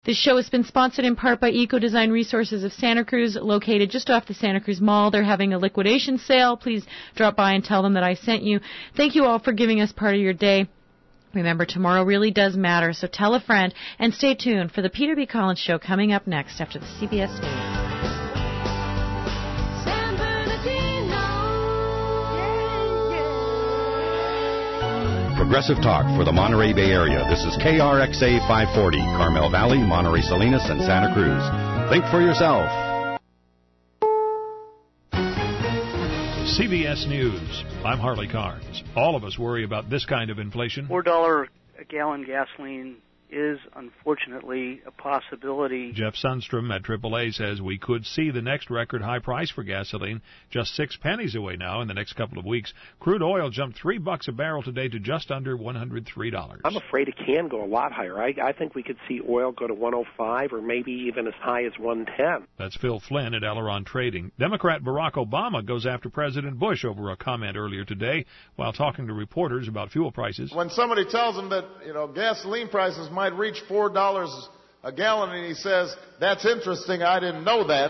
This show has been sponsored in part by Eco Design Resources of Santa Cruz, located just off the Santa Cruz Mall. They're having a liquidation sale. Please drop by and tell them that I sent you. Thank you all for giving us part of your day. Remember, tomorrow really does matter, so tell a friend. And stay tuned for the Peter B. Collins Show coming up next after the CBS News. Progressive Talk for the Monterey Bay Area. This is KRXA 540, Carmel Valley, Monterey Salinas, and Santa Cruz. Think for yourself. CBS News. I'm Harley Carnes. All of us worry about this kind of inflation. $4 a gallon gasoline is unfortunately a possibility. Jeff Sundstrom at AAA says we could see the next record high price for gasoline just 6 pennies away now in the next couple of weeks. Crude oil jumped $3 a barrel today to just under $103. I'm afraid it can go a lot higher. I think we could see oil go to 105 or maybe even as high as 110. That's Phil Flynn at Aileron Trading. Democrat Barack Obama goes after President Bush over a comment earlier today while talking to reporters about fuel prices. When somebody tells him that, gasoline prices might reach $4 a gallon, and he says, "That's interesting, I didn't know that."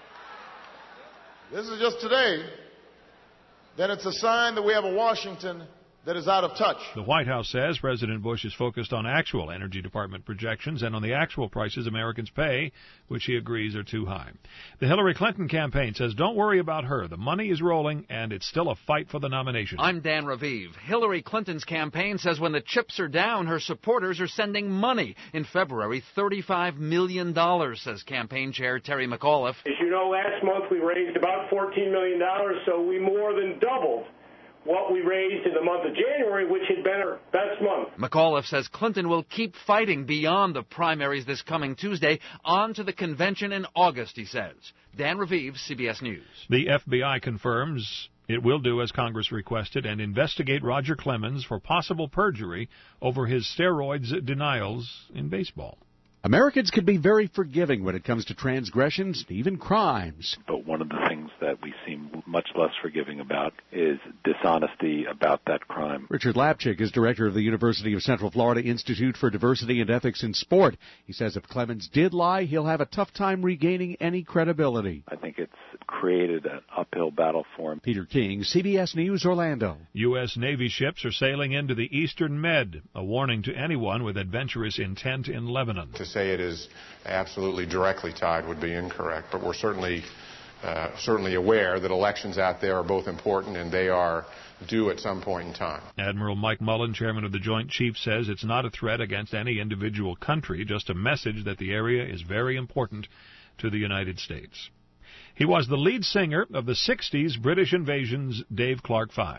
This is just today. Then it's a sign that we have a Washington that is out of touch. The White House says President Bush is focused on actual Energy Department projections and on the actual prices Americans pay, which he agrees are too high. The Hillary Clinton campaign says don't worry about her. The money is rolling, and it's still a fight for the nomination. I'm Dan Raviv. Hillary Clinton's campaign says when the chips are down, her supporters are sending money. In February, $35 million, says campaign chair Terry McAuliffe. As you know, last month we raised about $14 million, so we more than doubled what we raised in the month of January, which had been our best month. McAuliffe says Clinton will keep fighting beyond the primaries this coming Tuesday, on to the convention in August, he says. Dan Raviv, CBS News. The FBI confirms it will do as Congress requested and investigate Roger Clemens for possible perjury over his steroids denials in baseball. Americans can be very forgiving when it comes to transgressions, even crimes. But one of the things that we seem much less forgiving about is dishonesty about that crime. Richard Lapchick is director of the University of Central Florida Institute for Diversity and Ethics in Sport. He says if Clemens did lie, he'll have a tough time regaining any credibility. I think it's created an uphill battle for him. Peter King, CBS News, Orlando. U.S. Navy ships are sailing into the Eastern Med, a warning to anyone with adventurous intent in Lebanon. To say it is absolutely directly tied would be incorrect, but we're certainly aware that elections out there are both important and they are due at some point in time. Admiral Mike Mullen, chairman of the Joint Chiefs, says it's not a threat against any individual country, just a message that the area is very important to the United States. He was the lead singer of the 60s British Invasion's Dave Clark Five.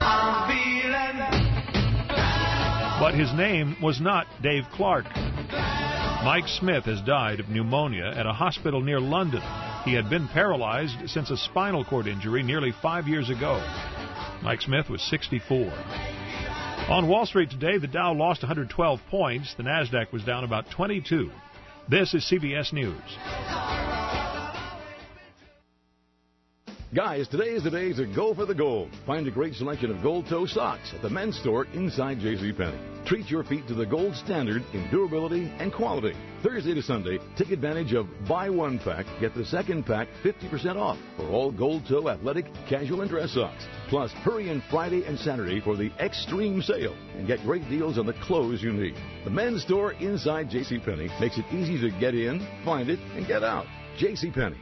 But his name was not Dave Clark. Mike Smith has died of pneumonia at a hospital near London. He had been paralyzed since a spinal cord injury nearly 5 years ago. Mike Smith was 64. On Wall Street today, the Dow lost 112 points. The Nasdaq was down about 22. This is CBS News. Guys, today is the day to go for the gold. Find a great selection of gold toe socks at the men's store inside JCPenney. Treat your feet to the gold standard in durability and quality. Thursday to Sunday, take advantage of buy one pack, get the second pack 50% off for all gold toe athletic, casual, and dress socks. Plus, hurry in Friday and Saturday for the extreme sale and get great deals on the clothes you need. The men's store inside JCPenney makes it easy to get in, find it, and get out. JCPenney.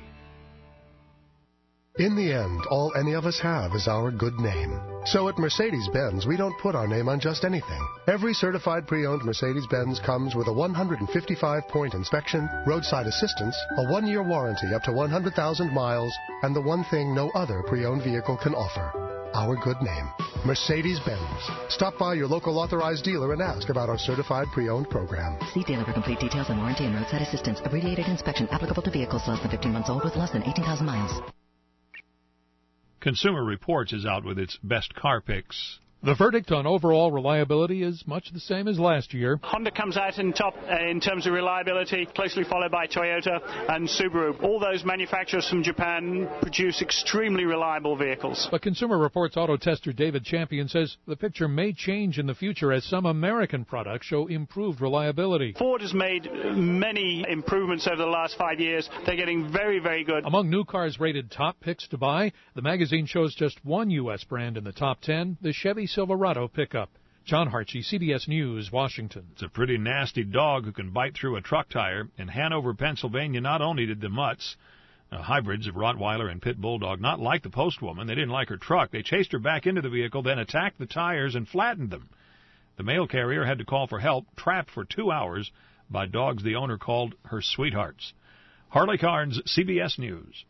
In the end, all any of us have is our good name. So at Mercedes-Benz, we don't put our name on just anything. Every certified pre-owned Mercedes-Benz comes with a 155-point inspection, roadside assistance, a 1-year warranty up to 100,000 miles, and the one thing no other pre-owned vehicle can offer: our good name. Mercedes-Benz. Stop by your local authorized dealer and ask about our certified pre-owned program. See dealer for complete details on warranty and roadside assistance. Abbreviated inspection applicable to vehicles less than 15 months old with less than 18,000 miles. Consumer Reports is out with its best car picks The verdict on overall reliability is much the same as last year. Honda comes out in top in terms of reliability, closely followed by Toyota and Subaru. All those manufacturers from Japan produce extremely reliable vehicles. But Consumer Reports auto tester David Champion says the picture may change in the future as some American products show improved reliability. Ford has made many improvements over the last 5 years. They're getting very, very good. Among new cars rated top picks to buy, the magazine shows just one U.S. brand in the top 10, the Chevy Silverado pickup. John Hartshey, CBS News, Washington. It's a pretty nasty dog who can bite through a truck tire. In Hanover, Pennsylvania, not only did the mutts, hybrids of Rottweiler and Pit Bulldog, not like the postwoman, they didn't like her truck. They chased her back into the vehicle, then attacked the tires and flattened them. The mail carrier had to call for help, trapped for 2 hours by dogs the owner called her sweethearts. Harley Carnes, CBS News.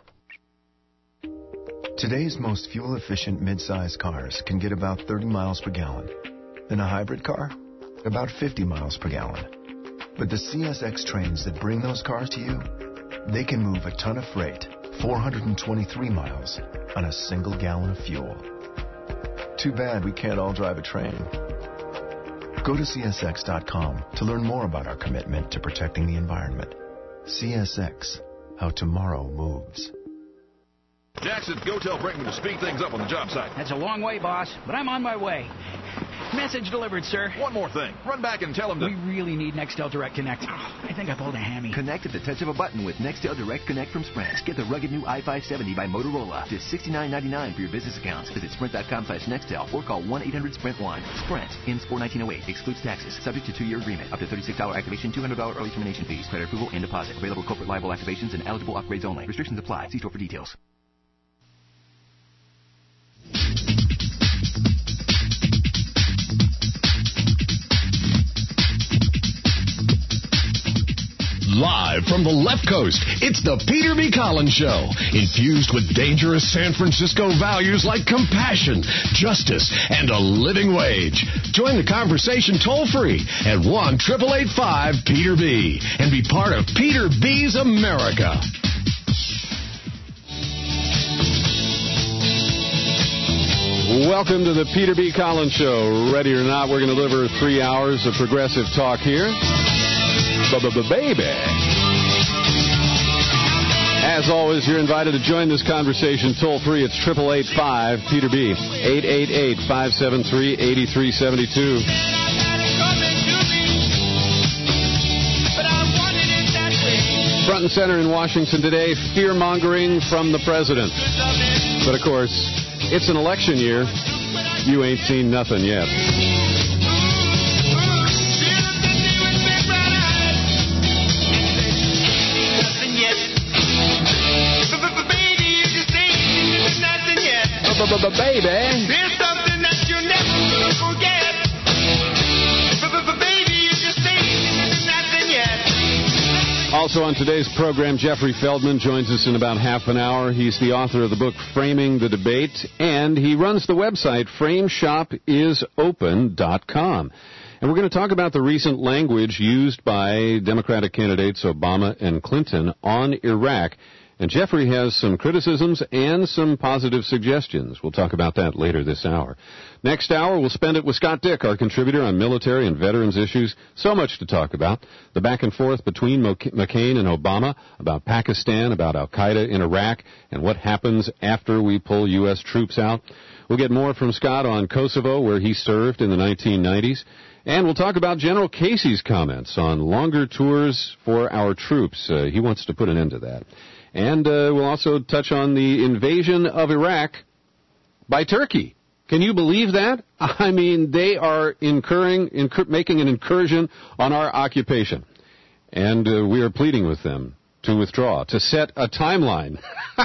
Today's most fuel-efficient mid-size cars can get about 30 miles per gallon. In a hybrid car, about 50 miles per gallon. But the CSX trains that bring those cars to you, they can move a ton of freight, 423 miles, on a single gallon of fuel. Too bad we can't all drive a train. Go to CSX.com to learn more about our commitment to protecting the environment. CSX, how tomorrow moves. Jackson, go tell Brinkman to speed things up on the job site. That's a long way, boss, but I'm on my way. Message delivered, sir. One more thing. Run back and tell him to... We really need Nextel Direct Connect. I think I pulled a hammy. Connect at the touch of a button with Nextel Direct Connect from Sprint. Get the rugged new i570 by Motorola. Just $69.99 for your business accounts. Visit Sprint.com/Nextel or call 1-800-SPRINT1. Sprint. IMS 41908. Excludes taxes. Subject to 2-year agreement. Up to $36 activation, $200 early termination fees. Credit approval and deposit. Available corporate liable activations and eligible upgrades only. Restrictions apply. See store for details. Live from the left coast, it's the Peter B. Collins Show, infused with dangerous San Francisco values like compassion, justice, and a living wage. Join the conversation toll-free at 1-888-5-PETER-B and be part of Peter B's America. Welcome to the Peter B. Collins Show. Ready or not, we're going to deliver 3 hours of progressive talk here. Baby. As always, you're invited to join this conversation toll-free. It's 888-5-PETER-B, 888-573-8372. Front and center in Washington today, fear-mongering from the president. But, of course, it's an election year. You ain't seen nothing yet. Baby. There's something that you never forget. Baby, you just ain't nothing yet. Also on today's program, Jeffrey Feldman joins us in about half an hour. He's the author of the book Framing the Debate, and he runs the website frameshopisopen.com. And we're going to talk about the recent language used by Democratic candidates Obama and Clinton on Iraq. And Jeffrey has some criticisms and some positive suggestions. We'll talk about that later this hour. Next hour, we'll spend it with Scott Dick, our contributor on military and veterans issues. So much to talk about. The back and forth between McCain and Obama, about Pakistan, about Al-Qaeda in Iraq, and what happens after we pull U.S. troops out. We'll get more from Scott on Kosovo, where he served in the 1990s. And we'll talk about General Casey's comments on longer tours for our troops. He wants to put an end to that. And we'll also touch on the invasion of Iraq by Turkey. Can you believe that? I mean, they are making an incursion on our occupation. And we are pleading with them to withdraw, to set a timeline.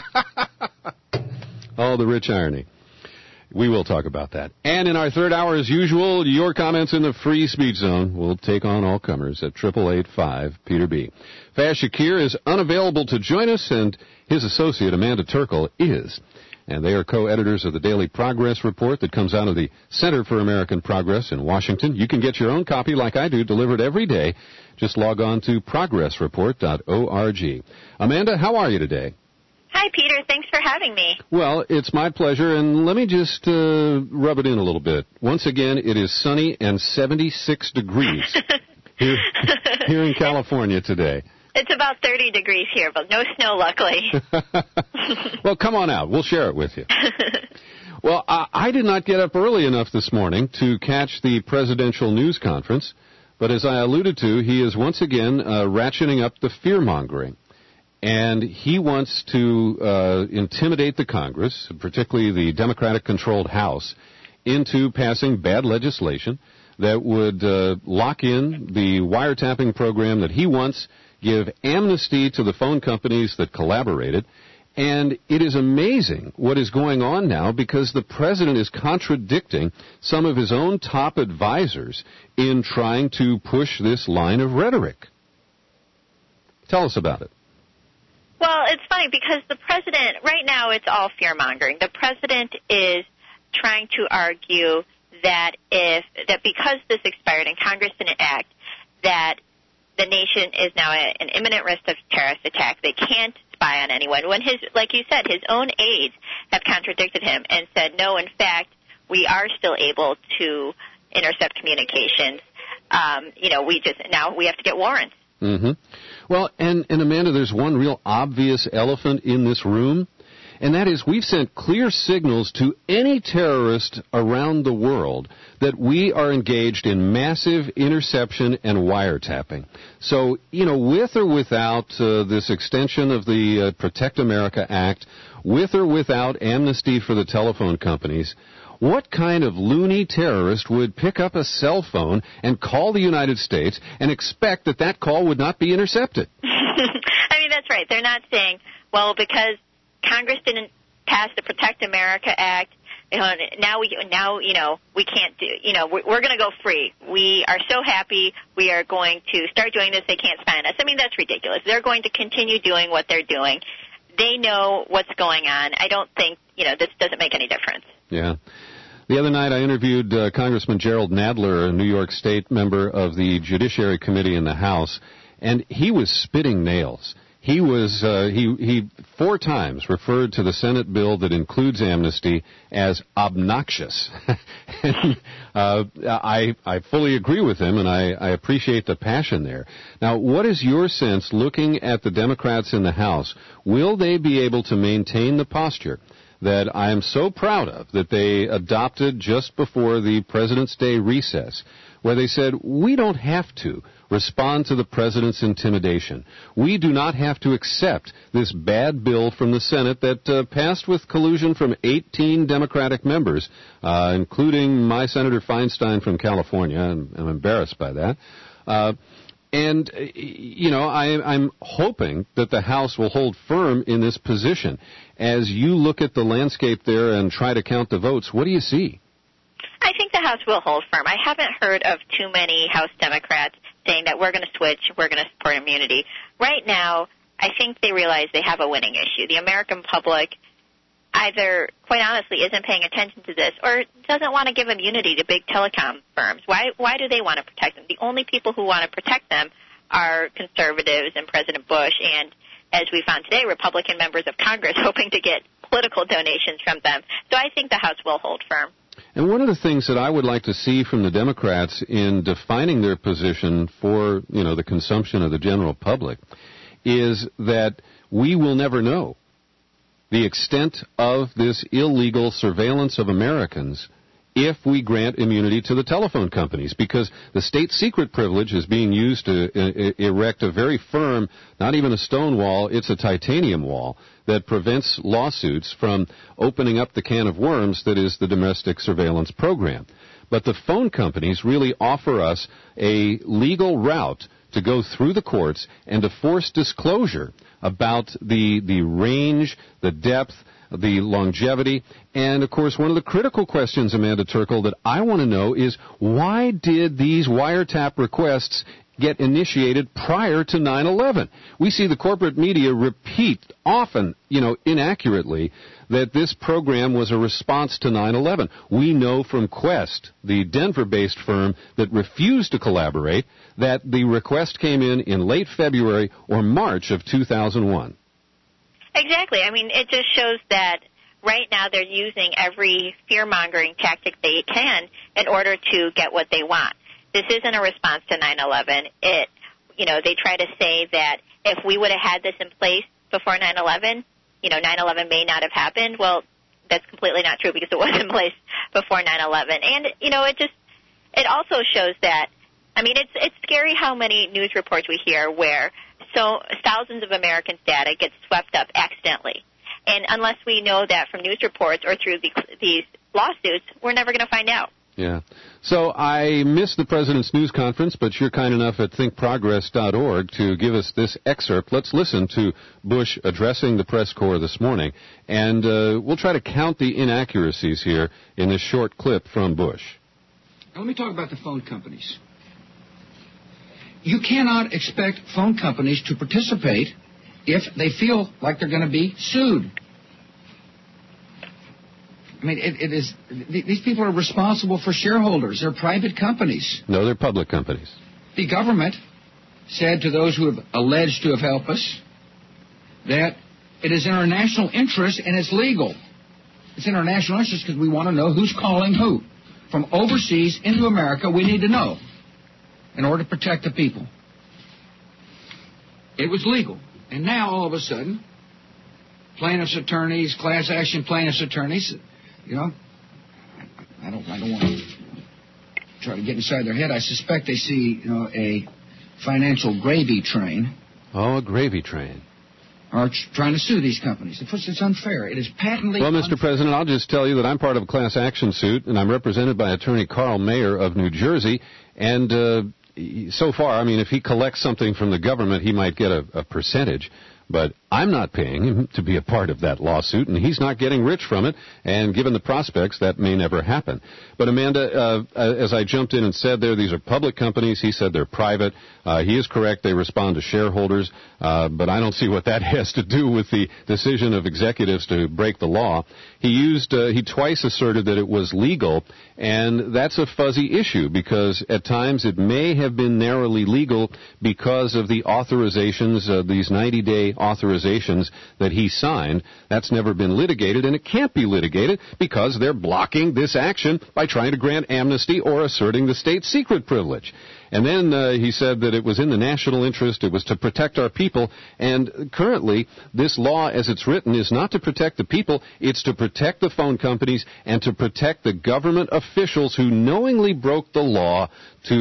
Oh, the rich irony. We will talk about that. And in our third hour, as usual, your comments in the free speech zone. We'll take on all comers at 888-5-PETER-B. Faz Shakir is unavailable to join us, and his associate, Amanda Turkle, is. And they are co-editors of the Daily Progress Report that comes out of the Center for American Progress in Washington. You can get your own copy, like I do, delivered every day. Just log on to progressreport.org. Amanda, how are you today? Hi, Peter. Thanks for having me. Well, it's my pleasure, and let me just rub it in a little bit. Once again, it is sunny and 76 degrees here in California today. It's about 30 degrees here, but no snow, luckily. Well, come on out. We'll share it with you. Well, I did not get up early enough this morning to catch the presidential news conference, but as I alluded to, he is once again ratcheting up the fear-mongering. And he wants to intimidate the Congress, particularly the Democratic-controlled House, into passing bad legislation that would lock in the wiretapping program that he wants, give amnesty to the phone companies that collaborated. And it is amazing what is going on now because the president is contradicting some of his own top advisors in trying to push this line of rhetoric. Tell us about it. Well, it's funny because the president, right now it's all fear-mongering. The president is trying to argue that because this expired and Congress didn't act, that the nation is now at an imminent risk of terrorist attack. They can't spy on anyone. When like you said, his own aides have contradicted him and said, no, in fact, we are still able to intercept communications. We have to get warrants. Mm-hmm. Well, and Amanda, there's one real obvious elephant in this room, and that is we've sent clear signals to any terrorist around the world that we are engaged in massive interception and wiretapping. So, with or without this extension of the Protect America Act, with or without amnesty for the telephone companies, what kind of loony terrorist would pick up a cell phone and call the United States and expect that call would not be intercepted? I mean, that's right. They're not saying, well, because Congress didn't pass the Protect America Act, now we can't do, we're going to go free. We are so happy we are going to start doing this. They can't spy on us. I mean, that's ridiculous. They're going to continue doing what they're doing. They know what's going on. I don't think, this doesn't make any difference. Yeah. The other night I interviewed Congressman Gerald Nadler, a New York State member of the Judiciary Committee in the House, and he was spitting nails. He was he 4 times referred to the Senate bill that includes amnesty as obnoxious. And I fully agree with him, and I appreciate the passion there. Now, what is your sense, looking at the Democrats in the House? Will they be able to maintain the posture that I am so proud of that they adopted just before the President's Day recess, where they said, we don't have to respond to the President's intimidation. We do not have to accept this bad bill from the Senate that passed with collusion from 18 Democratic members, including my Senator Feinstein from California, and I'm embarrassed by that. And, I'm hoping that the House will hold firm in this position. As you look at the landscape there and try to count the votes, what do you see? I think the House will hold firm. I haven't heard of too many House Democrats saying that we're going to switch, we're going to support immunity. Right now, I think they realize they have a winning issue. The American public either, quite honestly, isn't paying attention to this or doesn't want to give immunity to big telecom firms. Why do they want to protect them? The only people who want to protect them are conservatives and President Bush and, as we found today, Republican members of Congress hoping to get political donations from them. So I think the House will hold firm. And one of the things that I would like to see from the Democrats in defining their position for, the consumption of the general public is that we will never know the extent of this illegal surveillance of Americans if we grant immunity to the telephone companies, because the state secret privilege is being used to erect a very firm, not even a stone wall, it's a titanium wall that prevents lawsuits from opening up the can of worms that is the domestic surveillance program. But the phone companies really offer us a legal route to go through the courts and to force disclosure about the range, the depth, the longevity, and, of course, one of the critical questions, Amanda Turkle, that I want to know is why did these wiretap requests get initiated prior to 9/11? We see the corporate media repeat often, inaccurately, that this program was a response to 9/11. We know from Quest, the Denver-based firm that refused to collaborate, that the request came in late February or March of 2001. Exactly. I mean, it just shows that right now they're using every fear-mongering tactic they can in order to get what they want. This isn't a response to 9/11. They try to say that if we would have had this in place before 9/11, 9/11 may not have happened. Well, that's completely not true because it was in place before 9/11. And, it also shows that, I mean, it's scary how many news reports we hear where thousands of Americans' data gets swept up accidentally. And unless we know that from news reports or through these lawsuits, we're never going to find out. Yeah. So I missed the President's news conference, but you're kind enough at thinkprogress.org to give us this excerpt. Let's listen to Bush addressing the press corps this morning, and we'll try to count the inaccuracies here in this short clip from Bush. Now, let me talk about the phone companies. You cannot expect phone companies to participate if they feel like they're going to be sued. I mean, these people are responsible for shareholders. They're private companies. No, they're public companies. The government said to those who have alleged to have helped us that it is in our national interest and it's legal. It's in our national interest because we want to know who's calling who. From overseas into America, we need to know in order to protect the people. It was legal. And now, all of a sudden, plaintiffs' attorneys, class action plaintiffs' attorneys, I don't want to try to get inside their head. I suspect they see, a financial gravy train. Oh, a gravy train. Are trying to sue these companies. It's unfair. It is patently Well, Mr. President, I'll just tell you that I'm part of a class action suit, and I'm represented by Attorney Carl Mayer of New Jersey, and so far, I mean, if he collects something from the government, he might get a percentage. But I'm not paying him to be a part of that lawsuit, and he's not getting rich from it, and given the prospects, that may never happen. But, Amanda, as I jumped in and said there, these are public companies. He said they're private. He is correct. They respond to shareholders, but I don't see what that has to do with the decision of executives to break the law. He twice asserted that it was legal, and that's a fuzzy issue because at times it may have been narrowly legal because of the authorizations, these 90-day authorizations that he signed. That's never been litigated, and it can't be litigated because they're blocking this action by trying to grant amnesty or asserting the state secret privilege. And then he said that it was in the national interest, it was to protect our people, and currently this law as it's written is not to protect the people, it's to protect the phone companies and to protect the government officials who knowingly broke the law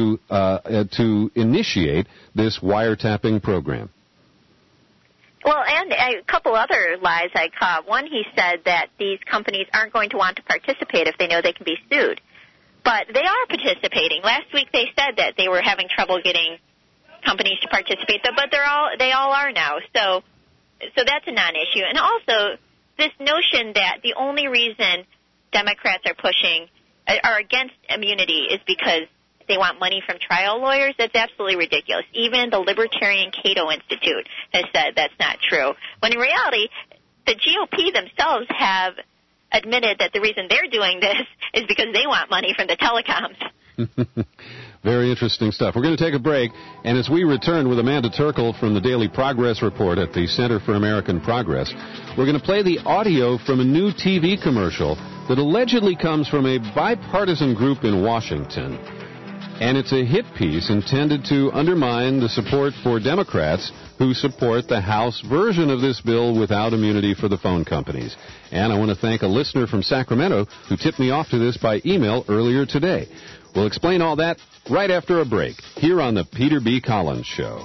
to initiate this wiretapping program. Well, and a couple other lies I caught. One, he said that these companies aren't going to want to participate if they know they can be sued. But they are participating. Last week they said that they were having trouble getting companies to participate, but they all are now. So that's a non-issue. And also, this notion that the only reason Democrats are against immunity is because they want money from trial lawyers, that's absolutely ridiculous. Even the Libertarian Cato Institute has said that's not true. When in reality, the GOP themselves have admitted that the reason they're doing this is because they want money from the telecoms. Very interesting stuff. We're going to take a break, and as we return with Amanda Turkle from the Daily Progress Report at the Center for American Progress, we're going to play the audio from a new TV commercial that allegedly comes from a bipartisan group in Washington. And it's a hit piece intended to undermine the support for Democrats who support the House version of this bill without immunity for the phone companies. And I want to thank a listener from Sacramento who tipped me off to this by email earlier today. We'll explain all that right after a break here on the Peter B. Collins Show.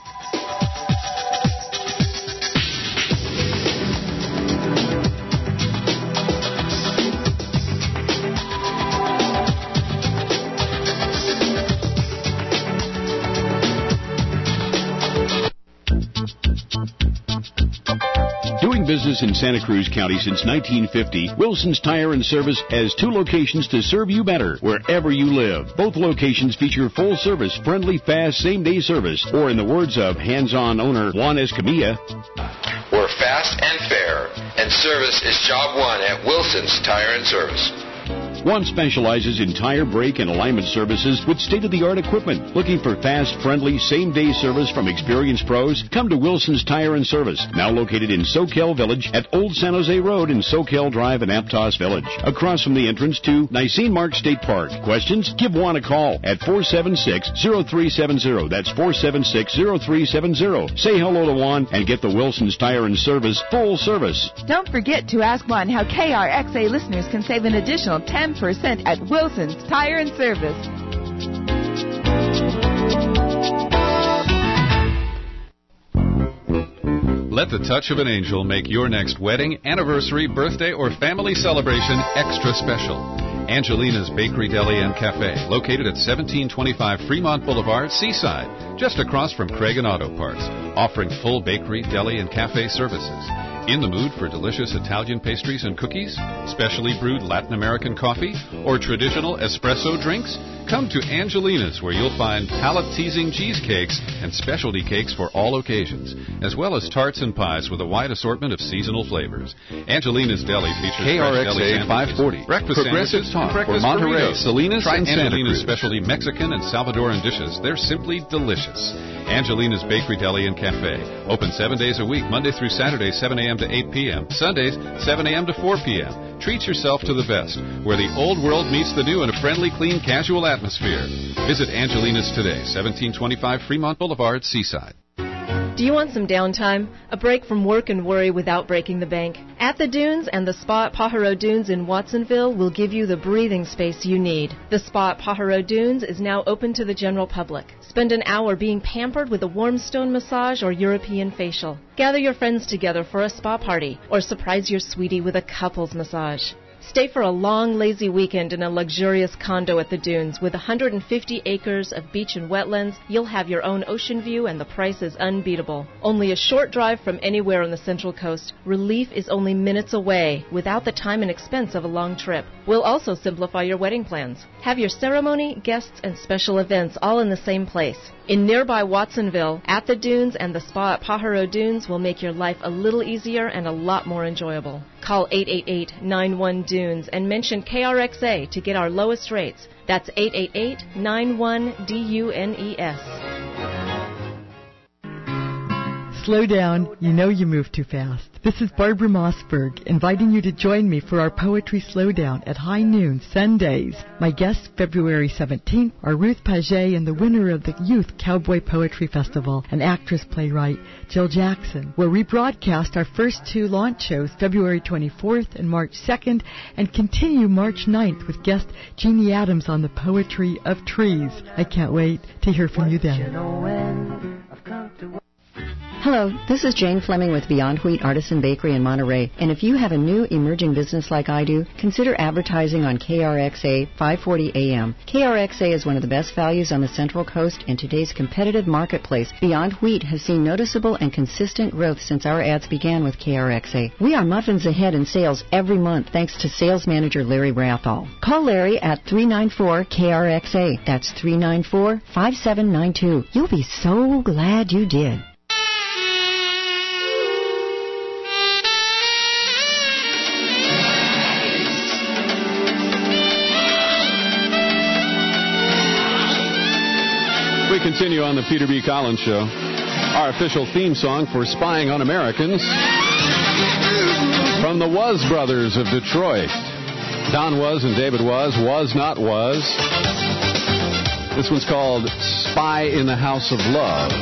Doing business in Santa Cruz County since 1950, Wilson's Tire and Service has 2 locations to serve you better wherever you live. Both locations feature full service, friendly, fast, same-day service, or in the words of hands-on owner Juan Escamilla, we're fast and fair, and service is job one at Wilson's Tire and Service. One specializes in tire, brake, and alignment services with state-of-the-art equipment. Looking for fast, friendly, same-day service from experienced pros? Come to Wilson's Tire and Service, now located in Soquel Village at Old San Jose Road in Soquel Drive in Aptos Village, across from the entrance to Nicene Mark State Park. Questions? Give Juan a call at 476-0370. That's 476-0370. Say hello to Juan and get the Wilson's Tire and Service full service. Don't forget to ask Juan how KRXA listeners can save an additional 10% at Wilson's Tire and Service. Let the touch of an angel make your next wedding, anniversary, birthday, or family celebration extra special. Angelina's Bakery, Deli, and Cafe, located at 1725 Fremont Boulevard, Seaside, just across from Craig and Auto Parts, offering full bakery, deli, and cafe services. In the mood for delicious Italian pastries and cookies, specially brewed Latin American coffee, or traditional espresso drinks? Come to Angelina's, where you'll find palate-teasing cheesecakes and specialty cakes for all occasions, as well as tarts and pies with a wide assortment of seasonal flavors. Angelina's Deli features KRXA 540, breakfast Progressive sandwiches, Talk and breakfast for Monterey, burritos. Salinas, Try and Santa Angelina's Cruz. specialty Mexican and Salvadoran dishes. They're simply delicious. Angelina's Bakery, Deli, and Cafe. Open 7 days a week, Monday through Saturday, 7 a.m. to 8 p.m. Sundays, 7 a.m. to 4 p.m. Treat yourself to the best, where the old world meets the new in a friendly, clean, casual atmosphere. Visit Angelina's today, 1725 Fremont Boulevard, Seaside. Do you want some downtime? A break from work and worry without breaking the bank? At the Dunes and the Spa at Pajaro Dunes in Watsonville will give you the breathing space you need. The Spa at Pajaro Dunes is now open to the general public. Spend an hour being pampered with a warm stone massage or European facial. Gather your friends together for a spa party or surprise your sweetie with a couples massage. Stay for a long, lazy weekend in a luxurious condo at the Dunes. With 150 acres of beach and wetlands, you'll have your own ocean view and the price is unbeatable. Only a short drive from anywhere on the Central Coast, relief is only minutes away without the time and expense of a long trip. We'll also simplify your wedding plans. Have your ceremony, guests, and special events all in the same place. In nearby Watsonville, at the Dunes and the Spa at Pajaro Dunes will make your life a little easier and a lot more enjoyable. Call 888-91-DUNES and mention KRXA to get our lowest rates. That's 888-91-DUNES. Slow down, you know you move too fast. This is Barbara Mossberg, inviting you to join me for our Poetry Slowdown at high noon, Sundays. My guests, February 17th, are Ruth Paget and the winner of the Youth Cowboy Poetry Festival, and actress-playwright Jill Jackson, where we broadcast our first two launch shows, February 24th and March 2nd, and continue March 9th with guest Jeannie Adams on the poetry of trees. I can't wait to hear from you then. Hello, this is Jane Fleming with Beyond Wheat Artisan Bakery in Monterey. And if you have a new emerging business like I do, consider advertising on KRXA 540 AM. KRXA is one of the best values on the Central Coast in today's competitive marketplace. Beyond Wheat has seen noticeable and consistent growth since our ads began with KRXA. We are muffins ahead in sales every month thanks to sales manager Larry Rathall. Call Larry at 394-KRXA. That's 394-5792. You'll be so glad you did. We continue on the Peter B. Collins Show. Our official theme song for spying on Americans from the Was Brothers of Detroit. Don Was and David Was Not Was. This one's called Spy in the House of Love.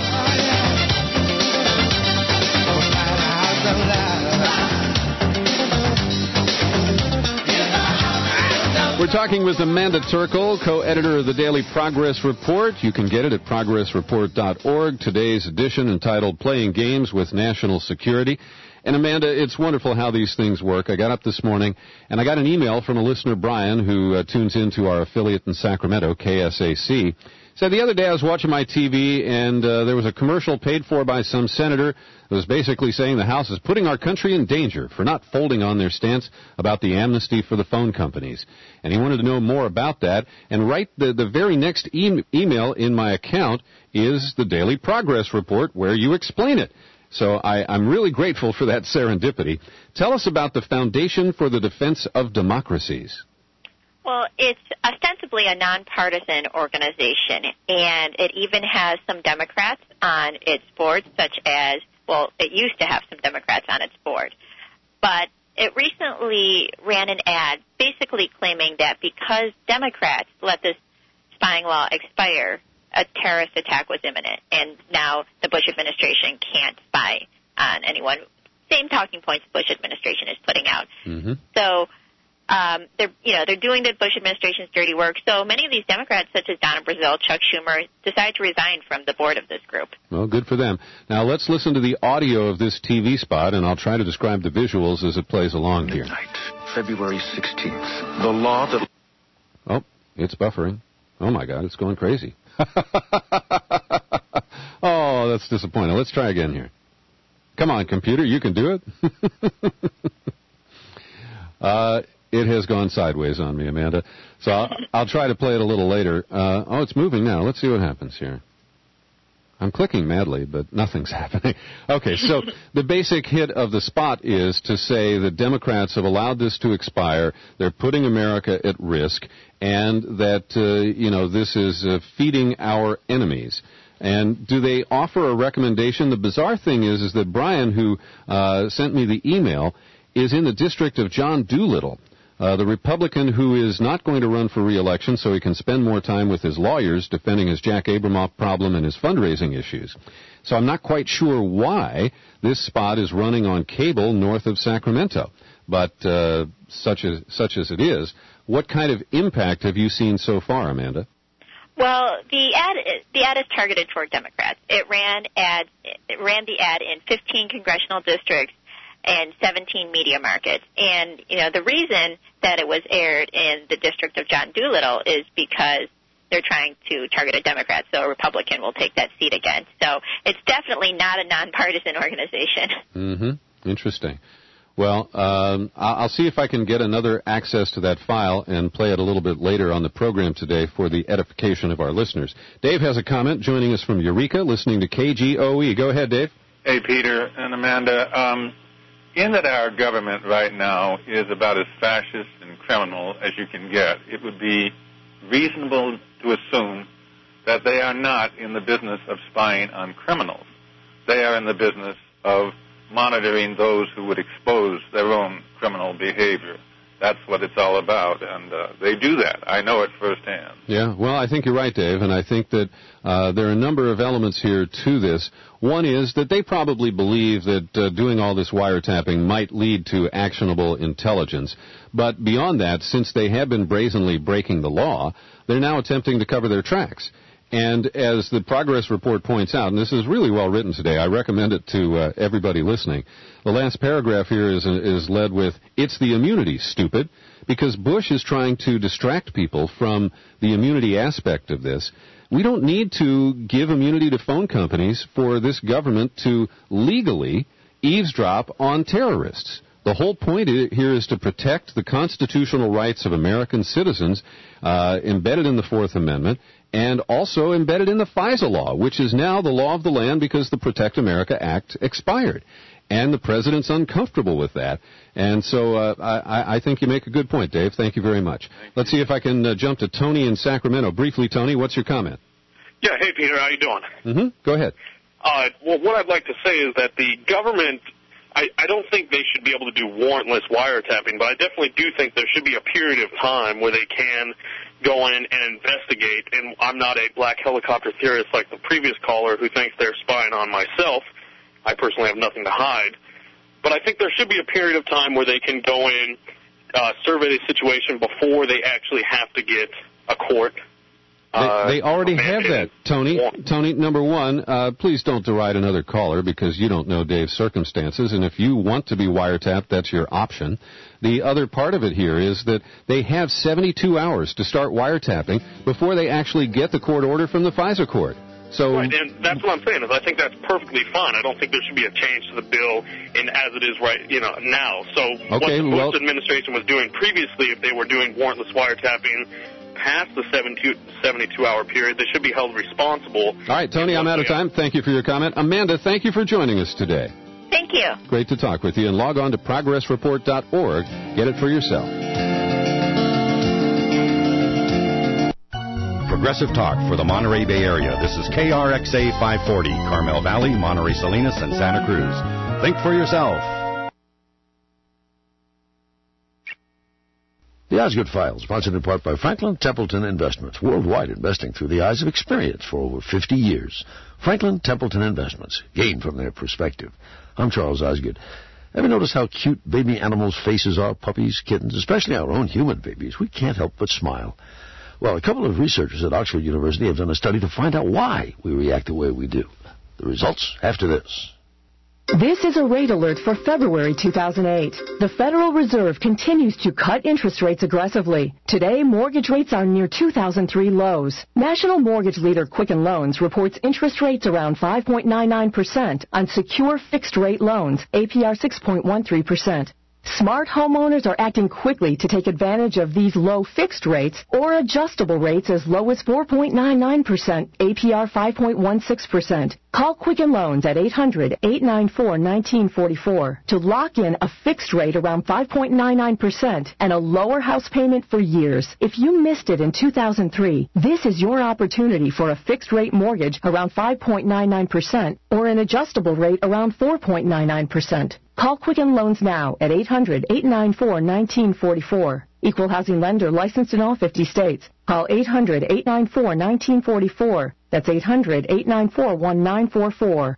We're talking with Amanda Turkle, co-editor of the Daily Progress Report. You can get it at progressreport.org. Today's edition entitled Playing Games with National Security. And Amanda, it's wonderful how these things work. I got up this morning and I got an email from a listener, Brian, who tunes into our affiliate in Sacramento, KSAC. Said the other day I was watching my TV and there was a commercial paid for by some senator that was basically saying the House is putting our country in danger for not folding on their stance about the amnesty for the phone companies. And he wanted to know more about that. And right the very next email in my account is the Daily Progress Report where you explain it. So I'm really grateful for that serendipity. Tell us about the Foundation for the Defense of Democracies. Well, it's ostensibly a nonpartisan organization, and it even has some Democrats on its board, such as, well, it used to have some Democrats on its board. But it recently ran an ad basically claiming that because Democrats let this spying law expire, a terrorist attack was imminent, and now the Bush administration can't spy on anyone. Same talking points the Bush administration is putting out. Mm-hmm. So they're doing the Bush administration's dirty work. So many of these Democrats, such as Donna Brazile, Chuck Schumer, decided to resign from the board of this group. Well, good for them. Now let's listen to the audio of this TV spot, and I'll try to describe the visuals as it plays along here. Midnight, February 16th. The law that... Oh, it's buffering. Oh, my God, it's going crazy. Oh, that's disappointing. Let's try again here. Come on, computer, you can do it. It has gone sideways on me, Amanda. So I'll try to play it a little later. Oh, it's moving now. Let's see what happens here. I'm clicking madly, but nothing's happening. Okay, so the basic hit of the spot is to say that Democrats have allowed this to expire. They're putting America at risk, and that, this is feeding our enemies. And do they offer a recommendation? The bizarre thing is that Brian, who sent me the email, is in the district of John Doolittle, the Republican who is not going to run for re-election so he can spend more time with his lawyers defending his Jack Abramoff problem and his fundraising issues. So I'm not quite sure why this spot is running on cable north of Sacramento. But such as it is, what kind of impact have you seen so far, Amanda? Well, the ad is targeted toward Democrats. It ran the ad in 15 congressional districts and 17 media markets. And, the reason that it was aired in the district of John Doolittle is because they're trying to target a Democrat, so a Republican will take that seat again. So it's definitely not a nonpartisan organization. Mm-hmm. Interesting. Well, I'll see if I can get another access to that file and play it a little bit later on the program today for the edification of our listeners. Dave has a comment joining us from Eureka, listening to KGOE. Go ahead, Dave. Hey, Peter and Amanda. In that our government right now is about as fascist and criminal as you can get, it would be reasonable to assume that they are not in the business of spying on criminals. They are in the business of monitoring those who would expose their own criminal behavior. That's what it's all about, and they do that. I know it firsthand. Yeah, well, I think you're right, Dave, and I think that there are a number of elements here to this. One is that they probably believe that doing all this wiretapping might lead to actionable intelligence. But beyond that, since they have been brazenly breaking the law, they're now attempting to cover their tracks. And as the progress report points out, and this is really well written today, I recommend it to everybody listening. The last paragraph here is led with, "It's the immunity, stupid," because Bush is trying to distract people from the immunity aspect of this. We don't need to give immunity to phone companies for this government to legally eavesdrop on terrorists. The whole point here is to protect the constitutional rights of American citizens embedded in the Fourth Amendment and also embedded in the FISA law, which is now the law of the land because the Protect America Act expired. And the president's uncomfortable with that. And so I think you make a good point, Dave. Thank you very much. Let's see if I can jump to Tony in Sacramento. Briefly, Tony, what's your comment? Yeah, hey, Peter, how you doing? Mm-hmm. Go ahead. Well, what I'd like to say is that the government, I don't think they should be able to do warrantless wiretapping, but I definitely do think there should be a period of time where they can go in and investigate. And I'm not a black helicopter theorist like the previous caller who thinks they're spying on myself. I personally have nothing to hide. But I think there should be a period of time where they can go in, survey the situation before they actually have to get a court. They already have that, Tony. Tony, number one, please don't deride another caller because you don't know Dave's circumstances, and if you want to be wiretapped, that's your option. The other part of it here is that they have 72 hours to start wiretapping before they actually get the court order from the FISA court. So, right, and that's what I'm saying, is I think that's perfectly fine. I don't think there should be a change to the bill as it is now. So what the Bush administration was doing previously, if they were doing warrantless wiretapping past the 72-hour period, they should be held responsible. All right, Tony, I'm out of time. Thank you for your comment. Amanda, thank you for joining us today. Thank you. Great to talk with you. And log on to progressreport.org. Get it for yourself. progressive talk for the Monterey Bay Area. This is KRXA 540, Carmel Valley, Monterey Salinas, and Santa Cruz. Think for yourself. The Osgood Files, sponsored in part by Franklin Templeton Investments, worldwide investing through the eyes of experience for over 50 years. Franklin Templeton Investments, gain from their perspective. I'm Charles Osgood. Ever notice how cute baby animals' faces are? Puppies, kittens, especially our own human babies. We can't help but smile. Well, a couple of researchers at Oxford University have done a study to find out why we react the way we do. The results after this. This is a rate alert for February 2008. The Federal Reserve continues to cut interest rates aggressively. Today, mortgage rates are near 2003 lows. National mortgage leader Quicken Loans reports interest rates around 5.99% on secure fixed-rate loans, APR 6.13%. Smart homeowners are acting quickly to take advantage of these low fixed rates or adjustable rates as low as 4.99%, APR 5.16%. Call Quicken Loans at 800-894-1944 to lock in a fixed rate around 5.99% and a lower house payment for years. If you missed it in 2003, this is your opportunity for a fixed rate mortgage around 5.99% or an adjustable rate around 4.99%. Call Quicken Loans now at 800-894-1944. Equal housing lender licensed in all 50 states. Call 800-894-1944. That's 800-894-1944.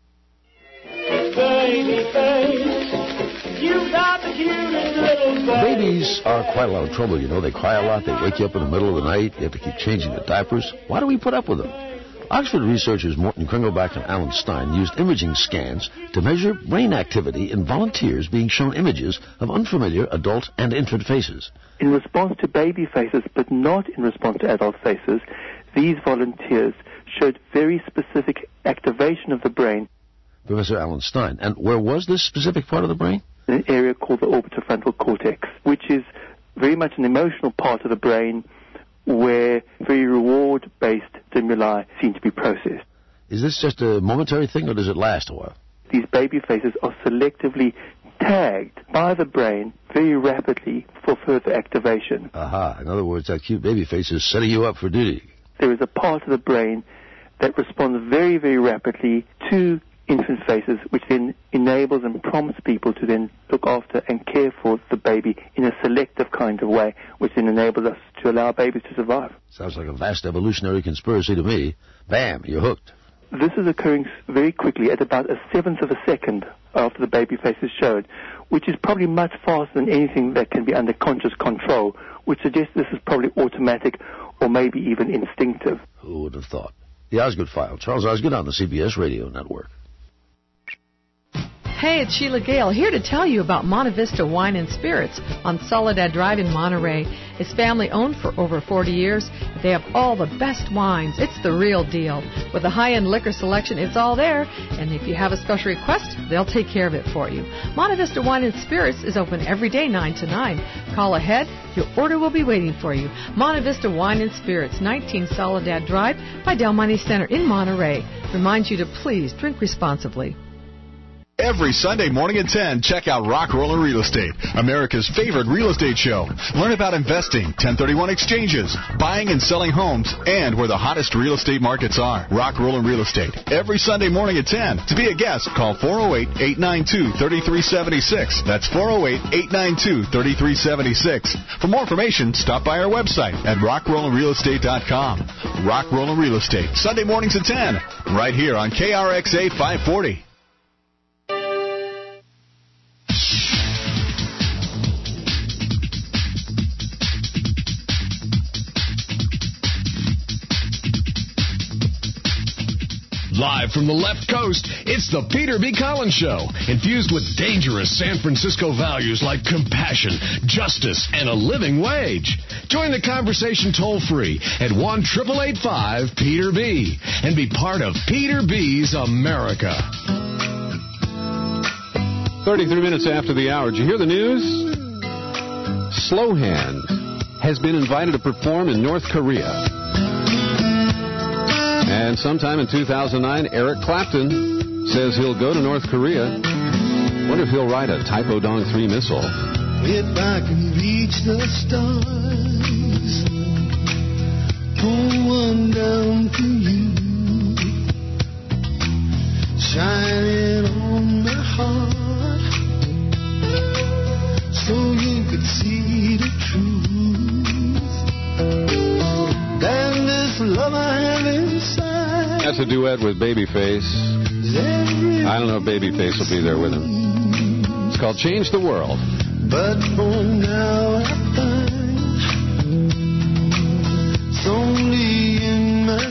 Babies are quite a lot of trouble, you know. They cry a lot. They wake you up in the middle of the night. You have to keep changing the diapers. Why do we put up with them? Oxford researchers Morton Kringelbach and Alan Stein used imaging scans to measure brain activity in volunteers being shown images of unfamiliar adult and infant faces. In response to baby faces, but not in response to adult faces, these volunteers showed very specific activation of the brain. Professor Alan Stein. And where was this specific part of the brain? In an area called the orbitofrontal cortex, which is very much an emotional part of the brain where very reward-based stimuli seem to be processed. Is this just a momentary thing, or does it last a while? These baby faces are selectively tagged by the brain very rapidly for further activation. Aha. In other words, that cute baby face is setting you up for duty. There is a part of the brain that responds very, very rapidly to infant faces, which then enables and prompts people to then look after and care for the baby in a selective kind of way, which then enables us to allow babies to survive. Sounds like a vast evolutionary conspiracy to me. Bam, you're hooked. This is occurring very quickly at about 1/7 of a second after the baby face is showed, which is probably much faster than anything that can be under conscious control, which suggests this is probably automatic or maybe even instinctive. Who would have thought? The Osgood File. Charles Osgood on the CBS Radio Network. Hey, it's Sheila Gale here to tell you about Monte Vista Wine and Spirits on Soledad Drive in Monterey. It's family-owned for over 40 years. They have all the best wines. It's the real deal. With a high-end liquor selection, it's all there. And if you have a special request, they'll take care of it for you. Monte Vista Wine and Spirits is open every day 9 to 9. Call ahead. Your order will be waiting for you. Monte Vista Wine and Spirits, 19 Soledad Drive by Del Monte Center in Monterey. Reminds you to please drink responsibly. Every Sunday morning at 10, check out Rock Roller Real Estate, America's favorite real estate show. Learn about investing, 1031 exchanges, buying and selling homes, and where the hottest real estate markets are. Rock Roller Real Estate, every Sunday morning at 10. To be a guest, call 408-892-3376. That's 408-892-3376. For more information, stop by our website at rockrollerrealestate.com. Rock Roller Real Estate, Sunday mornings at 10, right here on KRXA 540. Live from the left coast, it's the Peter B. Collins Show, infused with dangerous San Francisco values like compassion, justice, and a living wage. Join the conversation toll-free at 1-888-5-PETER-B and be part of Peter B.'s America. 33 minutes after the hour. Did you hear the news? Slowhand has been invited to perform in North Korea. And sometime in 2009, Eric Clapton says he'll go to North Korea. Wonder if he'll ride a Typodong 3 missile. If I can reach the stars, Pull one down for you, shining on my heart, so you could see the truth. Damn this love I have inside. That's a duet with Babyface. I don't know if Babyface will be there with him. It's called Change the World. But for now I find it's only in my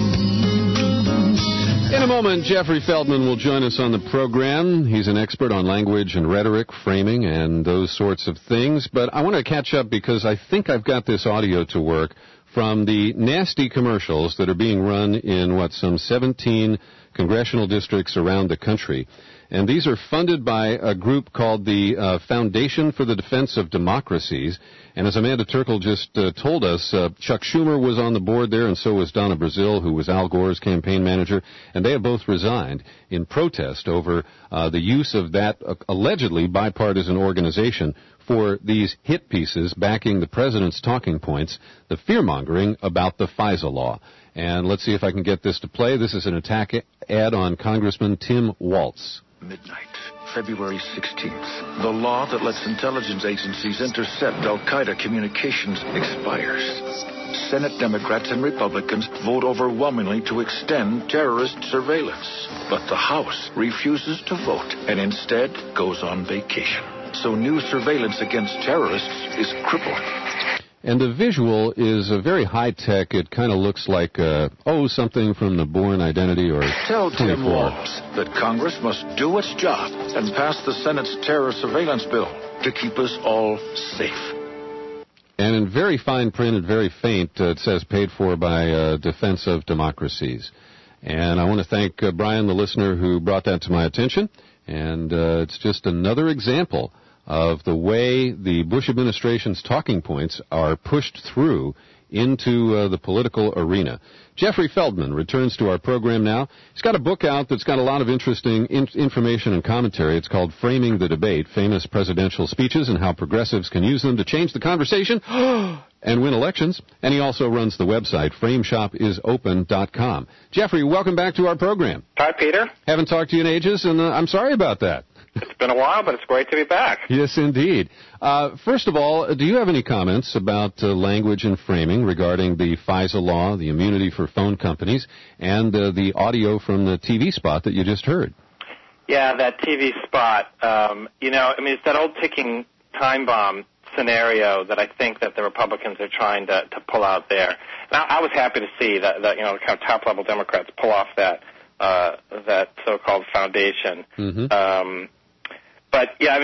dreams. In a moment, Jeffrey Feldman will join us on the program. He's an expert on language and rhetoric, framing, and those sorts of things. But I want to catch up because I think I've got this audio to work from the nasty commercials that are being run in, some 17 congressional districts around the country. And these are funded by a group called the Foundation for the Defense of Democracies. And as Amanda Turkle just told us, Chuck Schumer was on the board there, and so was Donna Brazile, who was Al Gore's campaign manager. And they have both resigned in protest over the use of that allegedly bipartisan organization for these hit pieces backing the president's talking points, the fear-mongering about the FISA law. And let's see if I can get this to play. This is an attack ad on Congressman Tim Waltz. Midnight, February 16th. The law that lets intelligence agencies intercept al-Qaeda communications expires. Senate Democrats and Republicans vote overwhelmingly to extend terrorist surveillance. But the House refuses to vote and instead goes on vacation. So new surveillance against terrorists is crippled. And the visual is very high-tech. It kind of looks like, something from the Bourne Identity or Tell 24. Tim Waltz that Congress must do its job and pass the Senate's terror surveillance bill to keep us all safe. And in very fine print and very faint, it says paid for by Defense of Democracies. And I want to thank Brian, the listener, who brought that to my attention. And it's just another example of the way the Bush administration's talking points are pushed through into the political arena. Jeffrey Feldman returns to our program now. He's got a book out that's got a lot of interesting information and commentary. It's called Framing the Debate, Famous Presidential Speeches and How Progressives Can Use Them to Change the Conversation and Win Elections. And he also runs the website, frameshopisopen.com. Jeffrey, welcome back to our program. Hi, Peter. Haven't talked to you in ages, and I'm sorry about that. It's been a while, but it's great to be back. Yes, indeed. First of all, do you have any comments about language and framing regarding the FISA law, the immunity for phone companies, and the audio from the TV spot that you just heard? Yeah, that TV spot, it's that old ticking time bomb scenario that I think that the Republicans are trying to pull out there. Now, I was happy to see that kind of top-level Democrats pull off that so-called foundation. Mm-hmm. But yeah,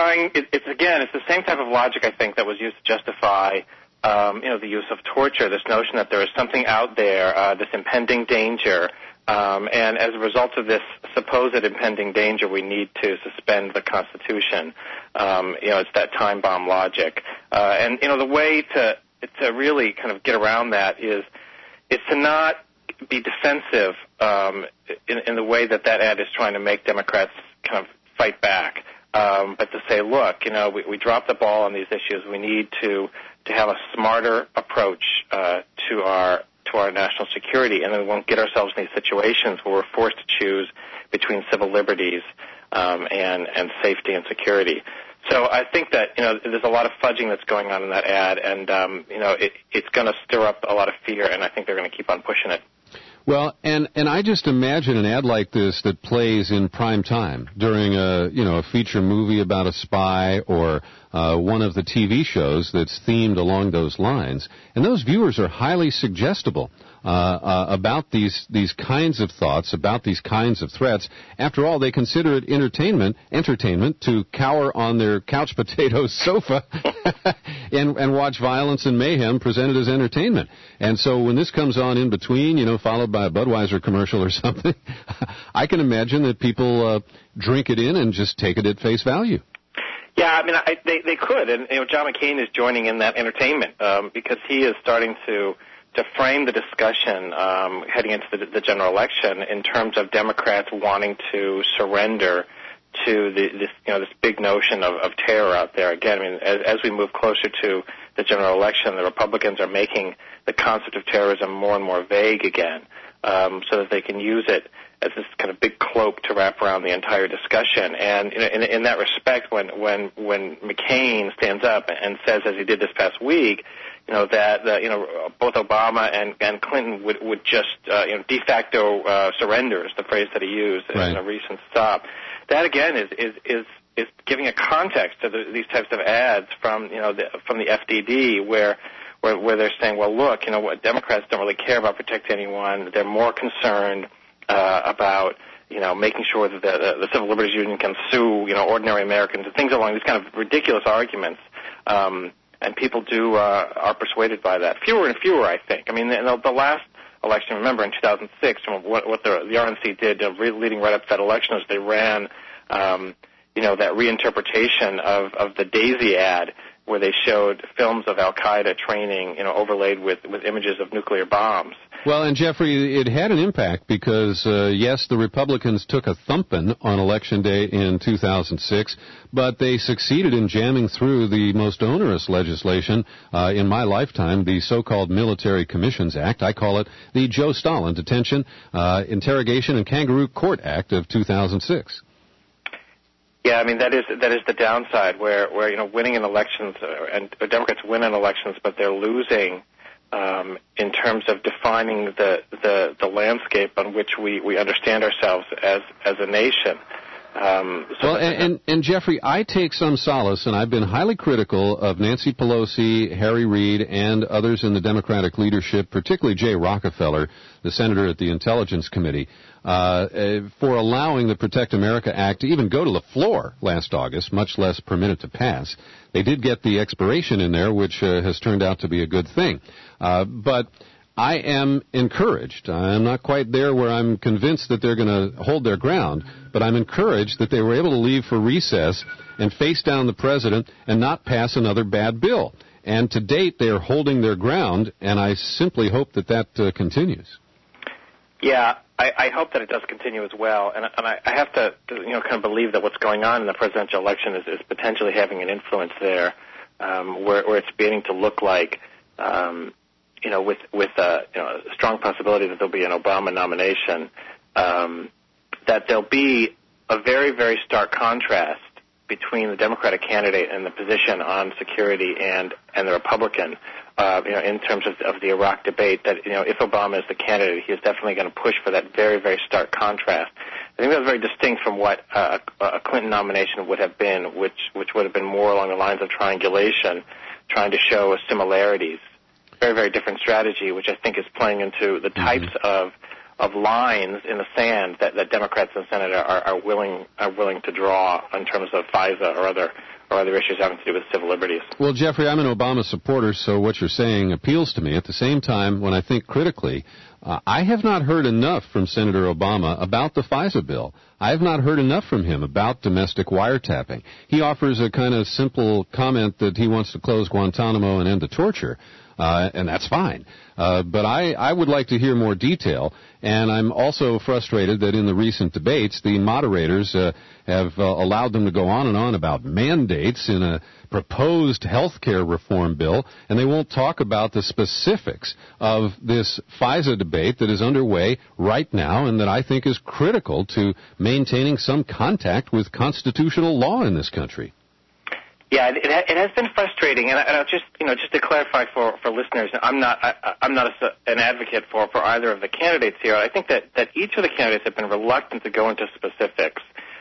it's the same type of logic, I think, that was used to justify, the use of torture. This notion that there is something out there, this impending danger, and as a result of this supposed impending danger, we need to suspend the Constitution. It's that time bomb logic, and the way to really kind of get around that is to not be defensive in the way that ad is trying to make Democrats kind of fight back. But to say, look, we dropped the ball on these issues. We need to have a smarter approach to our national security, and then we won't get ourselves in these situations where we're forced to choose between civil liberties and safety and security. So I think that there's a lot of fudging that's going on in that ad, and it's going to stir up a lot of fear, and I think they're going to keep on pushing it. Well, and I just imagine an ad like this that plays in prime time during a feature movie about a spy or one of the TV shows that's themed along those lines, and those viewers are highly suggestible about these kinds of thoughts, about these kinds of threats. After all, they consider it entertainment to cower on their couch potato sofa and watch violence and mayhem presented as entertainment. And so when this comes on in between, followed by a Budweiser commercial or something, I can imagine that people drink it in and just take it at face value. Yeah, they could, and John McCain is joining in that entertainment because he is starting to frame the discussion heading into the general election in terms of Democrats wanting to surrender to this big notion of terror out there. Again, I mean, as we move closer to the general election, the Republicans are making the concept of terrorism more and more vague again, so that they can use it as this kind of big cloak to wrap around the entire discussion. And in that respect, when McCain stands up and says, as he did this past week, that both Obama and Clinton would just de facto surrender is the phrase that he used in a recent stop. That again is giving a context to these types of ads from the FDD where they're saying, well, look, what Democrats don't really care about protecting anyone. They're more concerned about making sure that the Civil Liberties Union can sue ordinary Americans and things along these kind of ridiculous arguments. And people are persuaded by that. Fewer and fewer, I think. I mean, the last election, remember, in 2006, what the RNC did leading right up to that election was they ran, that reinterpretation of the Daisy ad where they showed films of Al-Qaeda training, overlaid with images of nuclear bombs. Well, and Jeffrey, it had an impact because, yes, the Republicans took a thumping on Election Day in 2006, but they succeeded in jamming through the most onerous legislation in my lifetime, the so-called Military Commissions Act. I call it the Joe Stalin Detention, Interrogation, and Kangaroo Court Act of 2006. Yeah, I mean, that is the downside where winning in elections, and Democrats win in elections, but they're losing in terms of defining the landscape on which we understand ourselves as a nation. And Jeffrey, I take some solace, and I've been highly critical of Nancy Pelosi, Harry Reid, and others in the Democratic leadership, particularly Jay Rockefeller, the senator at the Intelligence Committee, for allowing the Protect America Act to even go to the floor last August, much less permit it to pass. They did get the expiration in there, which has turned out to be a good thing. But I am encouraged. I'm not quite there where I'm convinced that they're going to hold their ground, but I'm encouraged that they were able to leave for recess and face down the president and not pass another bad bill. And to date, they are holding their ground, and I simply hope that continues. Yeah, I hope that it does continue as well, and I have to kind of believe that what's going on in the presidential election is potentially having an influence there, where it's beginning to look like, with a strong possibility that there'll be an Obama nomination, that there'll be a very, very stark contrast between the Democratic candidate and the position on security and the Republican. In terms of the Iraq debate, that if Obama is the candidate, he is definitely going to push for that very, very stark contrast. I think that's very distinct from what a Clinton nomination would have been, which would have been more along the lines of triangulation, trying to show similarities. Very, very different strategy, which I think is playing into the types of lines in the sand that Democrats in the Senate are willing to draw in terms of FISA or other issues having to do with civil liberties. Well, Jeffrey, I'm an Obama supporter, so what you're saying appeals to me. At the same time, when I think critically, I have not heard enough from Senator Obama about the FISA bill. I have not heard enough from him about domestic wiretapping. He offers a kind of simple comment that he wants to close Guantanamo and end the torture. And that's fine. But I would like to hear more detail, and I'm also frustrated that in the recent debates, the moderators have allowed them to go on and on about mandates in a proposed health care reform bill, and they won't talk about the specifics of this FISA debate that is underway right now and that I think is critical to maintaining some contact with constitutional law in this country. Yeah, it has been frustrating, and I'll just to clarify for listeners, I'm not an advocate for either of the candidates here. I think that each of the candidates have been reluctant to go into specifics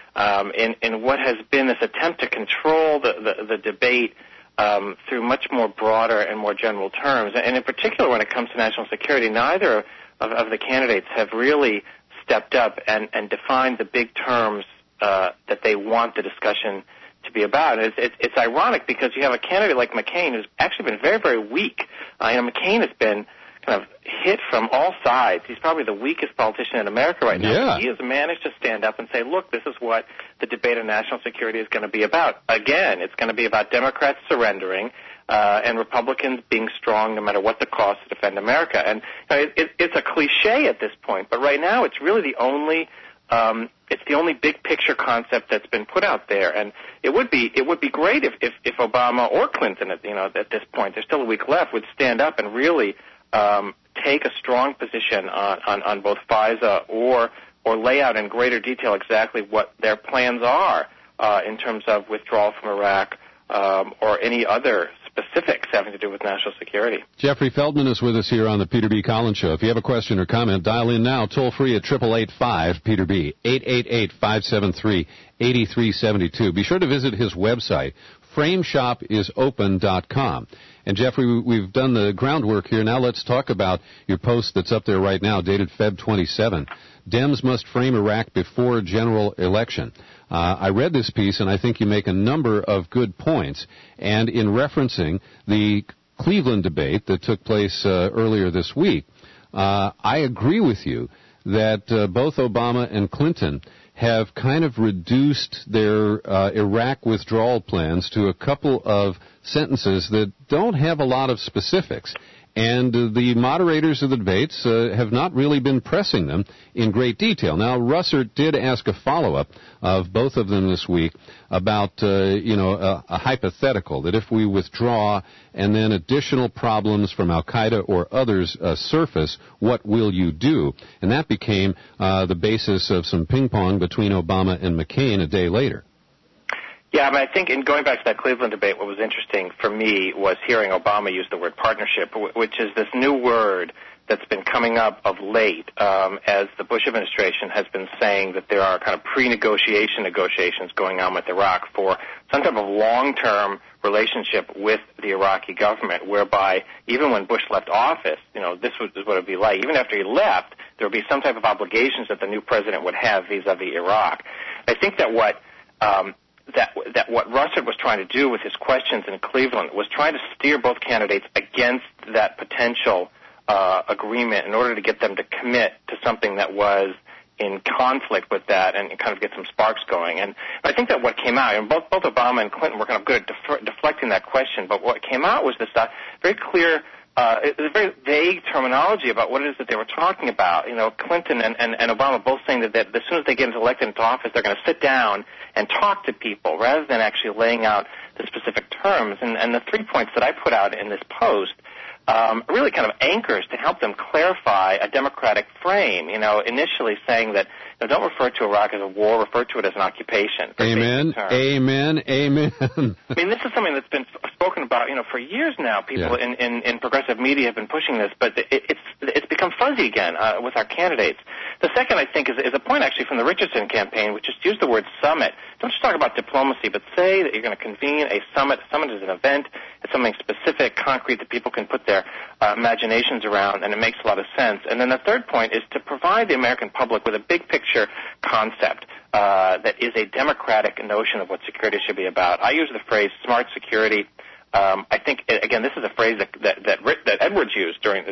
in what has been this attempt to control the debate through much more broader and more general terms. And in particular, when it comes to national security, neither of the candidates have really stepped up and defined the big terms that they want the discussion to be about. It's ironic because you have a candidate like McCain who's actually been very, very weak. McCain has been kind of hit from all sides. He's probably the weakest politician in America right now. Yeah. He has managed to stand up and say, look, this is what the debate on national security is going to be about. Again, it's going to be about Democrats surrendering and Republicans being strong no matter what the cost to defend America. And it's a cliche at this point, but right now it's really the only it's the only big picture concept that's been put out there, and it would be great if Obama or Clinton, at this point, there's still a week left, would stand up and really take a strong position on both FISA or lay out in greater detail exactly what their plans are in terms of withdrawal from Iraq or any other specifics having to do with national security. Jeffrey Feldman is with us here on the Peter B. Collins Show. If you have a question or comment, dial in now, toll free at 888-5-PETER-B, 888-573-8372. Be sure to visit his website, frameshopisopen.com. And Jeffrey, we've done the groundwork here. Now let's talk about your post that's up there right now, dated Feb 27. Dems must frame Iraq before general election. I read this piece, and I think you make a number of good points. And in referencing the Cleveland debate that took place earlier this week, I agree with you that both Obama and Clinton have kind of reduced their Iraq withdrawal plans to a couple of sentences that don't have a lot of specifics. And the moderators of the debates have not really been pressing them in great detail. Now, Russert did ask a follow-up of both of them this week about, a hypothetical, that if we withdraw and then additional problems from al-Qaeda or others surface, what will you do? And that became the basis of some ping-pong between Obama and McCain a day later. Yeah, I think in going back to that Cleveland debate, what was interesting for me was hearing Obama use the word partnership, which is this new word that's been coming up of late as the Bush administration has been saying that there are kind of pre-negotiation negotiations going on with Iraq for some type of long-term relationship with the Iraqi government, whereby even when Bush left office, this is what it would be like. Even after he left, there would be some type of obligations that the new president would have vis-a-vis Iraq. I think that what Russert was trying to do with his questions in Cleveland was trying to steer both candidates against that potential agreement in order to get them to commit to something that was in conflict with that and kind of get some sparks going. And I think that what came out, and both Obama and Clinton were kind of good at deflecting that question, but what came out was this very clear, very vague terminology about what it is that they were talking about. Clinton and Obama both saying that as soon as they get elected into office, they're going to sit down and talk to people rather than actually laying out the specific terms. And the 3 points that I put out in this post really kind of anchors to help them clarify a democratic frame, initially saying that don't refer to Iraq as a war, refer to it as an occupation. Amen, amen, amen. I mean, this is something that's been spoken about, for years now. People in progressive media have been pushing this, but it's become fuzzy again with our candidates. The second, I think, is a point actually from the Richardson campaign, which just used the word summit. Don't just talk about diplomacy, but say that you're going to convene a summit. A summit is an event. It's something specific, concrete that people can put their imaginations around, and it makes a lot of sense. And then the third point is to provide the American public with a big picture concept that is a democratic notion of what security should be about. I use the phrase smart security. I think, again, this is a phrase that Edwards used during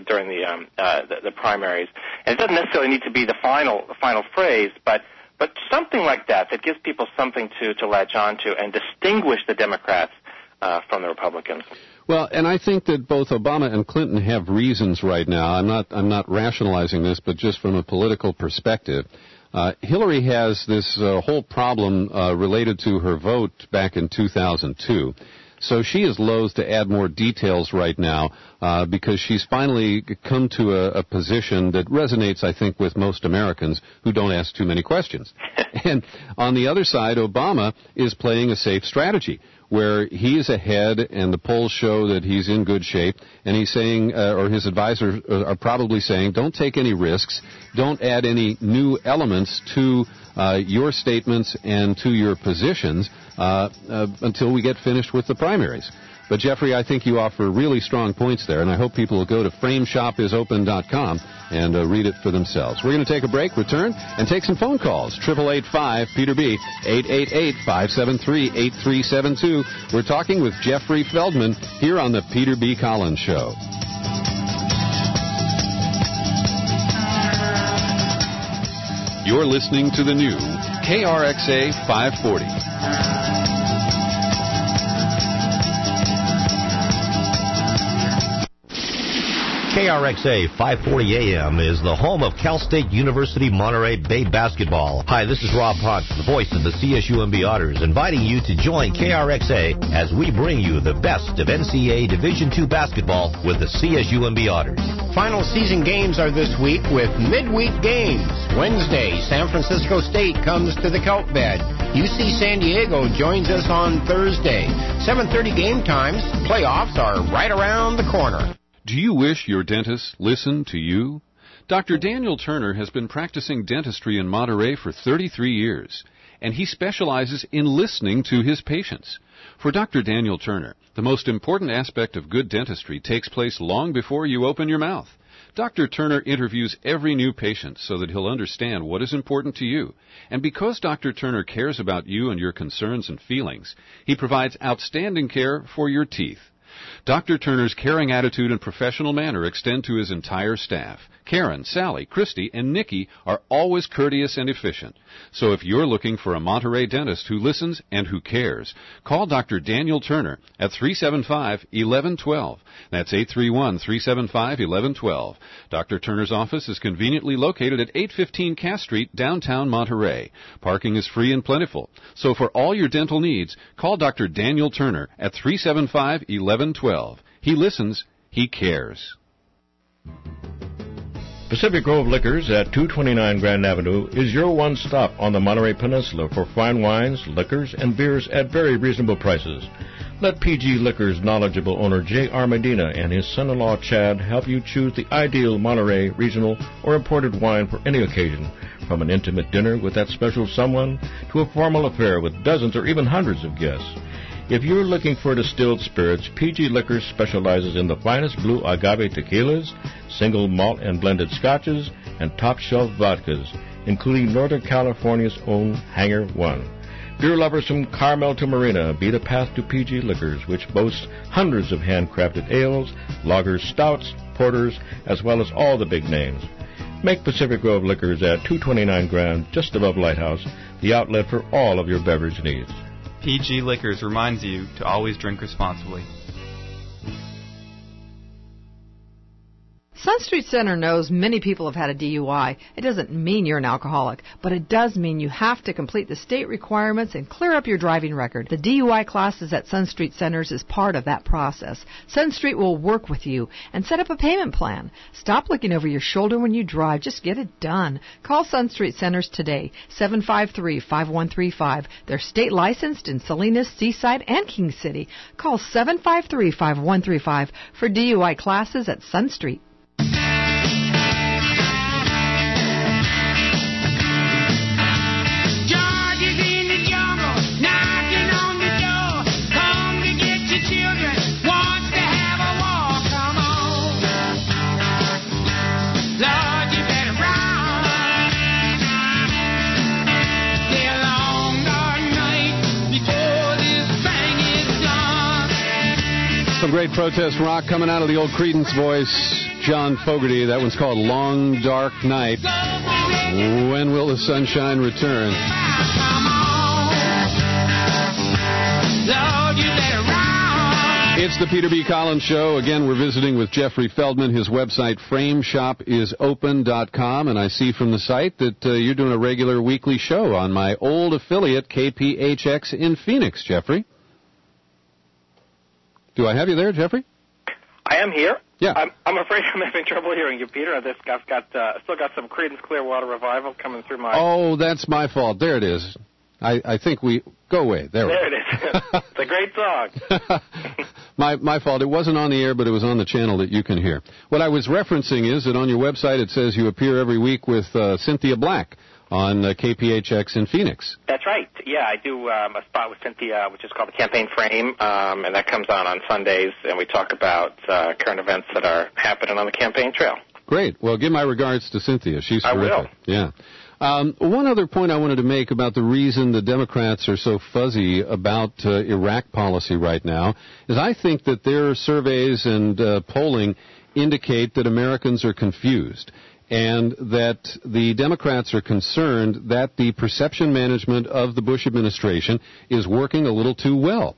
the primaries, and it doesn't necessarily need to be the final phrase, but something like that gives people something to latch onto and distinguish the Democrats from the Republicans. Well, and I think that both Obama and Clinton have reasons right now. I'm not rationalizing this, but just from a political perspective. Hillary has this whole problem related to her vote back in 2002. So she is loath to add more details right now because she's finally come to a position that resonates, I think, with most Americans who don't ask too many questions. And on the other side, Obama is playing a safe strategy where he is ahead and the polls show that he's in good shape, and he's saying, or his advisors are probably saying, don't take any risks, don't add any new elements to your statements and to your positions until we get finished with the primaries. But, Jeffrey, I think you offer really strong points there, and I hope people will go to frameshopisopen.com and read it for themselves. We're going to take a break, return, and take some phone calls. 888-5-PETER-B, 888-573-8372. We're talking with Jeffrey Feldman here on the Peter B. Collins Show. You're listening to the new KRXA 540. KRXA 540 AM is the home of Cal State University Monterey Bay basketball. Hi, this is Rob Potts, the voice of the CSUMB Otters, inviting you to join KRXA as we bring you the best of NCAA Division II basketball with the CSUMB Otters. Final season games are this week with midweek games. Wednesday, San Francisco State comes to the Kelp Bed. UC San Diego joins us on Thursday. 7:30 game times. Playoffs are right around the corner. Do you wish your dentist listened to you? Dr. Daniel Turner has been practicing dentistry in Monterey for 33 years, and he specializes in listening to his patients. For Dr. Daniel Turner, the most important aspect of good dentistry takes place long before you open your mouth. Dr. Turner interviews every new patient so that he'll understand what is important to you. And because Dr. Turner cares about you and your concerns and feelings, he provides outstanding care for your teeth. Dr. Turner's caring attitude and professional manner extend to his entire staff. Karen, Sally, Christy, and Nikki are always courteous and efficient. So if you're looking for a Monterey dentist who listens and who cares, call Dr. Daniel Turner at 375-1112. That's 831-375-1112. Dr. Turner's office is conveniently located at 815 Cass Street, downtown Monterey. Parking is free and plentiful. So for all your dental needs, call Dr. Daniel Turner at 375-1112. He listens, he cares. Pacific Grove Liquors at 229 Grand Avenue is your one stop on the Monterey Peninsula for fine wines, liquors, and beers at very reasonable prices. Let PG Liquors' knowledgeable owner J.R. Medina and his son-in-law Chad help you choose the ideal Monterey regional or imported wine for any occasion, from an intimate dinner with that special someone to a formal affair with dozens or even hundreds of guests. If you're looking for distilled spirits, PG Liquors specializes in the finest blue agave tequilas, single malt and blended scotches, and top-shelf vodkas, including Northern California's own Hangar One. Beer lovers from Carmel to Marina beat a path to PG Liquors, which boasts hundreds of handcrafted ales, lagers, stouts, porters, as well as all the big names. Make Pacific Grove Liquors at 229 Grand, just above Lighthouse, the outlet for all of your beverage needs. PG Liquors reminds you to always drink responsibly. SunStreet Center knows many people have had a DUI. It doesn't mean you're an alcoholic, but it does mean you have to complete the state requirements and clear up your driving record. The DUI classes at SunStreet Centers is part of that process. SunStreet will work with you and set up a payment plan. Stop looking over your shoulder when you drive. Just get it done. Call SunStreet Centers today, 753-5135. They're state licensed in Salinas, Seaside, and King City. Call 753-5135 for DUI classes at SunStreet. Some great protest rock coming out of the old Creedence voice, John Fogerty. That one's called Long Dark Night. When will the sunshine return? It's the Peter B. Collins Show. Again, we're visiting with Jeffrey Feldman. His website, frameshopisopen.com. And I see from the site that you're doing a regular weekly show on my old affiliate, KPHX in Phoenix, Jeffrey. Do I have you there, Jeffrey? I am here. Yeah. I'm afraid I'm having trouble hearing you, Peter. I've still got some Creedence Clearwater Revival coming through my... Oh, that's my fault. There it is. I think we... Go away. There it is. It's a great song. My fault. It wasn't on the air, but it was on the channel that you can hear. What I was referencing is that on your website it says you appear every week with Cynthia Black on KPHX in Phoenix. That's right. Yeah, I do a spot with Cynthia, which is called the Campaign Frame, and that comes on Sundays, and we talk about current events that are happening on the campaign trail. Great. Well, give my regards to Cynthia. She's terrific. I will. Yeah. One other point I wanted to make about the reason the Democrats are so fuzzy about Iraq policy right now is I think that their surveys and polling indicate that Americans are confused, and that the Democrats are concerned that the perception management of the Bush administration is working a little too well.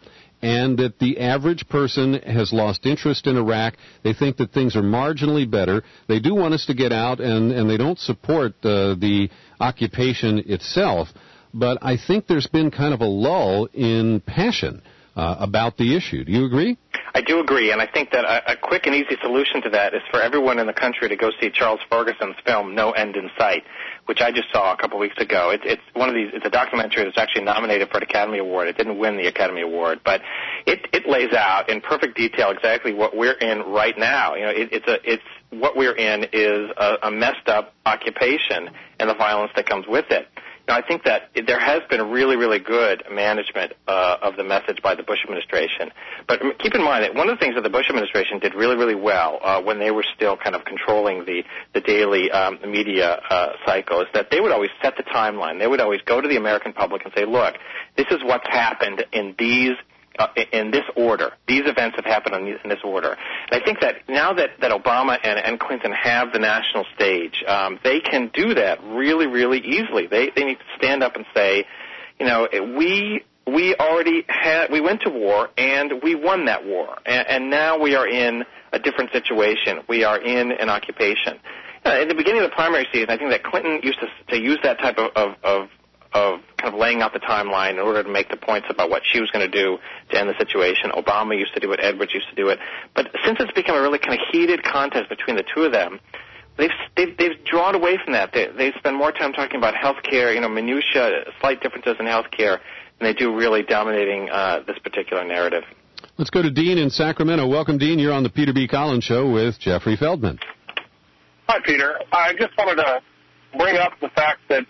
and that the average person has lost interest in Iraq. They think that things are marginally better. They do want us to get out, and they don't support the occupation itself, but I think there's been kind of a lull in passion about the issue. Do you agree? I do agree, and I think that a quick and easy solution to that is for everyone in the country to go see Charles Ferguson's film No End in Sight, which I just saw a couple weeks ago. It's one of these. It's a documentary that's actually nominated for an Academy Award. It didn't win the Academy Award, but it lays out in perfect detail exactly what we're in right now. You know, what we're in is a messed up occupation and the violence that comes with it. Now, I think that there has been a really, really good management of the message by the Bush administration. But keep in mind that one of the things that the Bush administration did really, really well when they were still kind of controlling the daily media cycle is that they would always set the timeline. They would always go to the American public and say, look, this is what's happened in this order. These events have happened in this order. And I think that now that Obama and Clinton have the national stage, they can do that really, really easily. They need to stand up and say, you know, we went to war and we won that war, and now we are in a different situation. We are in an occupation. At the beginning of the primary season, I think that Clinton used to use that type of kind of laying out the timeline in order to make the points about what she was going to do to end the situation. Obama used to do it. Edwards used to do it. But since it's become a really kind of heated contest between the two of them, they've drawn away from that. They spend more time talking about health care, you know, minutia, slight differences in health care, than they do really dominating this particular narrative. Let's go to Dean in Sacramento. Welcome, Dean. You're on the Peter B. Collins Show with Jeffrey Feldman. Hi, Peter. I just wanted to bring up the fact that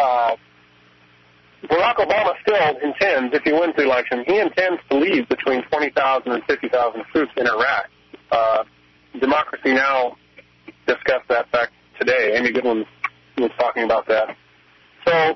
Barack Obama still intends, if he wins the election, he intends to leave between 20,000 and 50,000 troops in Iraq. Democracy Now! Discussed that fact today. Amy Goodwin was talking about that. So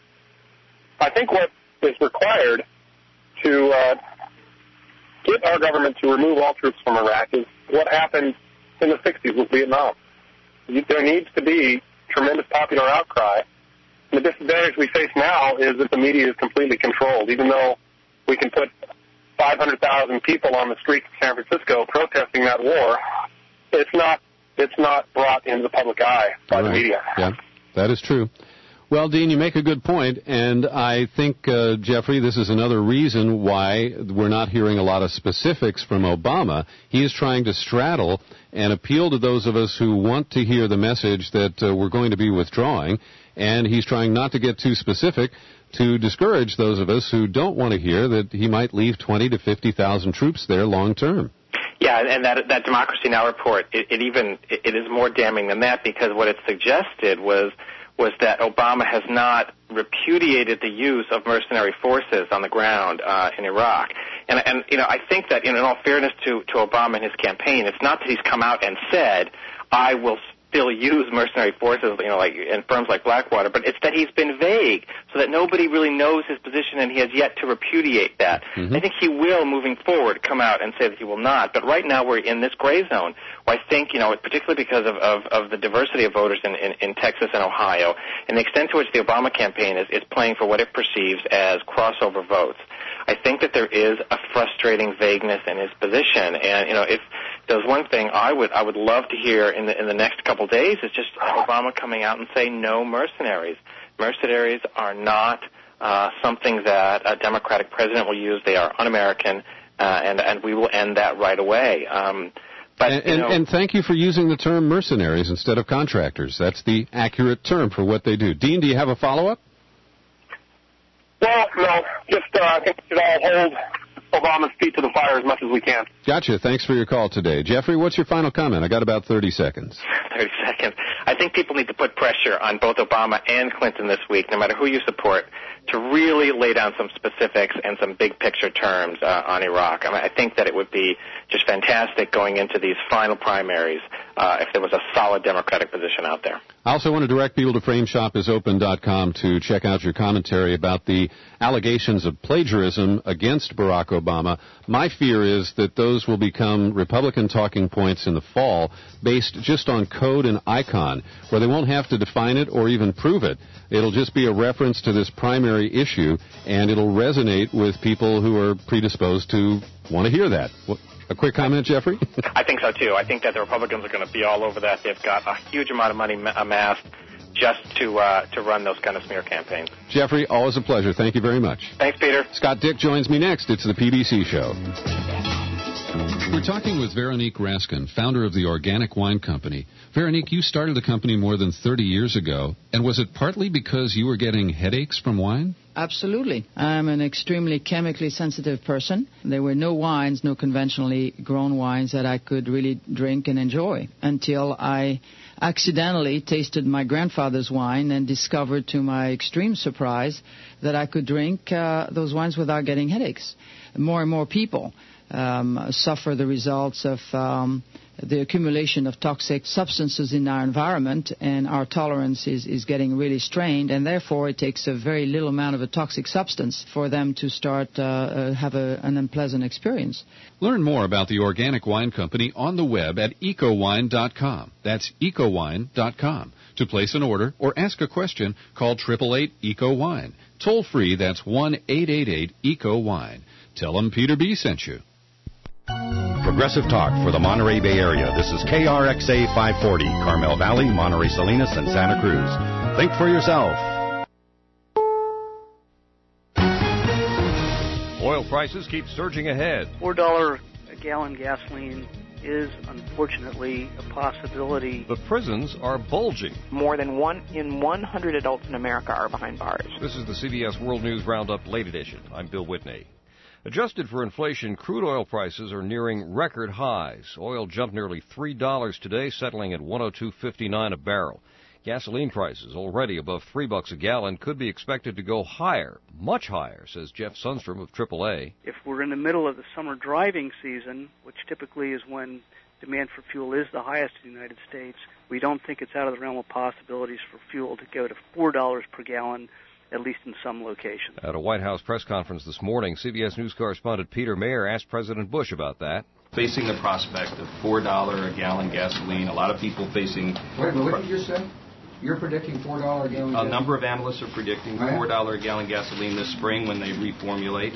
I think what is required to get our government to remove all troops from Iraq is what happened in the 60s with Vietnam. There needs to be tremendous popular outcry. The disadvantage we face now is that the media is completely controlled. Even though we can put 500,000 people on the streets of San Francisco protesting that war, it's not brought into the public eye by the media. Yeah, that is true. Well, Dean, you make a good point, and I think, Jeffrey, this is another reason why we're not hearing a lot of specifics from Obama. He is trying to straddle and appeal to those of us who want to hear the message that we're going to be withdrawing, and he's trying not to get too specific to discourage those of us who don't want to hear that he might leave 20 to 50,000 troops there long term. Yeah, and that Democracy Now! Report, it is more damning than that, because what it suggested was that Obama has not repudiated the use of mercenary forces on the ground in Iraq. And you know, I think that, in all fairness to Obama and his campaign, it's not that he's come out and said, I will still use mercenary forces, you know, like in firms like Blackwater, but it's that he's been vague so that nobody really knows his position, and he has yet to repudiate that. Mm-hmm. I think he will, moving forward, come out and say that he will not. But right now we're in this gray zone where I think, you know, particularly because of the diversity of voters in Texas and Ohio, and the extent to which the Obama campaign is playing for what it perceives as crossover votes, I think that there is a frustrating vagueness in his position. And, you know, if there's one thing I would love to hear in the next couple days is just Obama coming out and say no mercenaries. Mercenaries are not something that a Democratic president will use. They are un-American, and we will end that right away. And thank you for using the term mercenaries instead of contractors. That's the accurate term for what they do. Dean, do you have a follow-up? Well, no, just I think we should all hold Obama's feet to the fire as much as we can. Gotcha. Thanks for your call today. Jeffrey, what's your final comment? I got about 30 seconds. 30 seconds. I think people need to put pressure on both Obama and Clinton this week, no matter who you support, to really lay down some specifics and some big picture terms on Iraq. I mean, I think that it would be just fantastic going into these final primaries if there was a solid Democratic position out there. I also want to direct people to frameshopisopen.com to check out your commentary about the allegations of plagiarism against Barack Obama. My fear is that those will become Republican talking points in the fall based just on code and icon, where they won't have to define it or even prove it. It'll just be a reference to this primary issue, and it'll resonate with people who are predisposed to want to hear that. A quick comment, Jeffrey? I think so, too. I think that the Republicans are going to be all over that. They've got a huge amount of money amassed just to run those kind of smear campaigns. Jeffrey, always a pleasure. Thank you very much. Thanks, Peter. Scott Dick joins me next. It's the PBC Show. We're talking with Veronique Raskin, founder of the Organic Wine Company. Veronique, you started the company more than 30 years ago, and was it partly because you were getting headaches from wine? Absolutely. I'm an extremely chemically sensitive person. There were no wines, no conventionally grown wines that I could really drink and enjoy until I accidentally tasted my grandfather's wine and discovered to my extreme surprise that I could drink those wines without getting headaches. More and more people suffer the results of the accumulation of toxic substances in our environment, and our tolerance is getting really strained, and therefore it takes a very little amount of a toxic substance for them to start have an unpleasant experience. Learn more about the Organic Wine Company on the web at ecowine.com. That's ecowine.com. To place an order or ask a question, call 888-ECO-WINE. Toll free, that's 1-888-ECO-WINE. Tell them Peter B. sent you. Progressive Talk for the Monterey Bay Area. This is KRXA 540, Carmel Valley, Monterey Salinas, and Santa Cruz. Think for yourself. Oil prices keep surging ahead. $4 a gallon gasoline is unfortunately a possibility. The prisons are bulging. More than 1 in 100 adults in America are behind bars. This is the CBS World News Roundup Late Edition. I'm Bill Whitney. Adjusted for inflation, crude oil prices are nearing record highs. Oil jumped nearly $3 today, settling at $102.59 a barrel. Gasoline prices, already above $3 a gallon, could be expected to go higher, much higher, says Jeff Sundstrom of AAA. If we're in the middle of the summer driving season, which typically is when demand for fuel is the highest in the United States, we don't think it's out of the realm of possibilities for fuel to go to $4 per gallon, at least in some locations. At a White House press conference this morning, CBS News correspondent Peter Mayer asked President Bush about that. Facing the prospect of $4 a gallon gasoline, a lot of people facing... Wait a minute, what did you just say? You're predicting $4 a gallon gasoline? A number of analysts are predicting $4 a gallon gasoline this spring when they reformulate.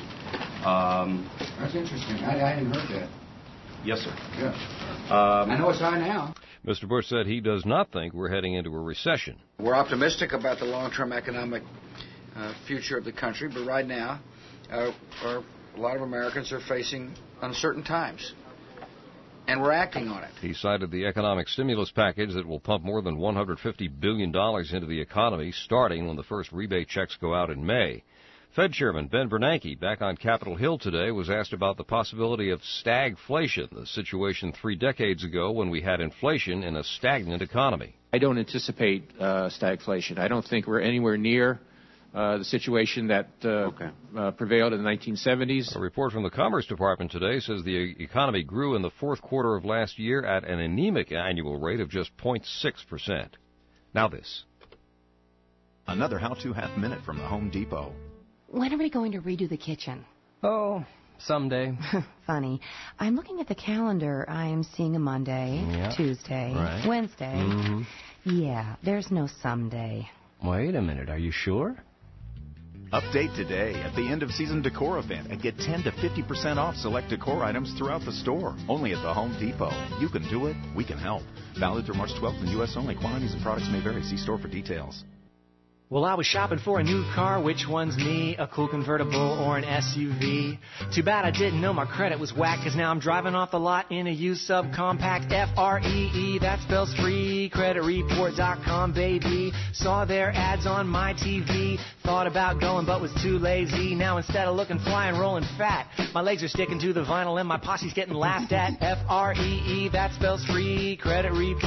That's interesting. I hadn't heard that. Yes, sir. Yeah. I know it's high now. Mr. Bush said he does not think we're heading into a recession. We're optimistic about the long-term economic future of the country, but right now, a lot of Americans are facing uncertain times, and we're acting on it. He cited the economic stimulus package that will pump more than $150 billion into the economy, starting when the first rebate checks go out in May. Fed Chairman Ben Bernanke, back on Capitol Hill today, was asked about the possibility of stagflation, the situation 3 decades ago when we had inflation in a stagnant economy. I don't anticipate stagflation. I don't think we're anywhere near the situation that prevailed in the 1970s. A report from the Commerce Department today says the economy grew in the fourth quarter of last year at an anemic annual rate of just 0.6%. Now this. Another how-to half minute from the Home Depot. When are we going to redo the kitchen? Oh, someday. Funny. I'm looking at the calendar. I'm seeing a Monday, Tuesday, Wednesday. Mm-hmm. Yeah, there's no someday. Wait a minute. Are you sure? Update today at the end of season decor event and get 10 to 50% off select decor items throughout the store. Only at the Home Depot. You can do it. We can help. Valid through March 12th in the U.S. only. Quantities and products may vary. See store for details. Well, I was shopping for a new car. Which one's me? A cool convertible or an SUV? Too bad I didn't know my credit was whack, 'cause now I'm driving off the lot in a used subcompact. F-R-E-E, that spells free. CreditReport.com, baby. Saw their ads on my TV. Thought about going but was too lazy. Now instead of looking fly and rolling fat, my legs are sticking to the vinyl and my posse's getting laughed at. F-R-E-E, that spells free.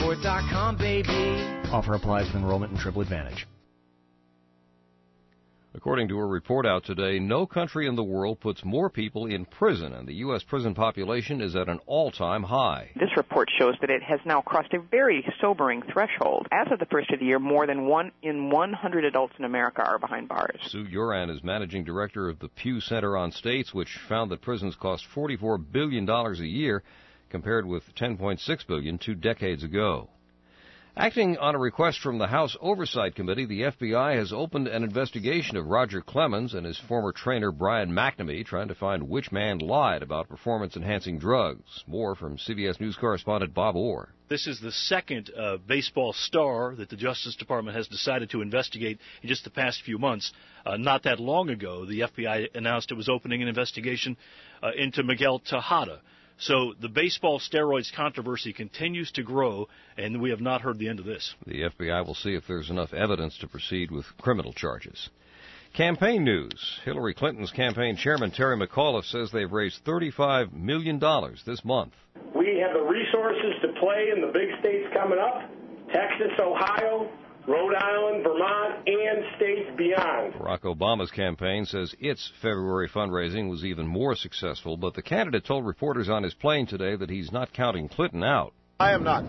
CreditReport.com, baby. Offer applies with enrollment and Triple Advantage. According to a report out today, no country in the world puts more people in prison, and the U.S. prison population is at an all-time high. This report shows that it has now crossed a very sobering threshold. As of the first of the year, more than 1 in 100 adults in America are behind bars. Sue Uran is managing director of the Pew Center on States, which found that prisons cost $44 billion a year, compared with $10.6 billion 2 decades ago. Acting on a request from the House Oversight Committee, the FBI has opened an investigation of Roger Clemens and his former trainer Brian McNamee, trying to find which man lied about performance-enhancing drugs. More from CBS News correspondent Bob Orr. This is the second baseball star that the Justice Department has decided to investigate in just the past few months. Not that long ago, the FBI announced it was opening an investigation into Miguel Tejada. So the baseball steroids controversy continues to grow, and we have not heard the end of this. The FBI will see if there's enough evidence to proceed with criminal charges. Campaign news. Hillary Clinton's campaign chairman, Terry McAuliffe, says they've raised $35 million this month. We have the resources to play in the big states coming up, Texas, Ohio, Rhode Island, Vermont, and states beyond. Barack Obama's campaign says its February fundraising was even more successful, but the candidate told reporters on his plane today that he's not counting Clinton out. I am not.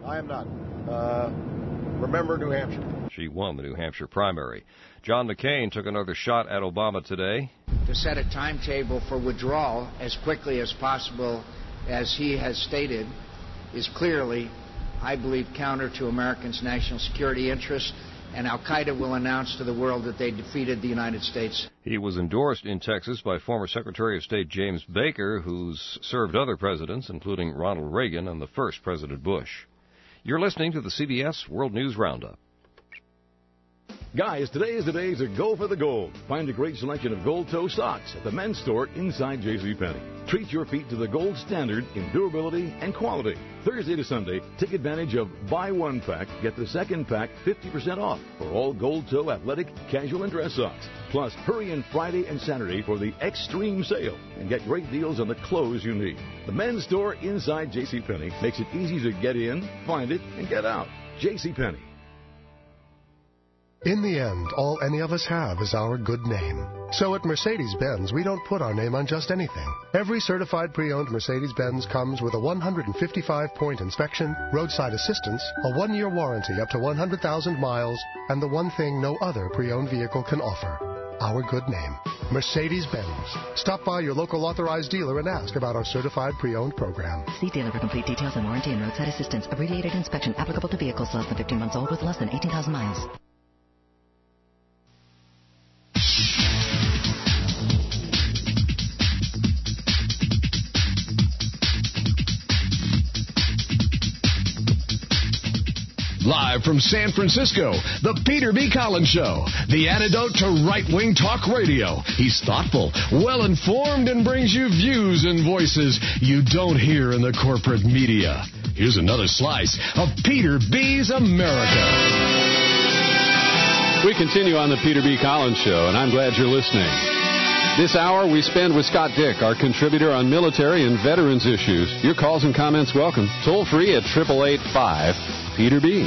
Remember New Hampshire. She won the New Hampshire primary. John McCain took another shot at Obama today. To set a timetable for withdrawal as quickly as possible, as he has stated, is clearly, I believe, counter to Americans' national security interests, and Al-Qaeda will announce to the world that they defeated the United States. He was endorsed in Texas by former Secretary of State James Baker, who's served other presidents, including Ronald Reagan and the first President Bush. You're listening to the CBS World News Roundup. Guys, today is the day to go for the gold. Find a great selection of gold toe socks at the men's store inside JCPenney. Treat your feet to the gold standard in durability and quality. Thursday to Sunday, take advantage of buy one pack, get the second pack 50% off for all gold toe athletic, casual, and dress socks. Plus, hurry in Friday and Saturday for the extreme sale and get great deals on the clothes you need. The men's store inside JCPenney makes it easy to get in, find it, and get out. JCPenney. In the end, all any of us have is our good name. So at Mercedes-Benz, we don't put our name on just anything. Every certified pre-owned Mercedes-Benz comes with a 155-point inspection, roadside assistance, a 1-year warranty up to 100,000 miles, and the one thing no other pre-owned vehicle can offer: our good name. Mercedes-Benz. Stop by your local authorized dealer and ask about our certified pre-owned program. See dealer for complete details on warranty and roadside assistance. Abbreviated inspection applicable to vehicles less than 15 months old with less than 18,000 miles. Live from San Francisco, the Peter B. Collins Show, the antidote to right-wing talk radio. He's thoughtful, well-informed, and brings you views and voices you don't hear in the corporate media. Here's another slice of Peter B.'s America. We continue on the Peter B. Collins Show, and I'm glad you're listening. This hour we spend with Scott Dick, our contributor on military and veterans issues. Your calls and comments welcome. Toll free at 888-5-PETER-B.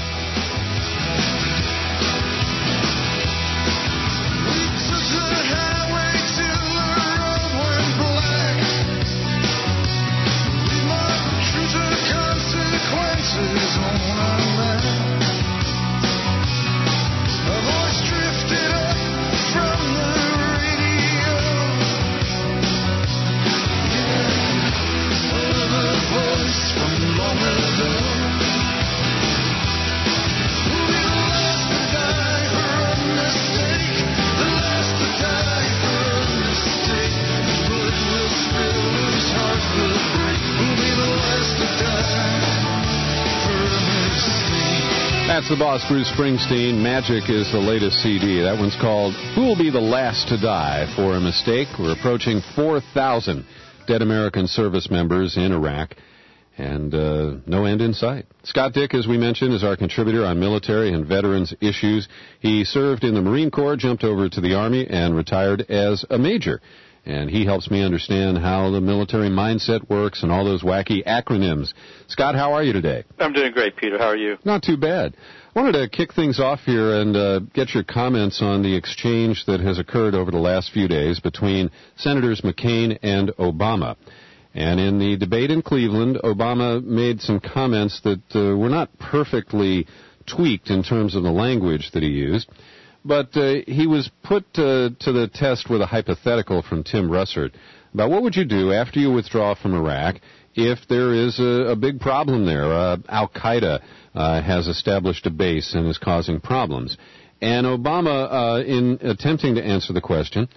That's the boss, Bruce Springsteen. Magic is the latest CD. That one's called Who Will Be the Last to Die for a Mistake? We're approaching 4,000 dead American service members in Iraq, and no end in sight. Scott Dick, as we mentioned, is our contributor on military and veterans issues. He served in the Marine Corps, jumped over to the Army, and retired as a major. and he helps me understand how the military mindset works and all those wacky acronyms. Scott, how are you today? I'm doing great, Peter. How are you? Not too bad. I wanted to kick things off here and get your comments on the exchange that has occurred over the last few days between Senators McCain and Obama. And in the debate in Cleveland, Obama made some comments that were not perfectly tweaked in terms of the language that he used. But he was put to the test with a hypothetical from Tim Russert about what would you do after you withdraw from Iraq if there is a big problem there. Al-Qaeda has established a base and is causing problems. And Obama, in attempting to answer the question,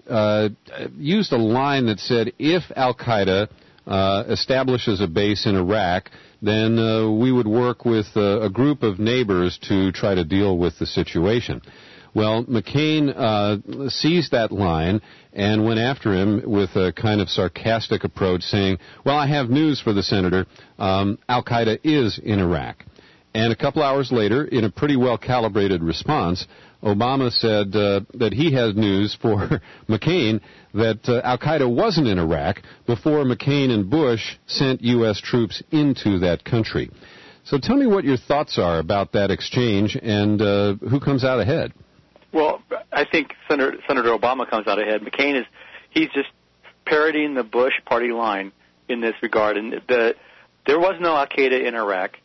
used a line that said, if Al-Qaeda establishes a base in Iraq, then we would work with a group of neighbors to try to deal with the situation. Well, McCain seized that line and went after him with a kind of sarcastic approach, saying, well, I have news for the senator. Al-Qaeda is in Iraq. And a couple hours later, in a pretty well-calibrated response, Obama said that he had news for McCain that Al-Qaeda wasn't in Iraq before McCain and Bush sent U.S. troops into that country. So tell me what your thoughts are about that exchange and who comes out ahead. Well, I think Senator Obama comes out ahead. McCain he's just parodying the Bush party line in this regard. And there was no Al-Qaeda in Iraq.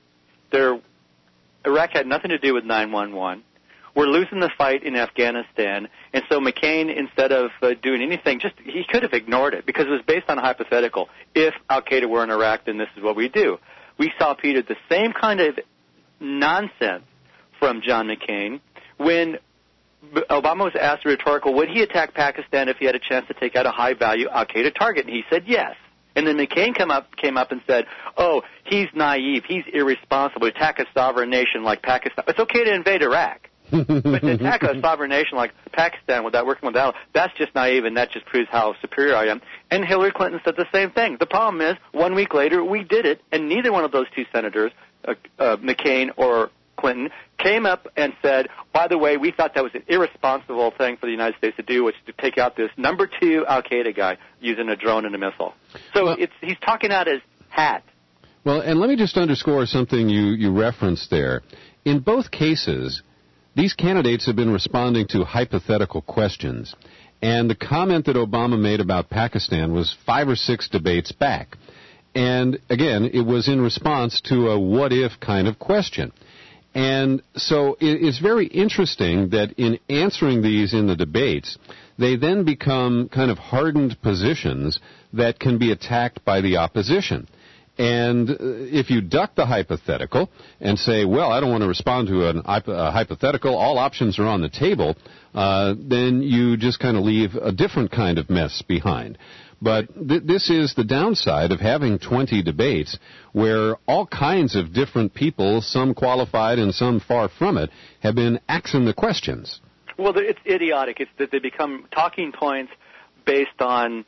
Iraq had nothing to do with 9/11. We're losing the fight in Afghanistan, and so McCain, instead of doing anything, he could have ignored it because it was based on a hypothetical. If Al-Qaeda were in Iraq, then this is what we do. We saw, Peter, the same kind of nonsense from John McCain when Obama was asked a rhetorical, would he attack Pakistan if he had a chance to take out a high-value Al-Qaeda target? And he said yes. And then McCain came up and said, oh, he's naive, he's irresponsible to attack a sovereign nation like Pakistan. It's okay to invade Iraq. But to attack a sovereign nation like Pakistan without working with that, that's just naive, and that just proves how superior I am. And Hillary Clinton said the same thing. The problem is, 1 week later, we did it, and neither one of those two senators, McCain or Clinton, came up and said, by the way, we thought that was an irresponsible thing for the United States to do, which is to take out this number 2 Al-Qaeda guy using a drone and a missile. So he's talking out his hat. Well, and let me just underscore something you referenced there. In both cases, these candidates have been responding to hypothetical questions. And the comment that Obama made about Pakistan was 5 or 6 debates back. And, again, it was in response to a what-if kind of question. And so it's very interesting that in answering these in the debates, they then become kind of hardened positions that can be attacked by the opposition. And if you duck the hypothetical and say, well, I don't want to respond to a hypothetical, all options are on the table, then you just kind of leave a different kind of mess behind. But this is the downside of having 20 debates where all kinds of different people, some qualified and some far from it, have been asking the questions. Well, it's idiotic. It's that they become talking points based on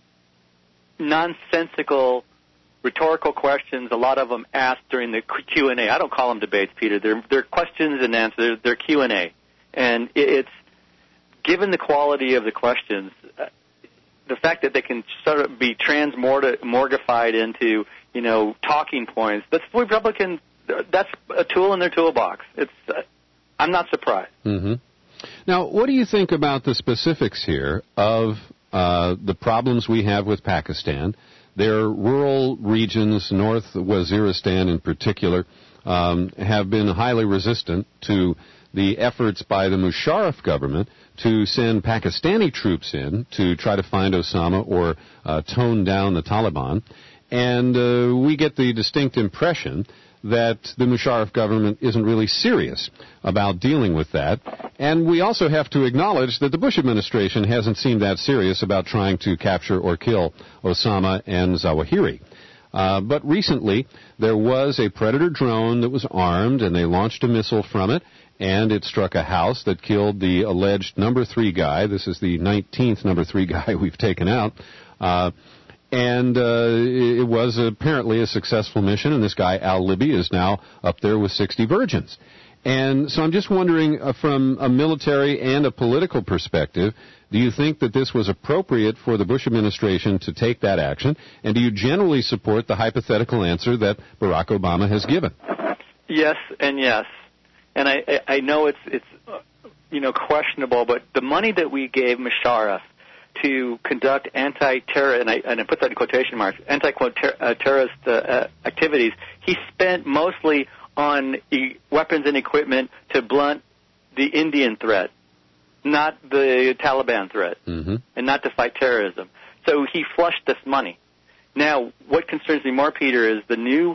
nonsensical rhetorical questions, a lot of them asked during the Q&A. I don't call them debates, Peter. They're questions and answers. They're Q&A. And it's, given the quality of the questions, the fact that they can sort of be transmorgified into, talking points, that's a tool in their toolbox. I'm not surprised. Mm-hmm. Now, what do you think about the specifics here of the problems we have with Pakistan? Their rural regions, North Waziristan in particular, have been highly resistant to the efforts by the Musharraf government to send Pakistani troops in to try to find Osama or tone down the Taliban. And we get the distinct impression that the Musharraf government isn't really serious about dealing with that. And we also have to acknowledge that the Bush administration hasn't seemed that serious about trying to capture or kill Osama and Zawahiri. But recently, there was a Predator drone that was armed, and they launched a missile from it, and it struck a house that killed the alleged number 3 guy. This is the 19th number 3 guy we've taken out. And it was apparently a successful mission, and this guy, Al-Libi, is now up there with 60 virgins. And so I'm just wondering, from a military and a political perspective, Do you think that this was appropriate for the Bush administration to take that action? And do you generally support the hypothetical answer that Barack Obama has given? Yes and yes. And I know it's questionable, but the money that we gave Musharraf to conduct anti-terror, and I put that in quotation marks, anti-terrorist activities, he spent mostly on weapons and equipment to blunt the Indian threat, not the Taliban threat, and not to fight terrorism. So he flushed this money. Now, what concerns me more, Peter, is the new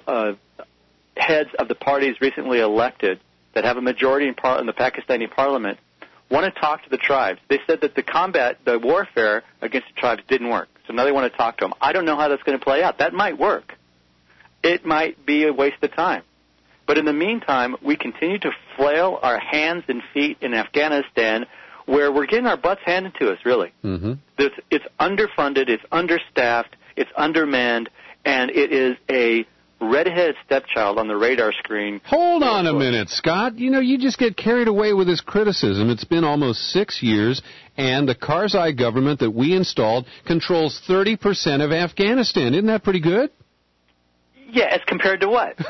heads of the parties recently elected that have a majority in the Pakistani parliament want to talk to the tribes. They said that the warfare against the tribes didn't work. So now they want to talk to them. I don't know how that's going to play out. That might work. It might be a waste of time. But in the meantime, we continue to flail our hands and feet in Afghanistan, where we're getting our butts handed to us, really. It's underfunded, it's understaffed, it's undermanned, and it is a red-headed stepchild on the radar screen. Hold on a minute, Scott. You just get carried away with this criticism. It's been almost 6 years, and the Karzai government that we installed controls 30% of Afghanistan. Isn't that pretty good? Yeah, as compared to what?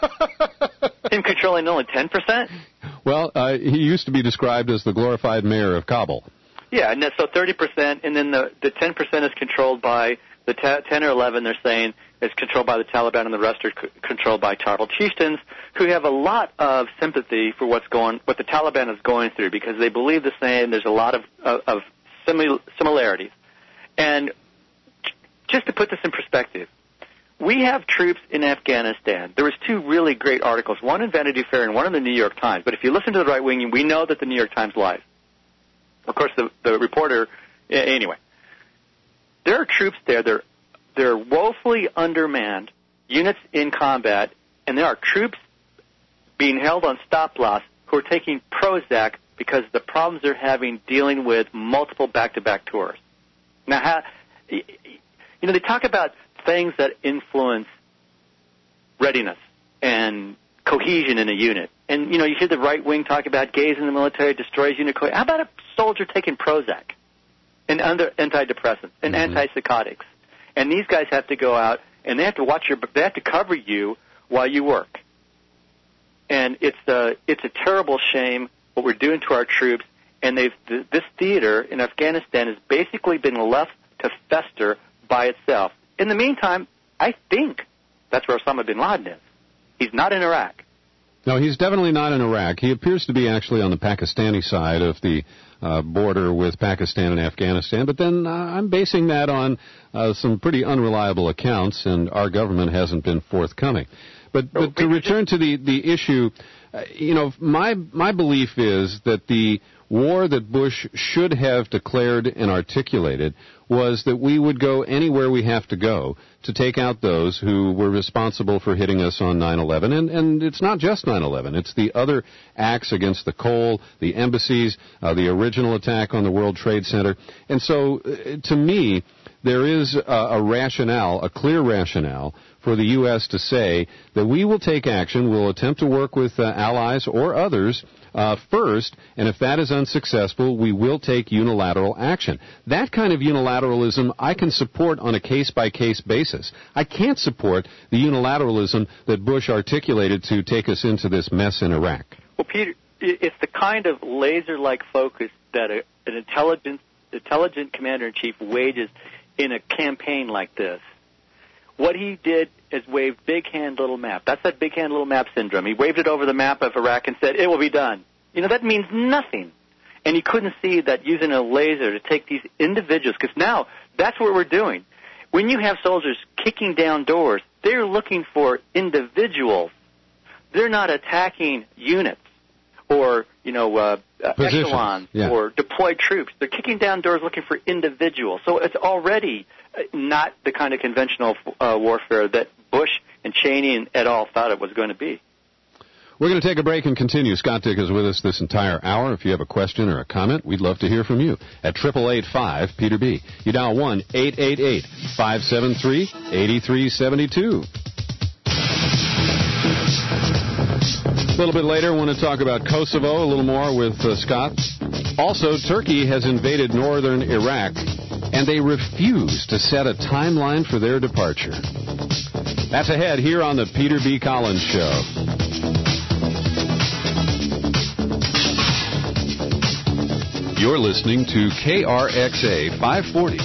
Him controlling only 10%? Well, he used to be described as the glorified mayor of Kabul. Yeah, and so 30%, and then the 10% is controlled by the 10 or 11, they're saying, is controlled by the Taliban, and the rest are controlled by tribal chieftains who have a lot of sympathy for what the Taliban is going through, because they believe the same. There's a lot of similarities. And just to put this in perspective, we have troops in Afghanistan. There was 2 really great articles, one in Vanity Fair and one in the New York Times. But if you listen to the right wing, we know that the New York Times lies. Of course, the reporter, anyway. There are troops there. They're woefully undermanned, units in combat, and there are troops being held on stop-loss who are taking Prozac because of the problems they're having dealing with multiple back-to-back tours. Now, they talk about things that influence readiness and cohesion in a unit. And, you hear the right wing talk about gays in the military destroys unit cohesion. How about a soldier taking Prozac and other antidepressants and antipsychotics? And these guys have to go out and they have to cover you while you work. And it's a terrible shame what we're doing to our troops. And this theater in Afghanistan has basically been left to fester by itself. In the meantime, I think that's where Osama bin Laden is. He's not in Iraq. No, he's definitely not in Iraq. He appears to be actually on the Pakistani side of the border with Pakistan and Afghanistan. But then I'm basing that on some pretty unreliable accounts, and our government hasn't been forthcoming. But to return to the issue, my belief is that the war that Bush should have declared and articulated was that we would go anywhere we have to go to take out those who were responsible for hitting us on 9/11. And it's not just 9/11. It's the other acts against the coal, the embassies, the original attack on the World Trade Center. And so, to me, there is a clear rationale for the U.S. to say that we will take action, we'll attempt to work with allies or others first, and if that is unsuccessful, we will take unilateral action. That kind of unilateralism I can support on a case-by-case basis. I can't support the unilateralism that Bush articulated to take us into this mess in Iraq. Well, Peter, it's the kind of laser-like focus that an intelligent commander-in-chief wages in a campaign like this. What he did is wave big hand, little map. That's that big hand, little map syndrome. He waved it over the map of Iraq and said, it will be done. That means nothing. And he couldn't see that using a laser to take these individuals, because now that's what we're doing. When you have soldiers kicking down doors, they're looking for individuals. They're not attacking units or, echelons or deployed troops. They're kicking down doors looking for individuals. So it's already not the kind of conventional warfare that Bush and Cheney and et al. Thought it was going to be. We're going to take a break and continue. Scott Dick is with us this entire hour. If you have a question or a comment, we'd love to hear from you at 888-5-PETER-B. You dial 1-888-573-8372. A little bit later, I want to talk about Kosovo a little more with Scott. Also, Turkey has invaded northern Iraq, and they refuse to set a timeline for their departure. That's ahead here on the Peter B. Collins Show. You're listening to KRXA 540.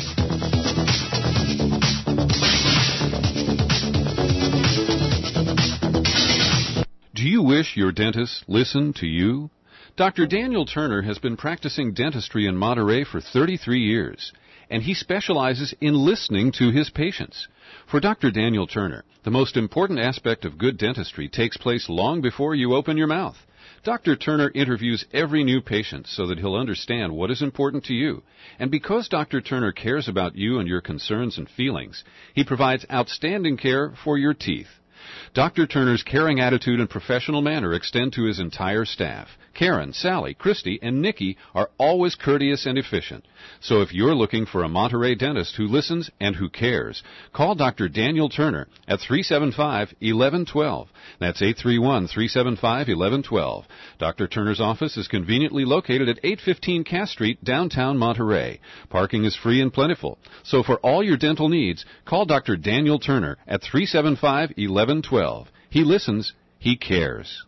Do you wish your dentist listened to you? Dr. Daniel Turner has been practicing dentistry in Monterey for 33 years, and he specializes in listening to his patients. For Dr. Daniel Turner, the most important aspect of good dentistry takes place long before you open your mouth. Dr. Turner interviews every new patient so that he'll understand what is important to you. And because Dr. Turner cares about you and your concerns and feelings, he provides outstanding care for your teeth. Dr. Turner's caring attitude and professional manner extend to his entire staff. Karen, Sally, Christy, and Nikki are always courteous and efficient. So if you're looking for a Monterey dentist who listens and who cares, call Dr. Daniel Turner at 375-1112. That's 831-375-1112. Dr. Turner's office is conveniently located at 815 Cass Street, downtown Monterey. Parking is free and plentiful. So for all your dental needs, call Dr. Daniel Turner at 375-1112. He listens, he cares.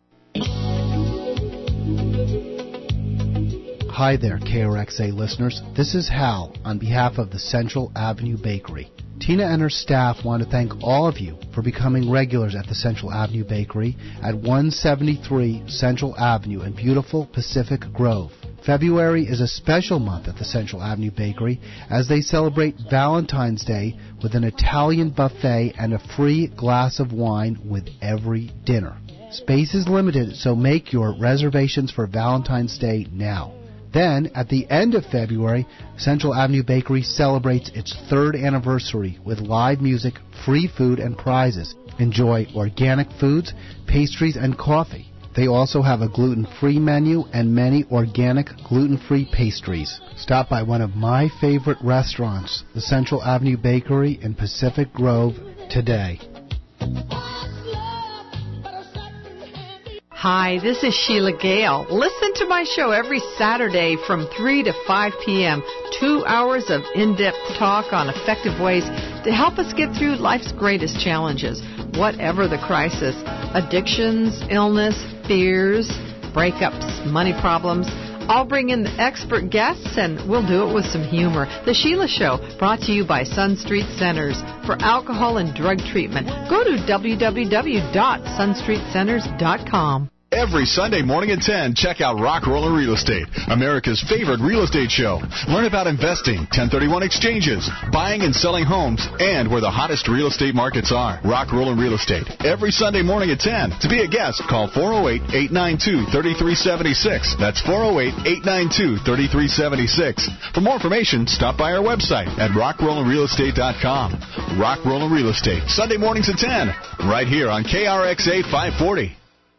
Hi there, KRXA listeners. This is Hal on behalf of the Central Avenue Bakery. Tina and her staff want to thank all of you for becoming regulars at the Central Avenue Bakery at 173 Central Avenue in beautiful Pacific Grove. February is a special month at the Central Avenue Bakery as they celebrate Valentine's Day with an Italian buffet and a free glass of wine with every dinner. Space is limited, so make your reservations for Valentine's Day now. Then, at the end of February, Central Avenue Bakery celebrates its 3rd anniversary with live music, free food, and prizes. Enjoy organic foods, pastries, and coffee. They also have a gluten-free menu and many organic gluten-free pastries. Stop by one of my favorite restaurants, the Central Avenue Bakery in Pacific Grove, today. Hi, this is Sheila Gale. Listen to my show every Saturday from 3 to 5 p.m. 2 hours of in-depth talk on effective ways to help us get through life's greatest challenges, whatever the crisis. Addictions, illness, fears, breakups, money problems. I'll bring in the expert guests and we'll do it with some humor. The Sheila Show, brought to you by Sun Street Centers for alcohol and drug treatment. Go to www.sunstreetcenters.com. Every Sunday morning at 10, check out Rock Rollin' Real Estate, America's favorite real estate show. Learn about investing, 1031 exchanges, buying and selling homes, and where the hottest real estate markets are. Rock Rollin' Real Estate, every Sunday morning at 10. To be a guest, call 408-892-3376. That's 408-892-3376. For more information, stop by our website at rockrollinrealestate.com. Rock Rollin' Real Estate, Sunday mornings at 10, right here on KRXA 540.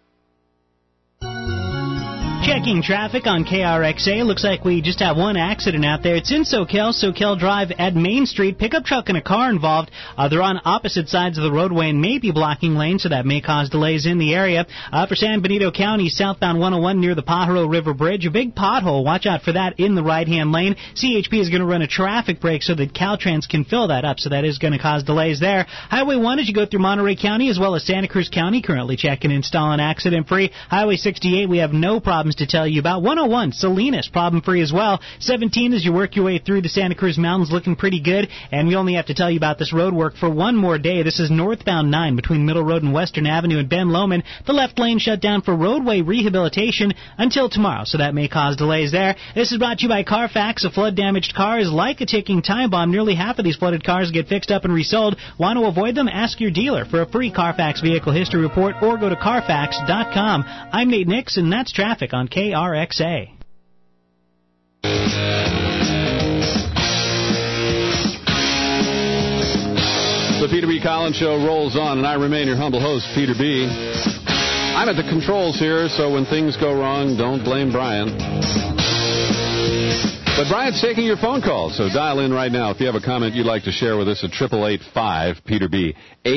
Checking traffic on KRXA. Looks like we just have one accident out there. It's in Soquel Drive at Main Street. Pickup truck and a car involved. They're on opposite sides of the roadway and may be blocking lanes, so that may cause delays in the area. For San Benito County, southbound 101 near the Pajaro River Bridge. A big pothole. Watch out for that in the right-hand lane. CHP is going to run a traffic break so that Caltrans can fill that up, so that is going to cause delays there. Highway 1 as you go through Monterey County as well as Santa Cruz County. Currently checking and installing accident-free. Highway 68, we have no problems to tell you about. 101, Salinas, problem-free as well. 17 as you work your way through the Santa Cruz Mountains, looking pretty good. And we only have to tell you about this road work for one more day. This is northbound 9 between Middle Road and Western Avenue and Ben Lomond. The left lane shut down for roadway rehabilitation until tomorrow, so that may cause delays there. This is brought to you by Carfax. A flood-damaged car is like a ticking time bomb. Nearly half of these flooded cars get fixed up and resold. Want to avoid them? Ask your dealer for a free Carfax Vehicle History Report or go to Carfax.com. I'm Nate Nix, and that's traffic on KRXA. The Peter B. Collins Show rolls on, and I remain your humble host, Peter B. I'm at the controls here, so when things go wrong, don't blame Brian. But Bryant's taking your phone calls, so dial in right now if you have a comment you'd like to share with us at 888-5-PETER-B,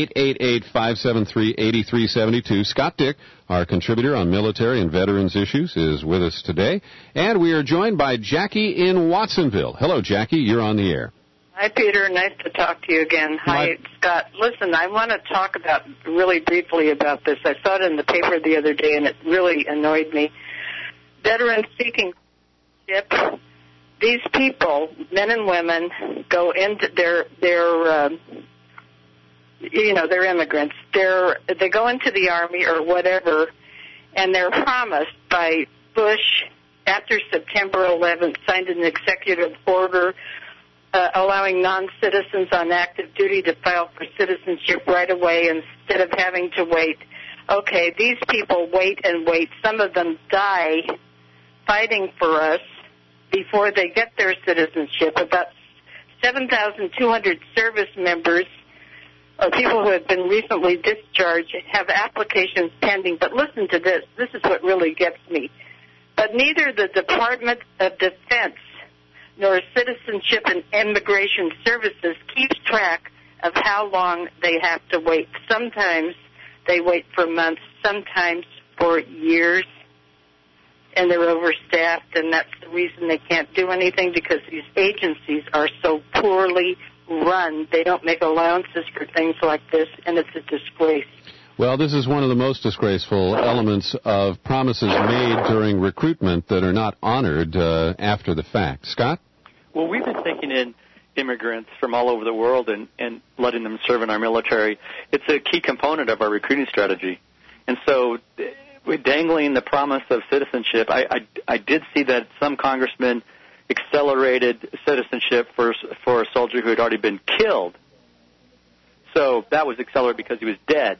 888-573-8372. Scott Dick, our contributor on military and veterans issues, is with us today. And we are joined by Jackie in Watsonville. Hello, Jackie. You're on the air. Hi, Peter. Nice to talk to you again. Hi, Scott. Listen, I want to talk about really briefly about this. I saw it in the paper the other day, and it really annoyed me. Veterans seeking ship. These people, men and women, go into they're immigrants. They go into the Army or whatever, and they're promised by Bush after September 11th, signed an executive order allowing non-citizens on active duty to file for citizenship right away instead of having to wait. Okay, these people wait and wait. Some of them die fighting for us before they get their citizenship. About 7,200 service members or people who have been recently discharged have applications pending. But listen to this. This is what really gets me. But neither the Department of Defense nor Citizenship and Immigration Services keeps track of how long they have to wait. Sometimes they wait for months, sometimes for years, and they're overstaffed, and that's the reason they can't do anything, because these agencies are so poorly run. They don't make allowances for things like this, and it's a disgrace. Well, this is one of the most disgraceful elements of promises made during recruitment that are not honored after the fact. Scott? Well, we've been taking in immigrants from all over the world and letting them serve in our military. It's a key component of our recruiting strategy. And so with dangling the promise of citizenship, I did see that some congressmen accelerated citizenship for a soldier who had already been killed. So that was accelerated because he was dead.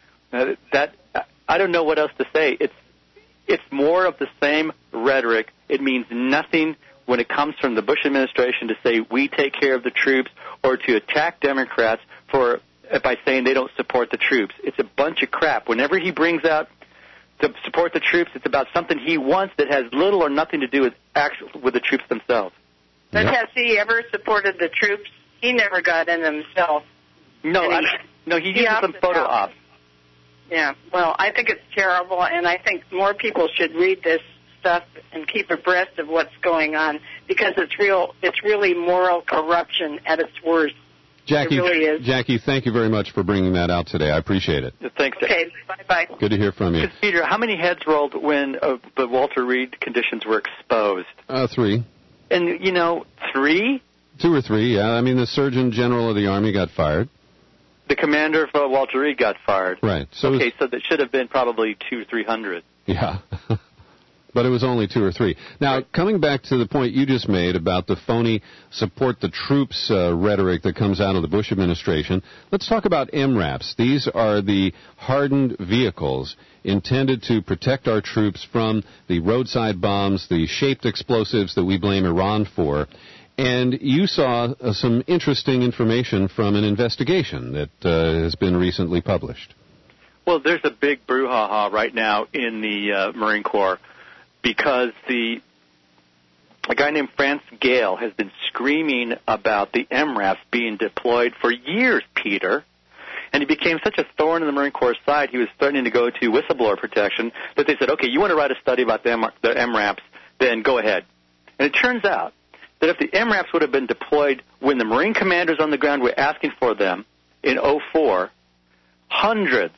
That I don't know what else to say. It's more of the same rhetoric. It means nothing when it comes from the Bush administration to say we take care of the troops or to attack Democrats by saying they don't support the troops. It's a bunch of crap. Whenever he brings out to support the troops, it's about something he wants that has little or nothing to do with the troops themselves. But has he ever supported the troops? He never got in himself. No, he uses some photo ops. Yeah, well, I think it's terrible, and I think more people should read this stuff and keep abreast of what's going on, because it's really moral corruption at its worst. Jackie, it really is. Jackie, thank you very much for bringing that out today. I appreciate it. Thanks. Okay, bye-bye. Good to hear from you. Peter, how many heads rolled when the Walter Reed conditions were exposed? 3. And, 3? 2 or 3, yeah. I mean, the Surgeon General of the Army got fired. The commander of Walter Reed got fired. Right. So that should have been probably 200 or 300. Yeah. But it was only 2 or 3. Now, coming back to the point you just made about the phony support the troops rhetoric that comes out of the Bush administration, let's talk about MRAPs. These are the hardened vehicles intended to protect our troops from the roadside bombs, the shaped explosives that we blame Iran for. And you saw some interesting information from an investigation that has been recently published. Well, there's a big brouhaha right now in the Marine Corps because a guy named France Gale has been screaming about the MRAPs being deployed for years, Peter. And he became such a thorn in the Marine Corps' side, he was threatening to go to whistleblower protection, that they said, okay, you want to write a study about the MRAPs, then go ahead. And it turns out that if the MRAPs would have been deployed when the Marine commanders on the ground were asking for them in 2004, hundreds,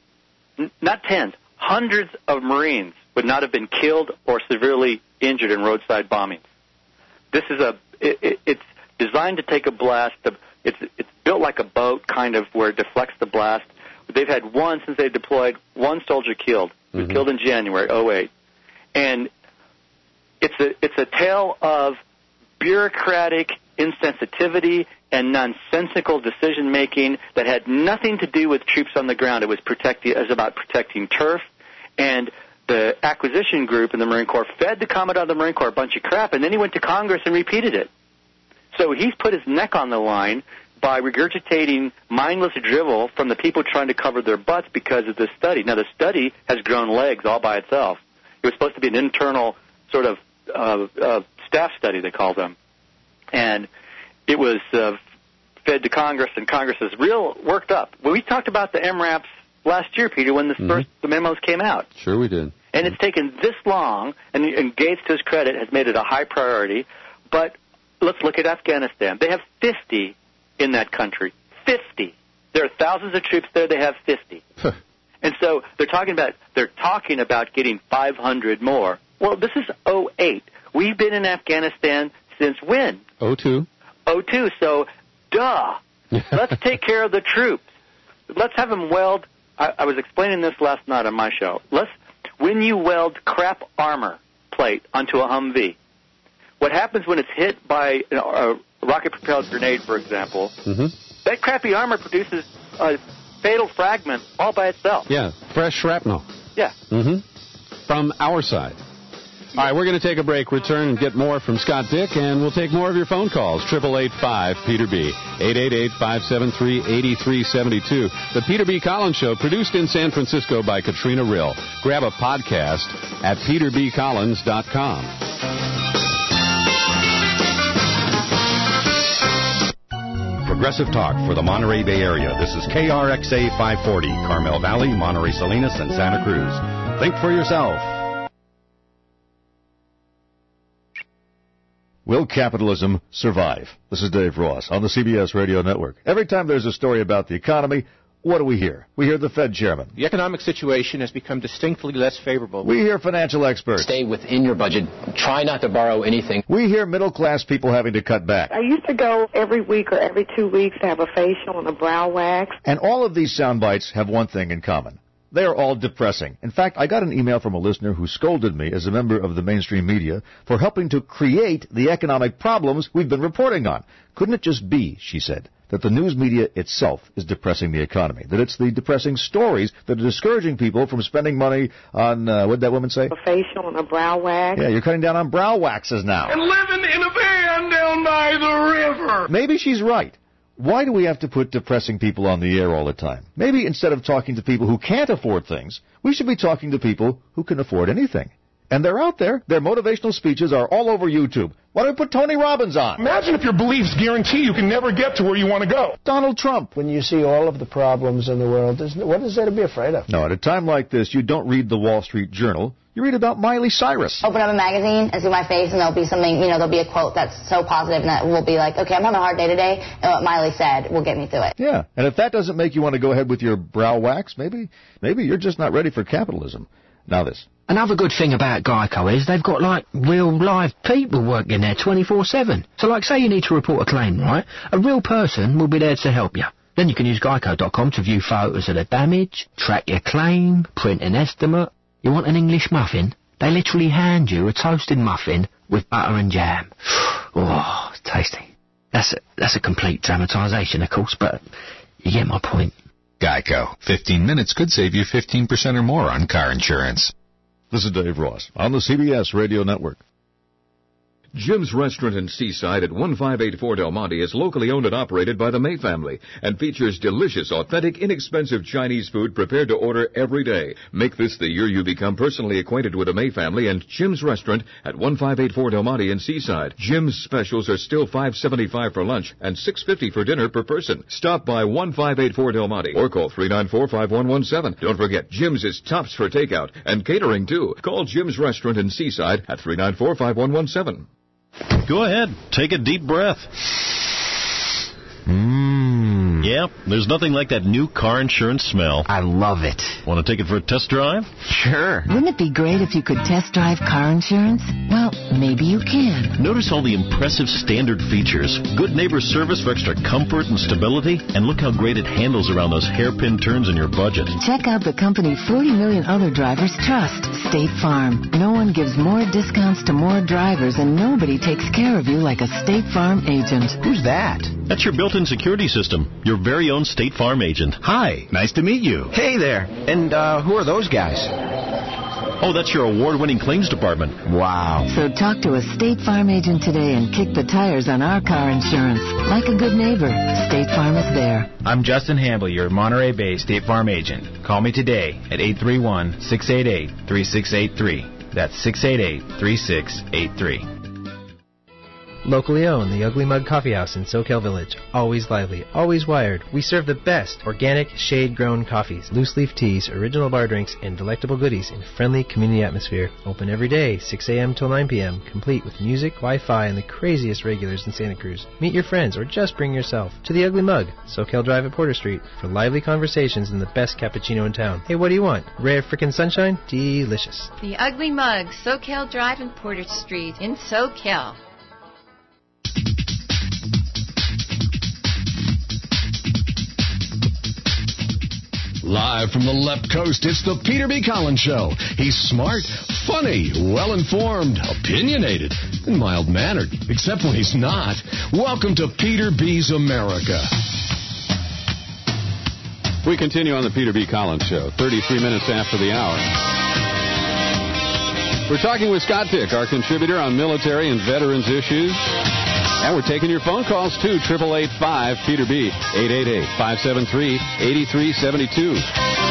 not tens, hundreds of Marines would not have been killed or severely injured in roadside bombings. This is it's designed to take a blast. It's built like a boat, kind of, where it deflects the blast. They've had since they deployed, one soldier killed. He was killed in January 2008. And it's a tale of bureaucratic insensitivity and nonsensical decision-making that had nothing to do with troops on the ground. It was about protecting turf, and the acquisition group in the Marine Corps fed the Commandant of the Marine Corps a bunch of crap, and then he went to Congress and repeated it. So he's put his neck on the line by regurgitating mindless drivel from the people trying to cover their butts because of this study. Now, the study has grown legs all by itself. It was supposed to be an internal sort of staff study, they call them. And it was fed to Congress, and Congress is real worked up. Well, we talked about the MRAPs last year, Peter, when the memos came out. Sure we did. And it's taken this long, and Gates, to his credit, has made it a high priority. But let's look at Afghanistan. They have 50 in that country. 50. There are thousands of troops there. They have 50. And so they're talking about getting 500 more. Well, this is 2008. We've been in Afghanistan since when? 2002. 2002. So, duh. Let's take care of the troops. Let's have them weld. I was explaining this last night on my show. When you weld crap armor plate onto a Humvee, what happens when it's hit by a rocket-propelled grenade, for example, that crappy armor produces a fatal fragment all by itself. Yeah, fresh shrapnel. Yeah. From our side. All right, we're going to take a break, return, and get more from Scott Dick, and we'll take more of your phone calls. 888-5-PETER-B, 888-573-8372. The Peter B. Collins Show, produced in San Francisco by Katrina Rill. Grab a podcast at peterbcollins.com. Progressive talk for the Monterey Bay Area. This is KRXA 540, Carmel Valley, Monterey Salinas, and Santa Cruz. Think for yourself. Will capitalism survive? This is Dave Ross on the CBS Radio Network. Every time there's a story about the economy, what do we hear? We hear the Fed chairman. The economic situation has become distinctly less favorable. We hear financial experts. Stay within your budget. Try not to borrow anything. We hear middle-class people having to cut back. I used to go every week or every 2 weeks to have a facial and a brow wax. And all of these sound bites have one thing in common. They are all depressing. In fact, I got an email from a listener who scolded me as a member of the mainstream media for helping to create the economic problems we've been reporting on. Couldn't it just be, she said, that the news media itself is depressing the economy, that it's the depressing stories that are discouraging people from spending money on, what did that woman say? A facial and a brow wax. Yeah, you're cutting down on brow waxes now. And living in a van down by the river. Maybe she's right. Why do we have to put depressing people on the air all the time? Maybe instead of talking to people who can't afford things, we should be talking to people who can afford anything. And they're out there. Their motivational speeches are all over YouTube. Why don't we put Tony Robbins on? Imagine if your beliefs guarantee you can never get to where you want to go. Donald Trump. When you see all of the problems in the world, what is there to be afraid of? No, at a time like this, you don't read the Wall Street Journal. You read about Miley Cyrus. Open up a magazine and see my face, and there'll be something, there'll be a quote that's so positive, and that will be like, okay, I'm having a hard day today, and what Miley said will get me through it. Yeah, and if that doesn't make you want to go ahead with your brow wax, maybe you're just not ready for capitalism. Now this. Another good thing about Geico is they've got, real live people working there 24/7. So, say you need to report a claim, right? A real person will be there to help you. Then you can use Geico.com to view photos of the damage, track your claim, print an estimate. You want an English muffin? They literally hand you a toasted muffin with butter and jam. Oh, it's tasty. That's a complete dramatisation, of course, but you get my point. Geico. 15 minutes could save you 15% or more on car insurance. This is Dave Ross on the CBS Radio Network. Jim's Restaurant in Seaside at 1584 Del Monte is locally owned and operated by the May family and features delicious, authentic, inexpensive Chinese food prepared to order every day. Make this the year you become personally acquainted with the May family and Jim's Restaurant at 1584 Del Monte in Seaside. Jim's specials are still $5.75 for lunch and $6.50 for dinner per person. Stop by 1584 Del Monte or call 394-5117. Don't forget, Jim's is tops for takeout and catering too. Call Jim's Restaurant in Seaside at 394-5117. Go ahead. Take a deep breath. Yep, there's nothing like that new car insurance smell. I love it. Want to take it for a test drive? Sure. Wouldn't it be great if you could test drive car insurance? Well, maybe you can. Notice all the impressive standard features. Good neighbor service for extra comfort and stability. And look how great it handles around those hairpin turns in your budget. Check out the company 40 million other drivers trust, State Farm. No one gives more discounts to more drivers, and nobody takes care of you like a State Farm agent. Who's that? That's your built-in security system. Your very own State Farm agent. Hi, nice to meet you. Hey there. And who are those guys? Oh, that's your award-winning claims department. Wow. So talk to a State Farm agent today and kick the tires on our car insurance. Like a good neighbor, State Farm is there. I'm Justin Hamble, your Monterey Bay State Farm agent. Call me today at 831-688-3683. That's 688-3683. Locally owned, the Ugly Mug Coffee House in Soquel Village. Always lively, always wired. We serve the best organic, shade-grown coffees, loose-leaf teas, original bar drinks, and delectable goodies in a friendly community atmosphere. Open every day, 6 a.m. till 9 p.m., complete with music, Wi-Fi, and the craziest regulars in Santa Cruz. Meet your friends or just bring yourself to the Ugly Mug, Soquel Drive at Porter Street, for lively conversations and the best cappuccino in town. Hey, what do you want? Ray of frickin' sunshine? Delicious. The Ugly Mug, Soquel Drive and Porter Street in Soquel. Live from the left coast, it's the Peter B. Collins Show. He's smart, funny, well-informed, opinionated, and mild-mannered, except when he's not. Welcome to Peter B's America. We continue on the Peter B. Collins Show, 33 minutes after the hour. We're talking with Scott Dick, our contributor on military and veterans issues. And we're taking your phone calls, too, 888-5-PETER-B, 888-573-8372.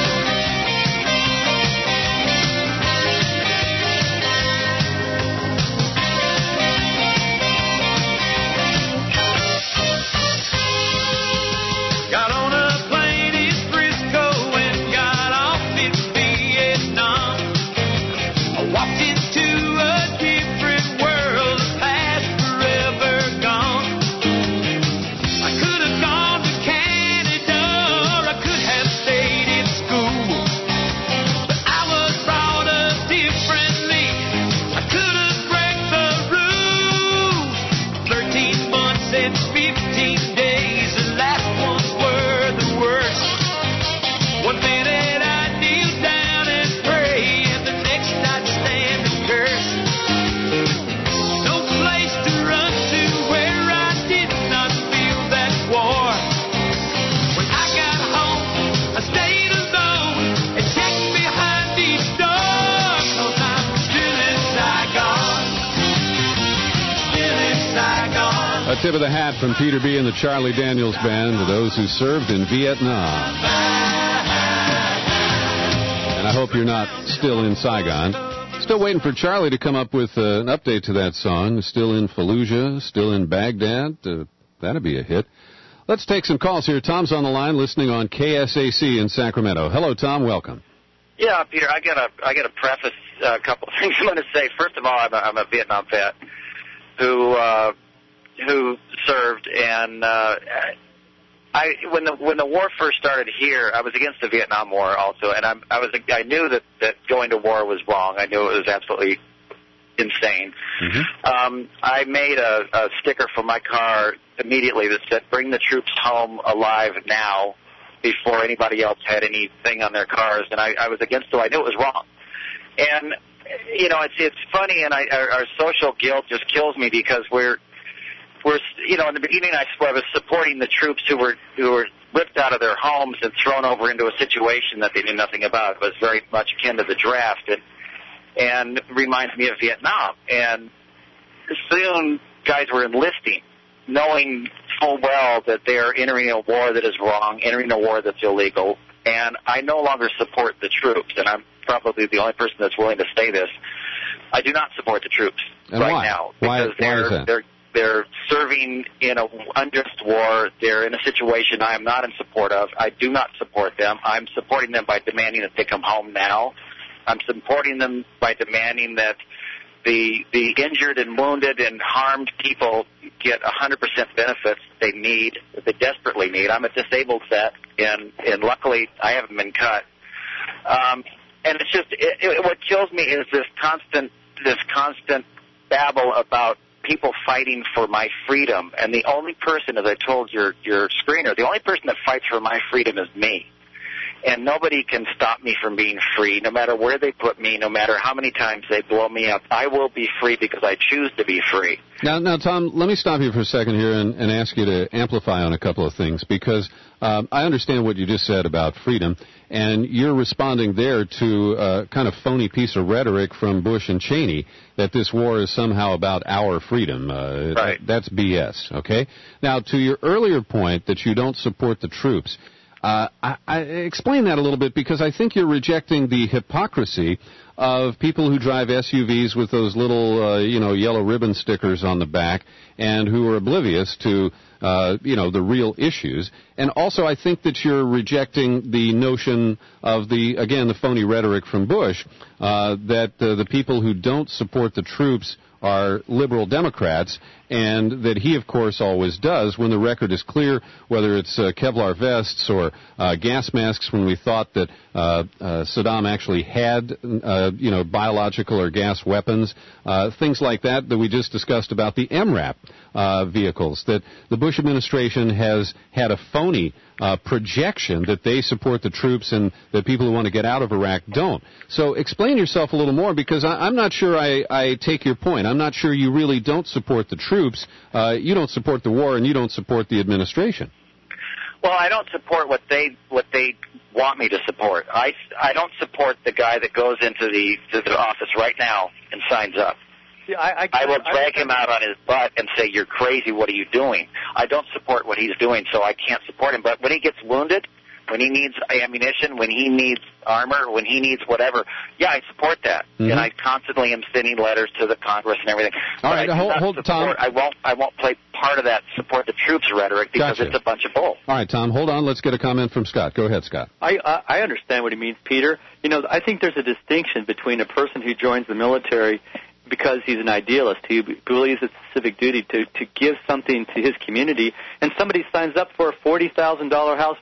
Tip of the hat from Peter B. and the Charlie Daniels Band to those who served in Vietnam. And I hope you're not still in Saigon. Still waiting for Charlie to come up with an update to that song. Still in Fallujah, still in Baghdad. That'd be a hit. Let's take some calls here. Tom's on the line listening on KSAC in Sacramento. Hello, Tom. Welcome. Yeah, Peter, I got to preface a couple of things I'm going to say. First of all, I'm a Vietnam vet who served, and when the war first started here, I was against the Vietnam War also, and I knew that going to war was wrong. I knew it was absolutely insane. Mm-hmm. I made a sticker for my car immediately that said, "Bring the troops home alive now," before anybody else had anything on their cars, and I was against it. I knew it was wrong. And you know, it's funny, and our social guilt just kills me because we're in the beginning I was supporting the troops who were ripped out of their homes and thrown over into a situation that they knew nothing about. It was very much akin to the draft, and reminds me of Vietnam. And soon guys were enlisting, knowing full well that they are entering a war that is wrong, entering a war that's illegal. And I no longer support the troops, and I'm probably the only person that's willing to say this. I do not support the troops now because they're serving in an unjust war. They're in a situation I am not in support of. I do not support them. I'm supporting them by demanding that they come home now. I'm supporting them by demanding that the injured and wounded and harmed people get 100% benefits they need, that they desperately need. I'm a disabled vet, and luckily I haven't been cut. And it's just what kills me is this constant babble about people fighting for my freedom. And the only person, as I told your screener, the only person that fights for my freedom is me. And nobody can stop me from being free, no matter where they put me, no matter how many times they blow me up. I will be free because I choose to be free. Now, Tom, let me stop you for a second here and ask you to amplify on a couple of things, because I understand what you just said about freedom, and you're responding there to a kind of phony piece of rhetoric from Bush and Cheney that this war is somehow about our freedom. Right. That's BS, okay? Now, to your earlier point that you don't support the troops, I explain that a little bit because I think you're rejecting the hypocrisy of people who drive SUVs with those little, yellow ribbon stickers on the back and who are oblivious to, the real issues. And also I think that you're rejecting the notion of the phony rhetoric from Bush, that the people who don't support the troops are liberal Democrats, and that he, of course, always does when the record is clear, whether it's Kevlar vests or gas masks when we thought that Saddam actually had, biological or gas weapons, things like that we just discussed about the MRAP vehicles, that the Bush administration has had a phony projection that they support the troops and that people who want to get out of Iraq don't. So explain yourself a little more, because I'm not sure I take your point. I'm not sure you really don't support the troops. You don't support the war, and you don't support the administration. Well, I don't support what they want me to support. I don't support the guy that goes into the office right now and signs up. Yeah, I will drag him out on his butt and say, "You're crazy. What are you doing?" I don't support what he's doing, so I can't support him. But when he gets wounded, when he needs ammunition, when he needs armor, when he needs whatever, yeah, I support that. Mm-hmm. And I constantly am sending letters to the Congress and everything. All right, hold, Tom. I won't play part of that support the troops rhetoric because it's a bunch of bull. All right, Tom, hold on. Let's get a comment from Scott. Go ahead, Scott. I understand what he means, Peter. I think there's a distinction between a person who joins the military because he's an idealist, who believes it's a civic duty to give something to his community, and somebody signs up for a $40,000 house,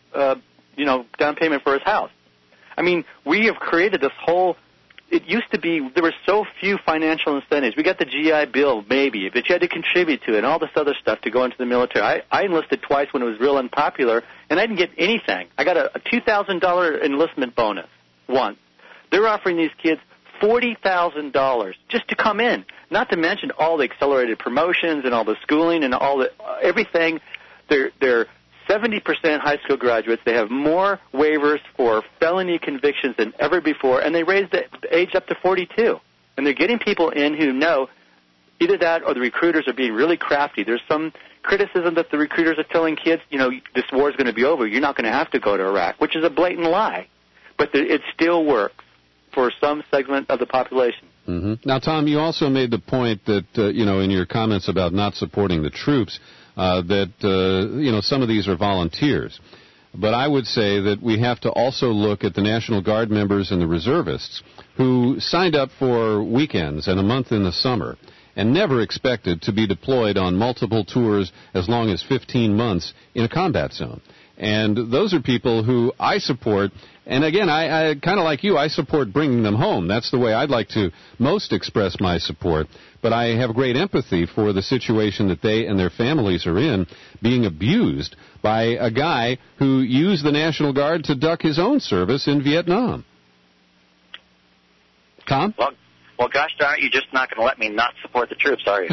down payment for his house. I mean, we have created this whole. It used to be there were so few financial incentives. We got the GI Bill, maybe, but you had to contribute to it and all this other stuff to go into the military. I enlisted twice when it was real unpopular, and I didn't get anything. I got a $2,000 enlistment bonus once. They're offering these kids $40,000 just to come in, not to mention all the accelerated promotions and all the schooling and all the everything. They're 70% high school graduates. They have more waivers for felony convictions than ever before, and they raised the age up to 42. And they're getting people in who know either that or the recruiters are being really crafty. There's some criticism that the recruiters are telling kids, this war is going to be over. You're not going to have to go to Iraq, which is a blatant lie. But it still works for some segment of the population. Mm-hmm. Now, Tom, you also made the point that, in your comments about not supporting the troops, that some of these are volunteers. But I would say that we have to also look at the National Guard members and the reservists who signed up for weekends and a month in the summer and never expected to be deployed on multiple tours as long as 15 months in a combat zone. And those are people who I support. And again, I kind of like you, I support bringing them home. That's the way I'd like to most express my support. But I have great empathy for the situation that they and their families are in, being abused by a guy who used the National Guard to duck his own service in Vietnam. Tom? Well, gosh darn it, you're just not going to let me not support the troops, are you?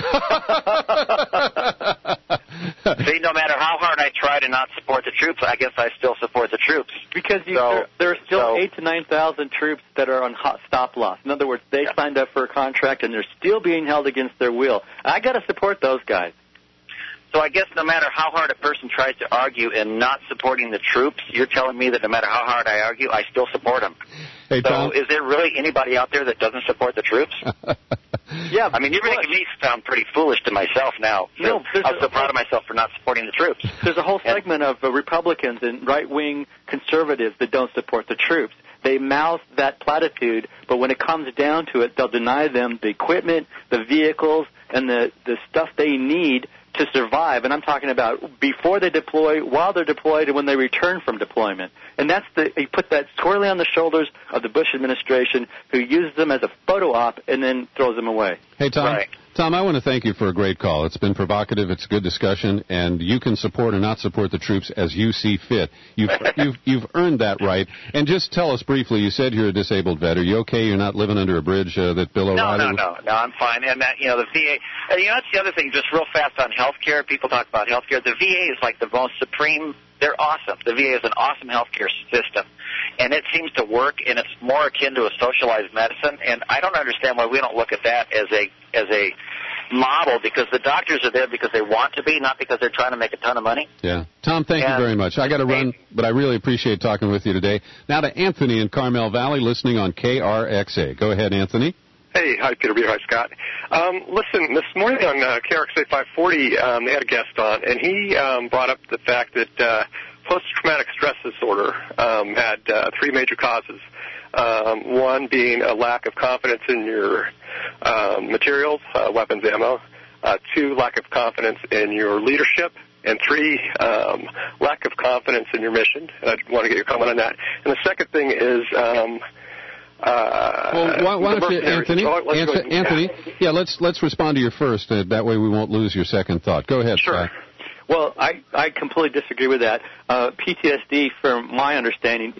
See, no matter how hard I try to not support the troops, I guess I still support the troops. Because there are still 8,000 to 9,000 troops that are on stop loss. In other words, they signed up for a contract and they're still being held against their will. I got to support those guys. So I guess no matter how hard a person tries to argue in not supporting the troops, you're telling me that no matter how hard I argue, I still support them. Hey, so Tom? Is there really anybody out there that doesn't support the troops? Yeah, I mean, you're making me sound pretty foolish to myself now. No, I'm so proud of myself for not supporting the troops. There's a whole segment of Republicans and right-wing conservatives that don't support the troops. They mouth that platitude, but when it comes down to it, they'll deny them the equipment, the vehicles, and the stuff they need to survive. And I'm talking about before they deploy, while they're deployed, and when they return from deployment. And he put that squarely on the shoulders of the Bush administration, who uses them as a photo op and then throws them away. Hey, Tom. Right. Tom, I want to thank you for a great call. It's been provocative. It's a good discussion, and you can support or not support the troops as you see fit. You've earned that right. And just tell us briefly. You said you're a disabled vet. Are you okay? You're not living under a bridge that Bill O'Reilly? No, I'm fine. And that, the VA. And that's the other thing. Just real fast on health care. People talk about health care. The VA is like the most supreme. They're awesome. The VA is an awesome health care system. And it seems to work, and it's more akin to a socialized medicine. And I don't understand why we don't look at that as a model, because the doctors are there because they want to be, not because they're trying to make a ton of money. Yeah. Tom, thank you very much. I got to run, but I really appreciate talking with you today. Now to Anthony in Carmel Valley, listening on KRXA. Go ahead, Anthony. Hey, hi, Peter B. Hi, Scott. Listen, this morning on KRXA 540, they had a guest on, and he brought up the fact that post-traumatic stress disorder had three major causes. One being a lack of confidence in your materials, weapons, ammo. Two, lack of confidence in your leadership. And three, lack of confidence in your mission. And I want to get your comment on that. And the second thing is... well, why don't you, Anthony? Anthony, yeah, let's respond to your first. That way we won't lose your second thought. Go ahead, Sure. Scott. Well, I completely disagree with that. PTSD, from my understanding,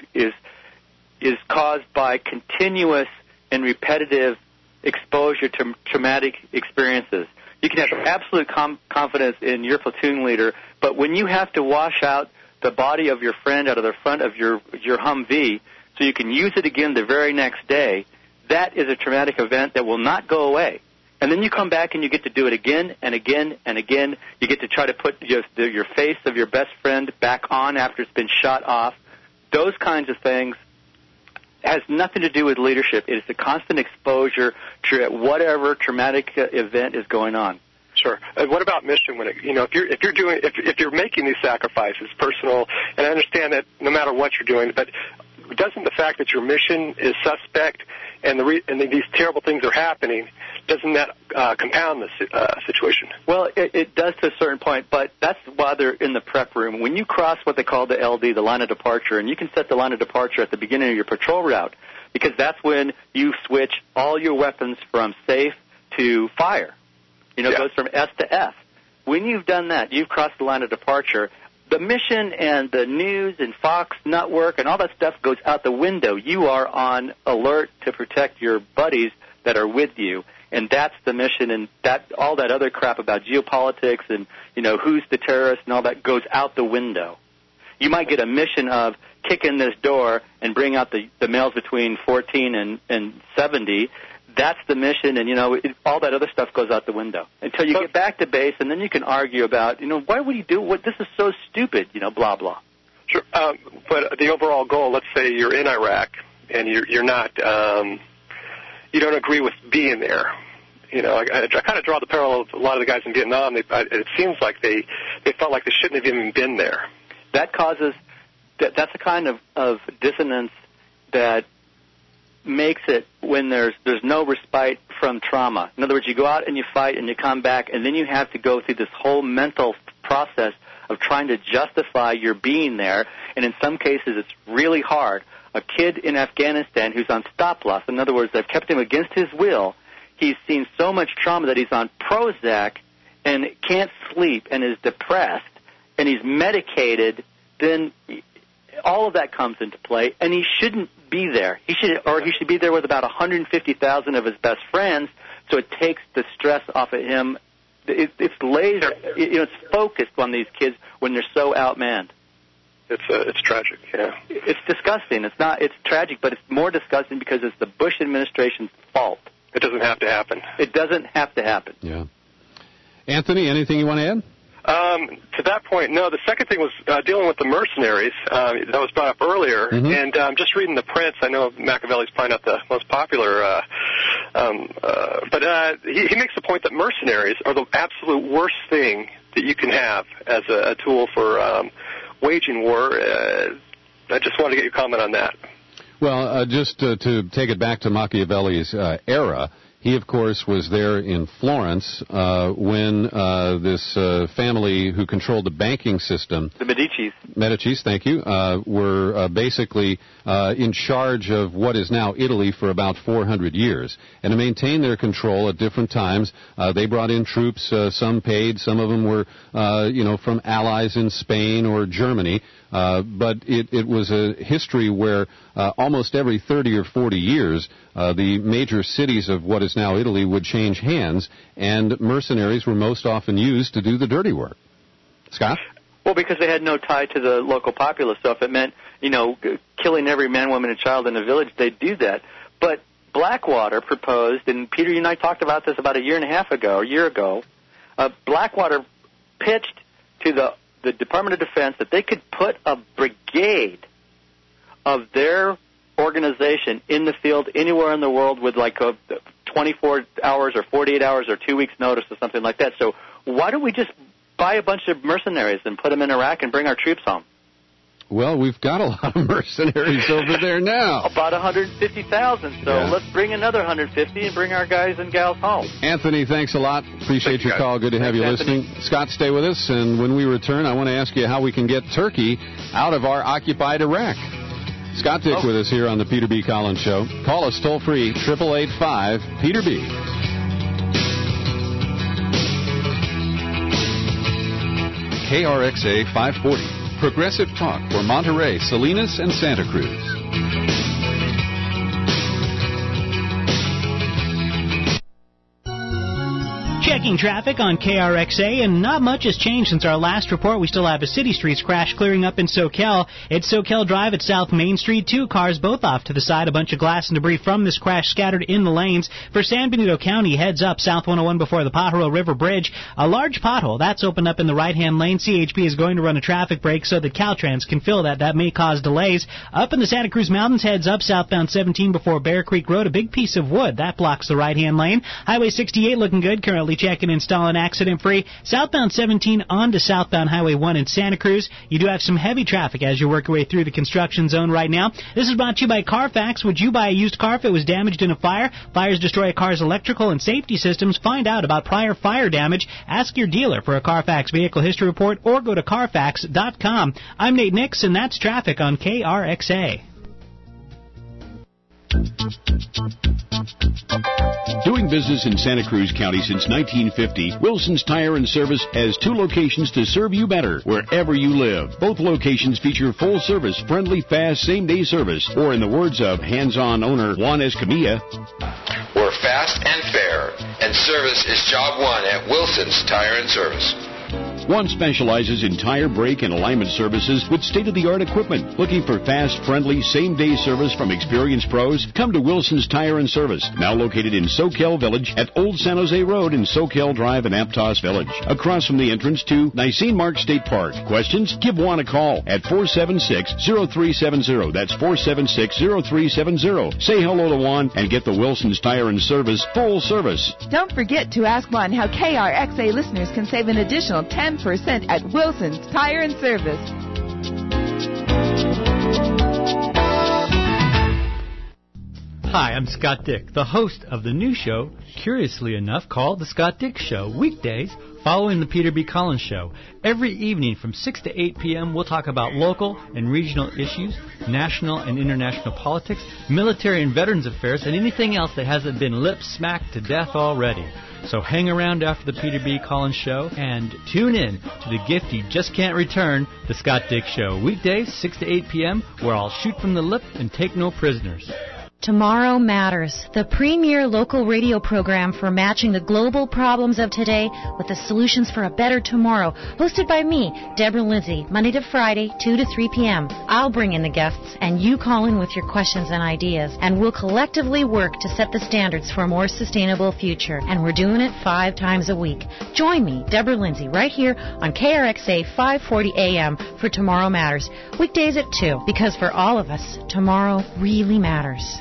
is caused by continuous and repetitive exposure to traumatic experiences. You can have absolute confidence in your platoon leader, but when you have to wash out the body of your friend out of the front of your Humvee so you can use it again the very next day, that is a traumatic event that will not go away. And then you come back and you get to do it again and again and again. You get to try to put your face of your best friend back on after it's been shot off. Those kinds of things has nothing to do with leadership. It is the constant exposure to whatever traumatic event is going on. Sure. And what about mission? When if you're making these sacrifices, personal, and I understand that no matter what you're doing, but doesn't the fact that your mission is suspect and these terrible things are happening, doesn't that compound the situation? Well, it does to a certain point, but that's why they're in the prep room. When you cross what they call the LD, the line of departure, and you can set the line of departure at the beginning of your patrol route, because that's when you switch all your weapons from safe to fire. It goes from S to F. When you've done that, you've crossed the line of departure. The mission and the news and Fox Network and all that stuff goes out the window. You are on alert to protect your buddies that are with you, and that's the mission. And that all that other crap about geopolitics and who's the terrorist and all that goes out the window. You might get a mission of kick in this door and bring out the males between 14 and 70. That's the mission, and all that other stuff goes out the window until you get back to base, and then you can argue about, why would you do what? This is so stupid, blah blah. Sure, but the overall goal. Let's say you're in Iraq and you're not, you don't agree with being there. I kind of draw the parallel with a lot of the guys in Vietnam. It seems like they felt like they shouldn't have even been there. That causes that's a kind of dissonance that makes it when there's no respite from trauma. In other words, you go out and you fight and you come back, and then you have to go through this whole mental process of trying to justify your being there, and in some cases it's really hard. A kid in Afghanistan who's on stop-loss, in other words, they've kept him against his will, he's seen so much trauma that he's on Prozac and can't sleep and is depressed, and he's medicated, then all of that comes into play, and he shouldn't be there. He should be there with about 150,000 of his best friends, so it takes the stress off of him. It's laser. It's focused on these kids when they're so outmanned. It's tragic. Yeah. It's disgusting. It's tragic, but it's more disgusting because it's the Bush administration's fault. It doesn't have to happen. It doesn't have to happen. Yeah. Anthony, anything you want to add? To that point, no. The second thing was dealing with the mercenaries that was brought up earlier. Mm-hmm. And just reading The Prince, I know Machiavelli's probably not the most popular, but he makes the point that mercenaries are the absolute worst thing that you can have as a tool for waging war. I just wanted to get your comment on that. Well, just to take it back to Machiavelli's era, he, of course, was there in Florence when this family who controlled the banking system, the Medicis, thank you, were basically in charge of what is now Italy for about 400 years. And to maintain their control at different times, they brought in troops, some paid, some of them were, from allies in Spain or Germany. But it was a history where almost every 30 or 40 years, the major cities of what is now Italy would change hands, and mercenaries were most often used to do the dirty work. Scott? Well, because they had no tie to the local populace, so if it meant, killing every man, woman, and child in a village, they'd do that. But Blackwater proposed, and Peter, you and I talked about this about a year ago. Blackwater pitched to the Department of Defense that they could put a brigade of their organization in the field anywhere in the world with like 24 hours or 48 hours or 2 weeks notice or something like that. So why don't we just buy a bunch of mercenaries and put them in Iraq and bring our troops home? Well, we've got a lot of mercenaries over there now. About 150,000. So let's bring another 150 and bring our guys and gals home. Anthony, thanks a lot. Appreciate your call. Good to have you listening. Scott, stay with us. And when we return, I want to ask you how we can get Turkey out of our occupied Iraq. Scott Dick with us here on the Peter B. Collins Show. Call us toll-free, 888-5-PETER-B. KRXA 540. Progressive talk for Monterey, Salinas, and Santa Cruz. Checking traffic on KRXA, and not much has changed since our last report. We still have a city streets crash clearing up in Soquel. It's Soquel Drive at South Main Street. 2 cars both off to the side. A bunch of glass and debris from this crash scattered in the lanes. For San Benito County, heads up South 101 before the Pajaro River Bridge. A large pothole that's opened up in the right-hand lane. CHP is going to run a traffic break so that Caltrans can fill that. That may cause delays. Up in the Santa Cruz Mountains, heads up southbound 17 before Bear Creek Road. A big piece of wood that blocks the right-hand lane. Highway 68 looking good. Currently checking and installing accident-free. Southbound 17 on to southbound Highway 1 in Santa Cruz. You do have some heavy traffic as you work your way through the construction zone right now. This is brought to you by Carfax. Would you buy a used car if it was damaged in a fire? Fires destroy a car's electrical and safety systems. Find out about prior fire damage. Ask your dealer for a Carfax vehicle history report or go to Carfax.com. I'm Nate Nix, and that's traffic on KRXA. Doing business in Santa Cruz County since 1950, Wilson's Tire and Service has 2 locations to serve you better wherever you live. Both locations feature full-service, friendly, fast, same-day service, or in the words of hands-on owner Juan Escamilla, we're fast and fair, and service is job one at Wilson's Tire and Service. One specializes in tire, brake, and alignment services with state-of-the-art equipment. Looking for fast, friendly, same-day service from experienced pros? Come to Wilson's Tire and Service, now located in Soquel Village at Old San Jose Road in Soquel Drive in Aptos Village, across from the entrance to Nisene Mark State Park. Questions? Give Juan a call at 476-0370. That's 476-0370. Say hello to Juan and get the Wilson's Tire and Service full service. Don't forget to ask Juan how KRXA listeners can save an additional 10% at Wilson's Tire and Service. Hi, I'm Scott Dick, the host of the new show, curiously enough, called The Scott Dick Show, weekdays following the Peter B. Collins Show. Every evening from 6 to 8 p.m., we'll talk about local and regional issues, national and international politics, military and veterans affairs, and anything else that hasn't been lip-smacked to death already. So hang around after the Peter B. Collins Show and tune in to the gift you just can't return, The Scott Dick Show. Weekdays, 6 to 8 p.m., where I'll shoot from the lip and take no prisoners. Tomorrow Matters, the premier local radio program for matching the global problems of today with the solutions for a better tomorrow. Hosted by me, Deborah Lindsay, Monday to Friday, 2 to 3 p.m. I'll bring in the guests, and you call in with your questions and ideas, and we'll collectively work to set the standards for a more sustainable future. And we're doing it 5 times a week. Join me, Deborah Lindsay, right here on KRXA 540 AM for Tomorrow Matters. Weekdays at 2, because for all of us, tomorrow really matters.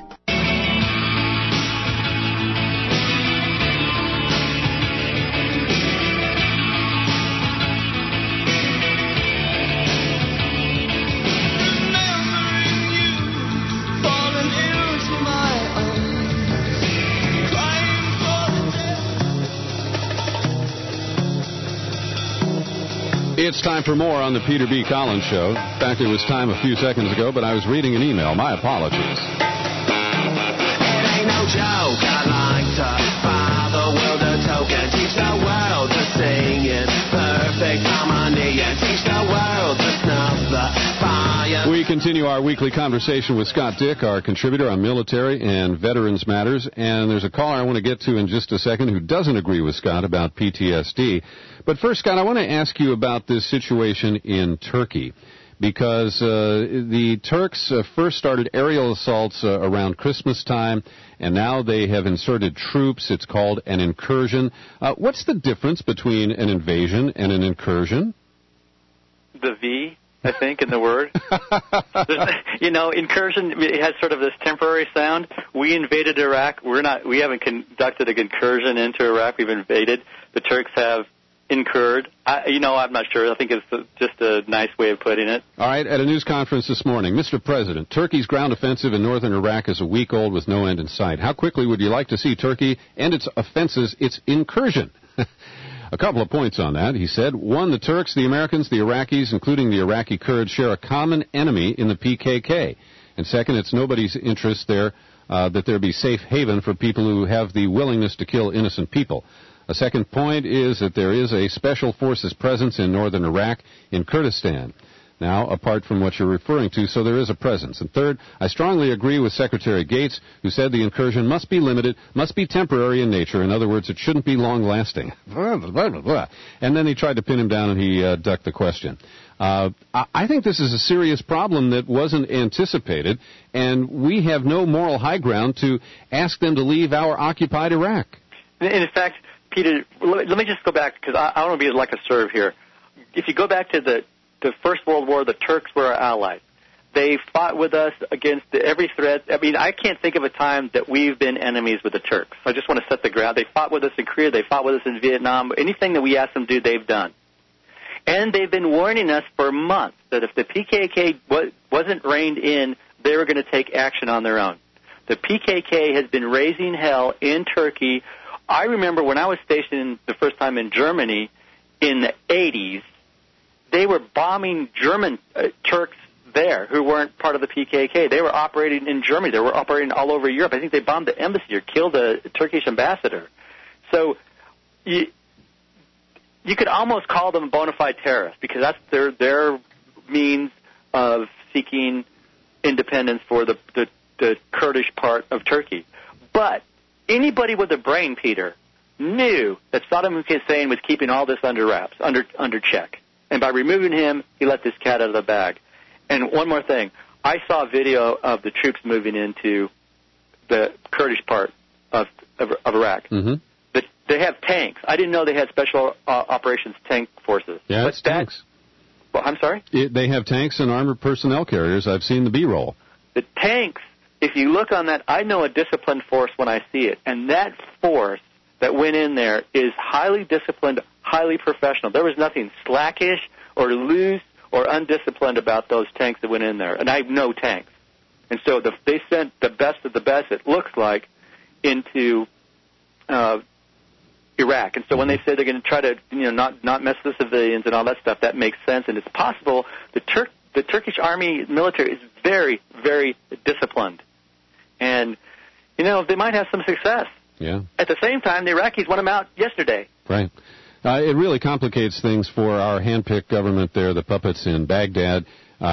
It's time for more on the Peter B. Collins Show. In fact, it was time a few seconds ago, but I was reading an email. My apologies. It ain't no joke. I like to buy the world a token. Teach the world to sing in perfect harmony and teach the world to snuff the fire. We continue our weekly conversation with Scott Dick, our contributor on military and veterans matters. And there's a caller I want to get to in just a second who doesn't agree with Scott about PTSD. But first, Scott, I want to ask you about this situation in Turkey, because the Turks first started aerial assaults around Christmas time, and now they have inserted troops. It's called an incursion. What's the difference between an invasion and an incursion? The V, I think, in the word. Incursion, it has sort of this temporary sound. We invaded Iraq. We haven't conducted an incursion into Iraq. We've invaded. The Turks have incurred. I'm not sure. I think it's just a nice way of putting it. All right, at a news conference this morning, Mr. President, Turkey's ground offensive in northern Iraq is a week old with no end in sight. How quickly would you like to see Turkey end its offenses, its incursion? A couple of points on that, he said. One, the Turks, the Americans, the Iraqis, including the Iraqi Kurds, share a common enemy in the PKK. And second, it's nobody's interest there that there be safe haven for people who have the willingness to kill innocent people. A second point is that there is a special forces presence in northern Iraq, in Kurdistan. Now, apart from what you're referring to, so there is a presence. And third, I strongly agree with Secretary Gates, who said the incursion must be limited, must be temporary in nature. In other words, it shouldn't be long-lasting. And then he tried to pin him down, and he ducked the question. I think this is a serious problem that wasn't anticipated, and we have no moral high ground to ask them to leave our occupied Iraq. In fact, Peter, let me just go back, because I don't want to be like a serve here. If you go back to the First World War, the Turks were our allies. They fought with us against every threat. I mean, I can't think of a time that we've been enemies with the Turks. I just want to set the ground. They fought with us in Korea. They fought with us in Vietnam. Anything that we asked them to do, they've done. And they've been warning us for months that if the PKK wasn't reined in, they were going to take action on their own. The PKK has been raising hell in Turkey. I remember when I was stationed the first time in Germany in the 80s, they were bombing German Turks there who weren't part of the PKK. They were operating in Germany. They were operating all over Europe. I think they bombed the embassy or killed a Turkish ambassador. So you could almost call them bona fide terrorists because that's their means of seeking independence for the Kurdish part of Turkey. But anybody with a brain, Peter, knew that Saddam Hussein was keeping all this under wraps, under check. And by removing him, he let this cat out of the bag. And one more thing. I saw a video of the troops moving into the Kurdish part of Iraq. Mm-hmm. They have tanks. I didn't know they had special operations tank forces. Yeah, it's tanks. Well, I'm sorry? They have tanks and armored personnel carriers. I've seen the B-roll. The tanks, if you look on that, I know a disciplined force when I see it. And that force that went in there is highly disciplined, highly professional. There was nothing slackish or loose or undisciplined about those tanks that went in there. And I know tanks. And so they sent the best of the best, it looks like, into Iraq. And so when they say they're going to try to not mess with the civilians and all that stuff, that makes sense. And it's possible the Turkish army military is very, very disciplined. And, they might have some success. Yeah. At the same time, the Iraqis won them out yesterday. Right. It really complicates things for our hand-picked government there, the puppets in Baghdad.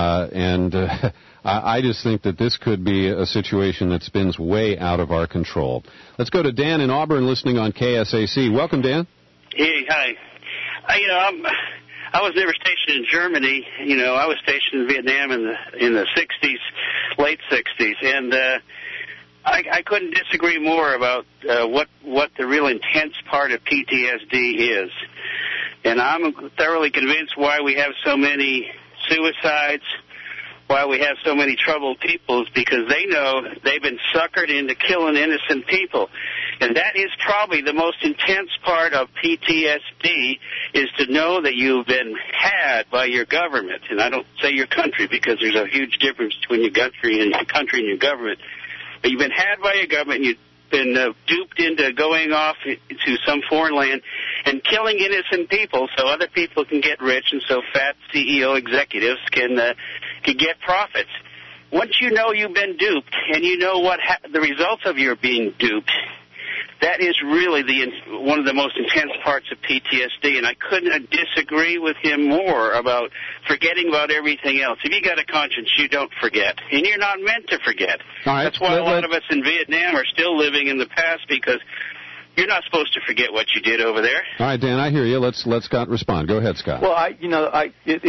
I just think that this could be a situation that spins way out of our control. Let's go to Dan in Auburn listening on KSAC. Welcome, Dan. Hey, hi. I was never stationed in Germany. I was stationed in Vietnam in the 60s, late 60s, and I couldn't disagree more about what the real intense part of PTSD is. And I'm thoroughly convinced why we have so many suicides, why we have so many troubled people, is because they know they've been suckered into killing innocent people. And that is probably the most intense part of PTSD, is to know that you've been had by your government. And I don't say your country because there's a huge difference between your country and your government. But you've been had by your government, and you've been duped into going off to some foreign land and killing innocent people so other people can get rich and so fat CEO executives can get profits. Once you know you've been duped and you know what the results of your being duped, that is really one of the most intense parts of PTSD, and I couldn't disagree with him more about forgetting about everything else. If you got a conscience, you don't forget, and you're not meant to forget. All right. That's why a lot of us in Vietnam are still living in the past, because you're not supposed to forget what you did over there. All right, Dan, I hear you. Let's Scott respond. Go ahead, Scott. Well,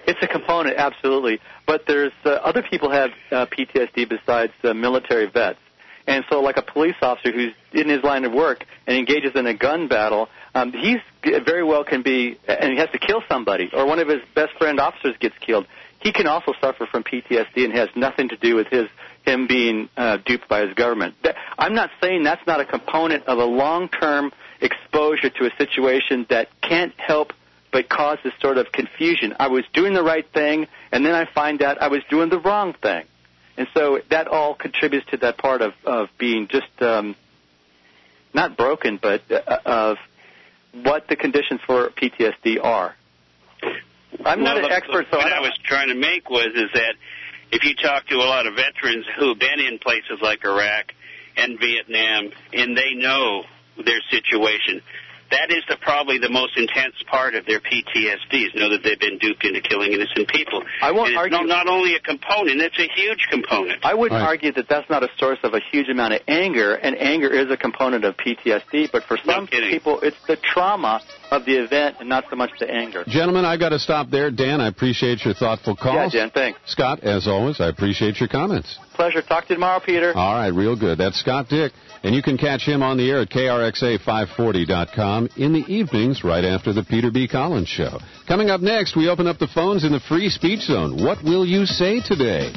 It's a component, absolutely. But there's other people have PTSD besides military vets. And so like a police officer who's in his line of work and engages in a gun battle, he's very well can be, and he has to kill somebody, or one of his best friend officers gets killed. He can also suffer from PTSD and has nothing to do with him being duped by his government. I'm not saying that's not a component of a long-term exposure to a situation that can't help but cause this sort of confusion. I was doing the right thing, and then I find out I was doing the wrong thing. And so that all contributes to that part of being just not broken, but of what the conditions for PTSD are. I'm not an expert, so what I was trying to make was that if you talk to a lot of veterans who have been in places like Iraq and Vietnam, and they know their situation, that is probably the most intense part of their PTSD, is know that they've been duped into killing innocent people. I won't and argue. It's not only a component, it's a huge component. I wouldn't argue that that's not a source of a huge amount of anger, and anger is a component of PTSD, but for some people, it's the trauma of the event and not so much the anger. Gentlemen, I got to stop there. Dan, I appreciate your thoughtful calls. Yeah, Dan, thanks. Scott, as always, I appreciate your comments. Pleasure. Talk to you tomorrow, Peter. All right, real good. That's Scott Dick. And you can catch him on the air at KRXA540.com in the evenings right after the Peter B. Collins Show. Coming up next, we open up the phones in the free speech zone. What will you say today?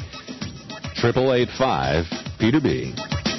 888-5-PETER-B.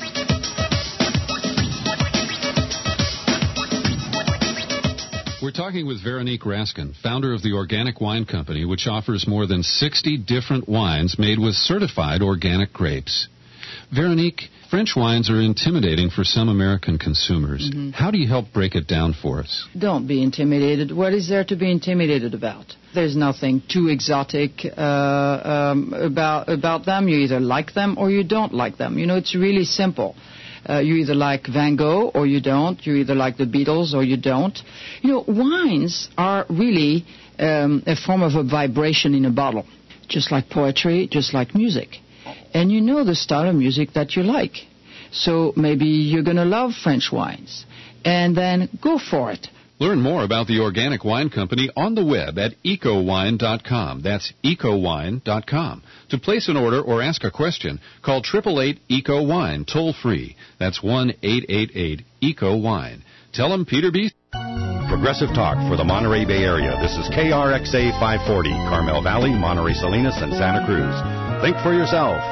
We're talking with Veronique Raskin, founder of the Organic Wine Company, which offers more than 60 different wines made with certified organic grapes. Veronique, French wines are intimidating for some American consumers. Mm-hmm. How do you help break it down for us? Don't be intimidated. What is there to be intimidated about? There's nothing too exotic about them. You either like them or you don't like them. You know, it's really simple. You either like Van Gogh or you don't. You either like the Beatles or you don't. You know, wines are really a form of a vibration in a bottle, just like poetry, just like music. And you know the style of music that you like. So maybe you're going to love French wines. And then go for it. Learn more about the Organic Wine Company on the web at ecowine.com. That's ecowine.com. To place an order or ask a question, call 888-ECO-WINE, toll free. That's 1-888-ECO-WINE. Tell them Peter B. Progressive Talk for the Monterey Bay Area. This is KRXA 540, Carmel Valley, Monterey Salinas, and Santa Cruz. Think for yourself.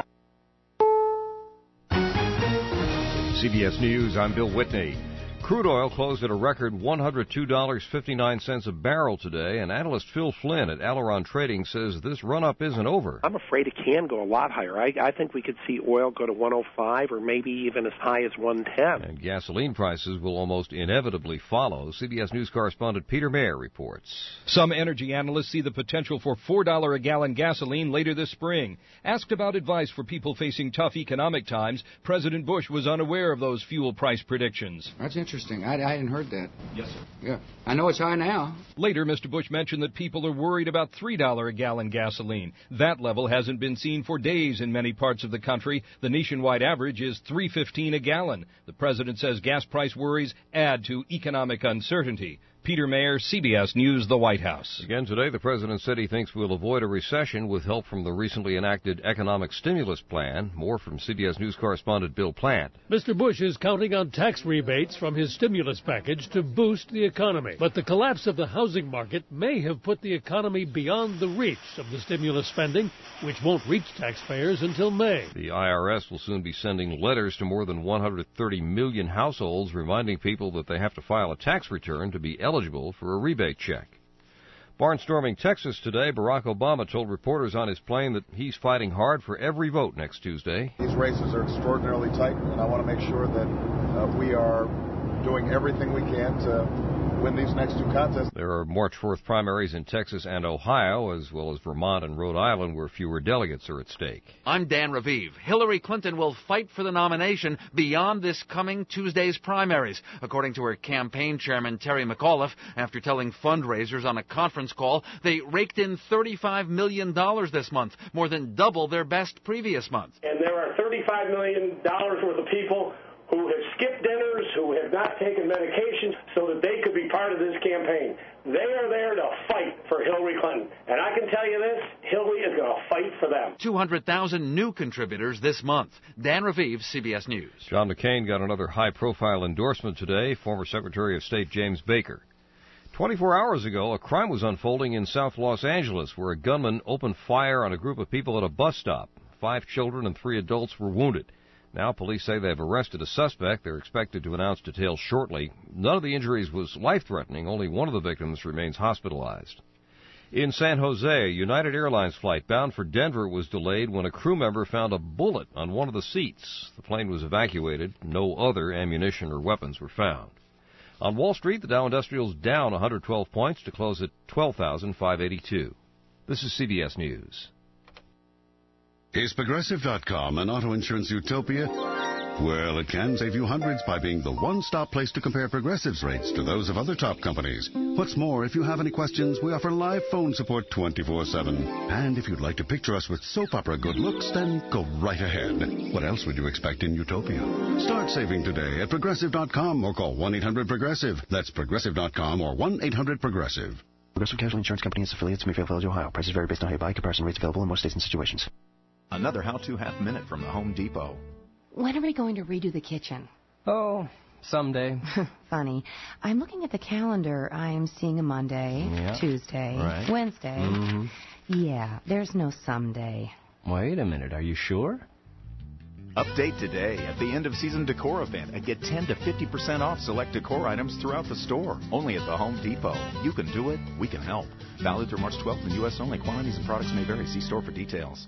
CBS News, I'm Bill Whitney. Crude oil closed at a record $102.59 a barrel today, and analyst Phil Flynn at Aileron Trading says this run-up isn't over. I'm afraid it can go a lot higher. I think we could see oil go to 105 or maybe even as high as 110. And gasoline prices will almost inevitably follow. CBS News correspondent Peter Mayer reports. Some energy analysts see the potential for $4 a gallon gasoline later this spring. Asked about advice for people facing tough economic times, President Bush was unaware of those fuel price predictions. That's interesting. I hadn't heard that. Yes, sir. Yeah. I know it's high now. Later, Mr. Bush mentioned that people are worried about $3 a gallon gasoline. That level hasn't been seen for days in many parts of the country. The nationwide average is $3.15 a gallon. The president says gas price worries add to economic uncertainty. Peter Mayer, CBS News, the White House. Again today, the president said he thinks we'll avoid a recession with help from the recently enacted economic stimulus plan. More from CBS News correspondent Bill Plant. Mr. Bush is counting on tax rebates from his stimulus package to boost the economy. But the collapse of the housing market may have put the economy beyond the reach of the stimulus spending, which won't reach taxpayers until May. The IRS will soon be sending letters to more than 130 million households reminding people that they have to file a tax return to be eligible for a rebate check. Barnstorming Texas today, Barack Obama told reporters on his plane that he's fighting hard for every vote next Tuesday. These races are extraordinarily tight, and I want to make sure that we are doing everything we can to win these next two contests. There are March 4th primaries in Texas and Ohio, as well as Vermont and Rhode Island, where fewer delegates are at stake. I'm Dan Raviv. Hillary Clinton will fight for the nomination beyond this coming Tuesday's primaries, according to her campaign chairman, Terry McAuliffe, after telling fundraisers on a conference call they raked in $35 million this month, more than double their best previous month. And there are $35 million worth of people who have skipped dinners, who have not taken medications so that they could be part of this campaign. They are there to fight for Hillary Clinton. And I can tell you this, Hillary is going to fight for them. 200,000 new contributors this month. Dan Raviv, CBS News. John McCain got another high-profile endorsement today, former Secretary of State James Baker. 24 hours ago, a crime was unfolding in South Los Angeles where a gunman opened fire on a group of people at a bus stop. 5 children and 3 adults were wounded. Now police say they've arrested a suspect. They're expected to announce details shortly. None of the injuries was life-threatening. Only one of the victims remains hospitalized. In San Jose, a United Airlines flight bound for Denver was delayed when a crew member found a bullet on one of the seats. The plane was evacuated. No other ammunition or weapons were found. On Wall Street, the Dow Industrial's down 112 points to close at 12,582. This is CBS News. Is Progressive.com an auto insurance utopia? Well, it can save you hundreds by being the one-stop place to compare Progressive's rates to those of other top companies. What's more, if you have any questions, we offer live phone support 24/7. And if you'd like to picture us with soap opera good looks, then go right ahead. What else would you expect in utopia? Start saving today at Progressive.com or call 1-800-PROGRESSIVE. That's Progressive.com or 1-800-PROGRESSIVE. Progressive Casualty Insurance Company and its affiliates, Smithfield Village, Ohio. Prices vary based on how you buy. Comparison rates available in most states and situations. Another how-to half minute from the Home Depot. When are we going to redo the kitchen? Oh, someday. Funny. I'm looking at the calendar. I'm seeing a Monday, Tuesday, Wednesday. Mm-hmm. Yeah, there's no someday. Wait a minute. Are you sure? Update today at the end of season decor event and get 10 to 50% off select decor items throughout the store. Only at the Home Depot. You can do it. We can help. Valid through March 12th in the U.S. only. Quantities and products may vary. See store for details.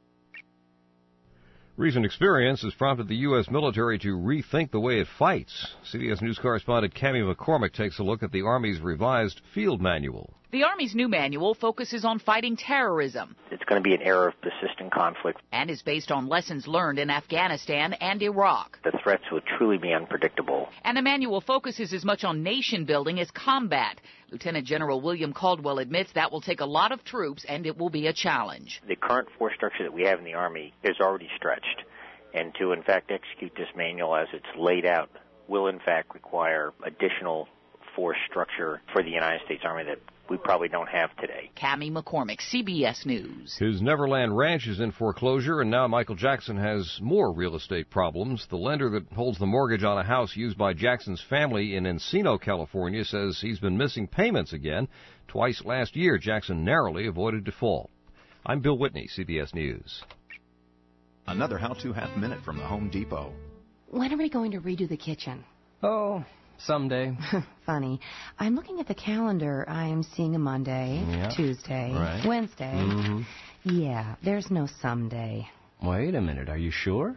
Recent experience has prompted the U.S. military to rethink the way it fights. CBS News correspondent Cammie McCormick takes a look at the Army's revised field manual. The Army's new manual focuses on fighting terrorism. It's going to be an era of persistent conflict. And is based on lessons learned in Afghanistan and Iraq. The threats will truly be unpredictable. And the manual focuses as much on nation building as combat. Lieutenant General William Caldwell admits that will take a lot of troops and it will be a challenge. The current force structure that we have in the Army is already stretched. And to, in fact, execute this manual as it's laid out will, in fact, require additional force structure for the United States Army that we probably don't have today. Cammie McCormick, CBS News. His Neverland Ranch is in foreclosure, and now Michael Jackson has more real estate problems. The lender that holds the mortgage on a house used by Jackson's family in Encino, California, says he's been missing payments again. Twice last year, Jackson narrowly avoided default. I'm Bill Whitney, CBS News. Another how-to half minute from the Home Depot. When are we going to redo the kitchen? Oh, someday. Funny. I'm looking at the calendar. I'm seeing a Monday, Tuesday, Wednesday. Mm-hmm. Yeah, there's no someday. Wait a minute. Are you sure?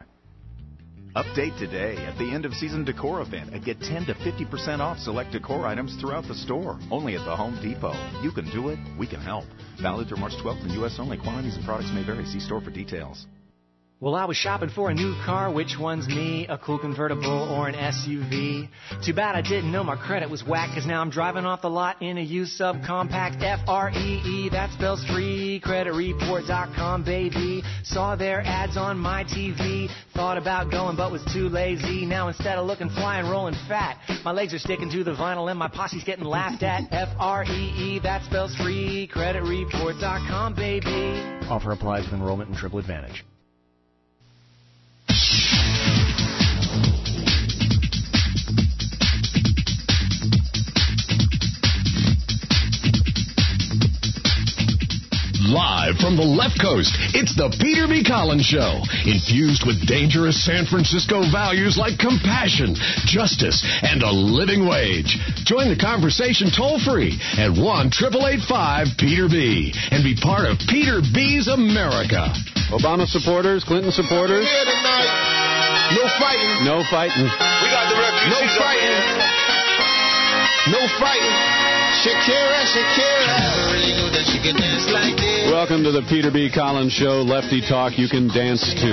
Update today at the end of season decor event and get 10 to 50% off select decor items throughout the store. Only at the Home Depot. You can do it. We can help. Valid through March 12th in the U.S. only. Quantities and products may vary. See store for details. Well, I was shopping for a new car. Which one's me? A cool convertible or an SUV? Too bad I didn't know my credit was whack, 'cause now I'm driving off the lot in a used subcompact. F-R-E-E, that spells free. CreditReport.com, baby. Saw their ads on my TV. Thought about going but was too lazy. Now instead of looking fly and rolling fat, my legs are sticking to the vinyl and my posse's getting laughed at. F-R-E-E, that spells free. CreditReport.com, baby. Offer applies with enrollment and Triple Advantage. Live from the left coast, it's the Peter B. Collins Show, infused with dangerous San Francisco values like compassion, justice, and a living wage. Join the conversation toll-free at 1-888-5-PETER-B and be part of Peter B.'s America. Obama supporters, Clinton supporters. No fighting. No fighting. We got the refugees. No fighting. No fighting. Shakira, Shakira. Really good that she can dance like this. Welcome to the Peter B. Collins Show. Lefty talk you can dance to.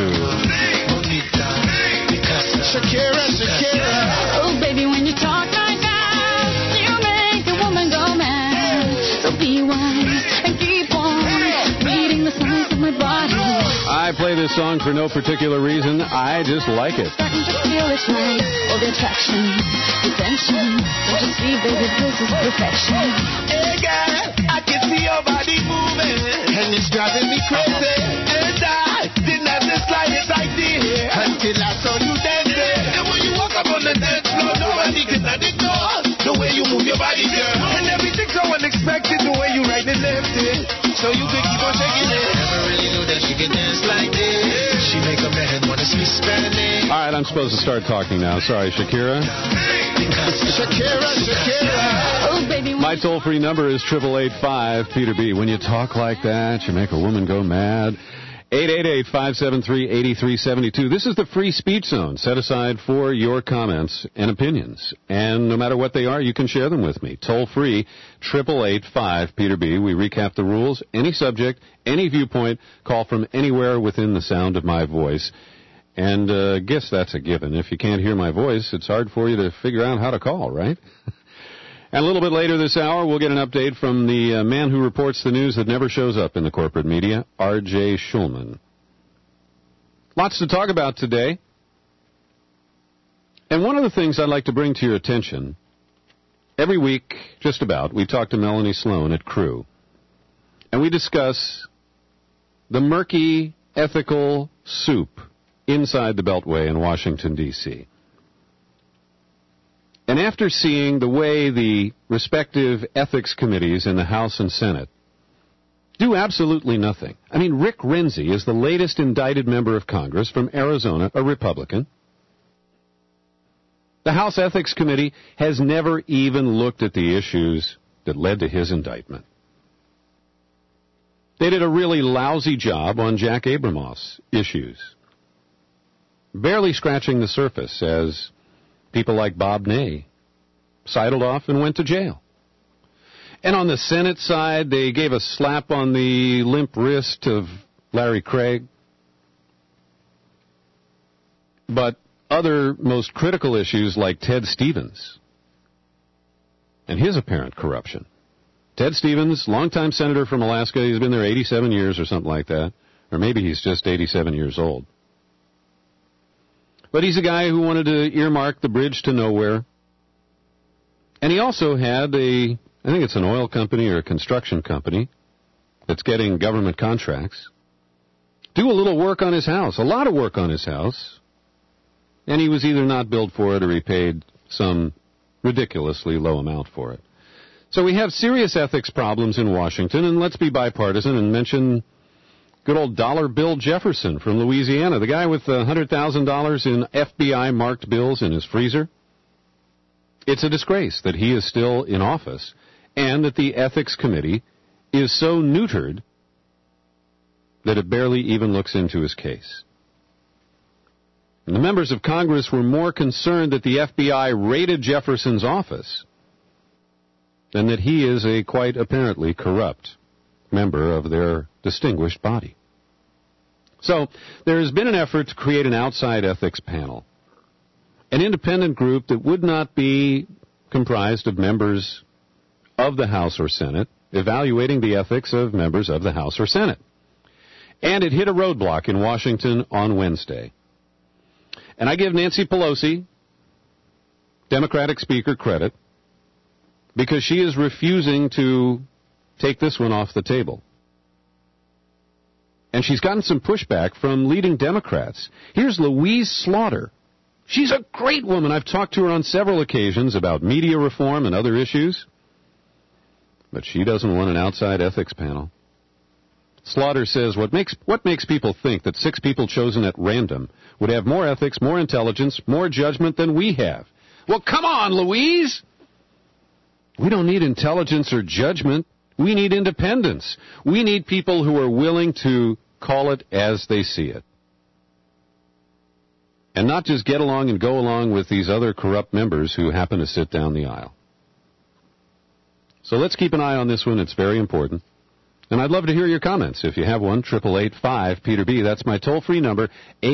Shakira, Shakira. Oh, baby, when you talk like that, you make a woman go mad. So be wise and keep on reading the signs of my body. I play this song for no particular reason. I just like it. Starting to feel it's right. All the attraction, the tension. Don't you see, baby, this is perfection. Hey girl, I can see your body moving, and it's driving me crazy. And I didn't have the slightest idea until I saw you dancing. And when you walk up on the dance floor, nobody can ignore the way you move your body, girl. And everything's so unexpected, the way you right and left it, so you could keep on shaking it. Never really knew that she could dance like this. She make a man wanna speak Spanish. All right, I'm supposed to start talking now. Sorry, Shakira. Shakira. Oh, baby. My toll-free number is 888-5-PETER B. When you talk like that, you make a woman go mad. 888-573-8372. This is the free speech zone set aside for your comments and opinions. And no matter what they are, you can share them with me. Toll-free, 888-5-PETER B. We recap the rules. Any subject, any viewpoint, call from anywhere within the sound of my voice. And I guess that's a given. If you can't hear my voice, it's hard for you to figure out how to call, right? And a little bit later this hour, we'll get an update from the man who reports the news that never shows up in the corporate media, R.J. Schulman. Lots to talk about today. And one of the things I'd like to bring to your attention, every week, just about, we talk to Melanie Sloan at Crew. And we discuss the murky ethical soup inside the Beltway in Washington, D.C. And after seeing the way the respective ethics committees in the House and Senate do absolutely nothing. I mean, Rick Renzi is the latest indicted member of Congress from Arizona, a Republican. The House Ethics Committee has never even looked at the issues that led to his indictment. They did a really lousy job on Jack Abramoff's issues, barely scratching the surface as people like Bob Ney sidled off and went to jail. And on the Senate side, they gave a slap on the limp wrist of Larry Craig. But other most critical issues like Ted Stevens and his apparent corruption. Ted Stevens, longtime senator from Alaska, he's been there 87 years or something like that. Or maybe he's just 87 years old. But he's a guy who wanted to earmark the bridge to nowhere. And he also had I think it's an oil company or a construction company that's getting government contracts, do a little work on his house, a lot of work on his house. And he was either not billed for it or he paid some ridiculously low amount for it. So we have serious ethics problems in Washington, and let's be bipartisan and mention good old Dollar Bill Jefferson from Louisiana, the guy with $100,000 in FBI-marked bills in his freezer. It's a disgrace that he is still in office and that the Ethics Committee is so neutered that it barely even looks into his case. And the members of Congress were more concerned that the FBI raided Jefferson's office than that he is a quite apparently corrupt member of their distinguished body. So there has been an effort to create an outside ethics panel, an independent group that would not be comprised of members of the House or Senate, evaluating the ethics of members of the House or Senate. And it hit a roadblock in Washington on Wednesday. And I give Nancy Pelosi, Democratic Speaker, credit, because she is refusing to take this one off the table. And she's gotten some pushback from leading Democrats. Here's Louise Slaughter. She's a great woman. I've talked to her on several occasions about media reform and other issues. But she doesn't want an outside ethics panel. Slaughter says what makes people think that 6 people chosen at random would have more ethics, more intelligence, more judgment than we have. Well, come on, Louise! We don't need intelligence or judgment. We need independence. We need people who are willing to call it as they see it. And not just get along and go along with these other corrupt members who happen to sit down the aisle. So let's keep an eye on this one. It's very important. And I'd love to hear your comments. If you have one, 888-5-PETER-B. That's my toll-free number,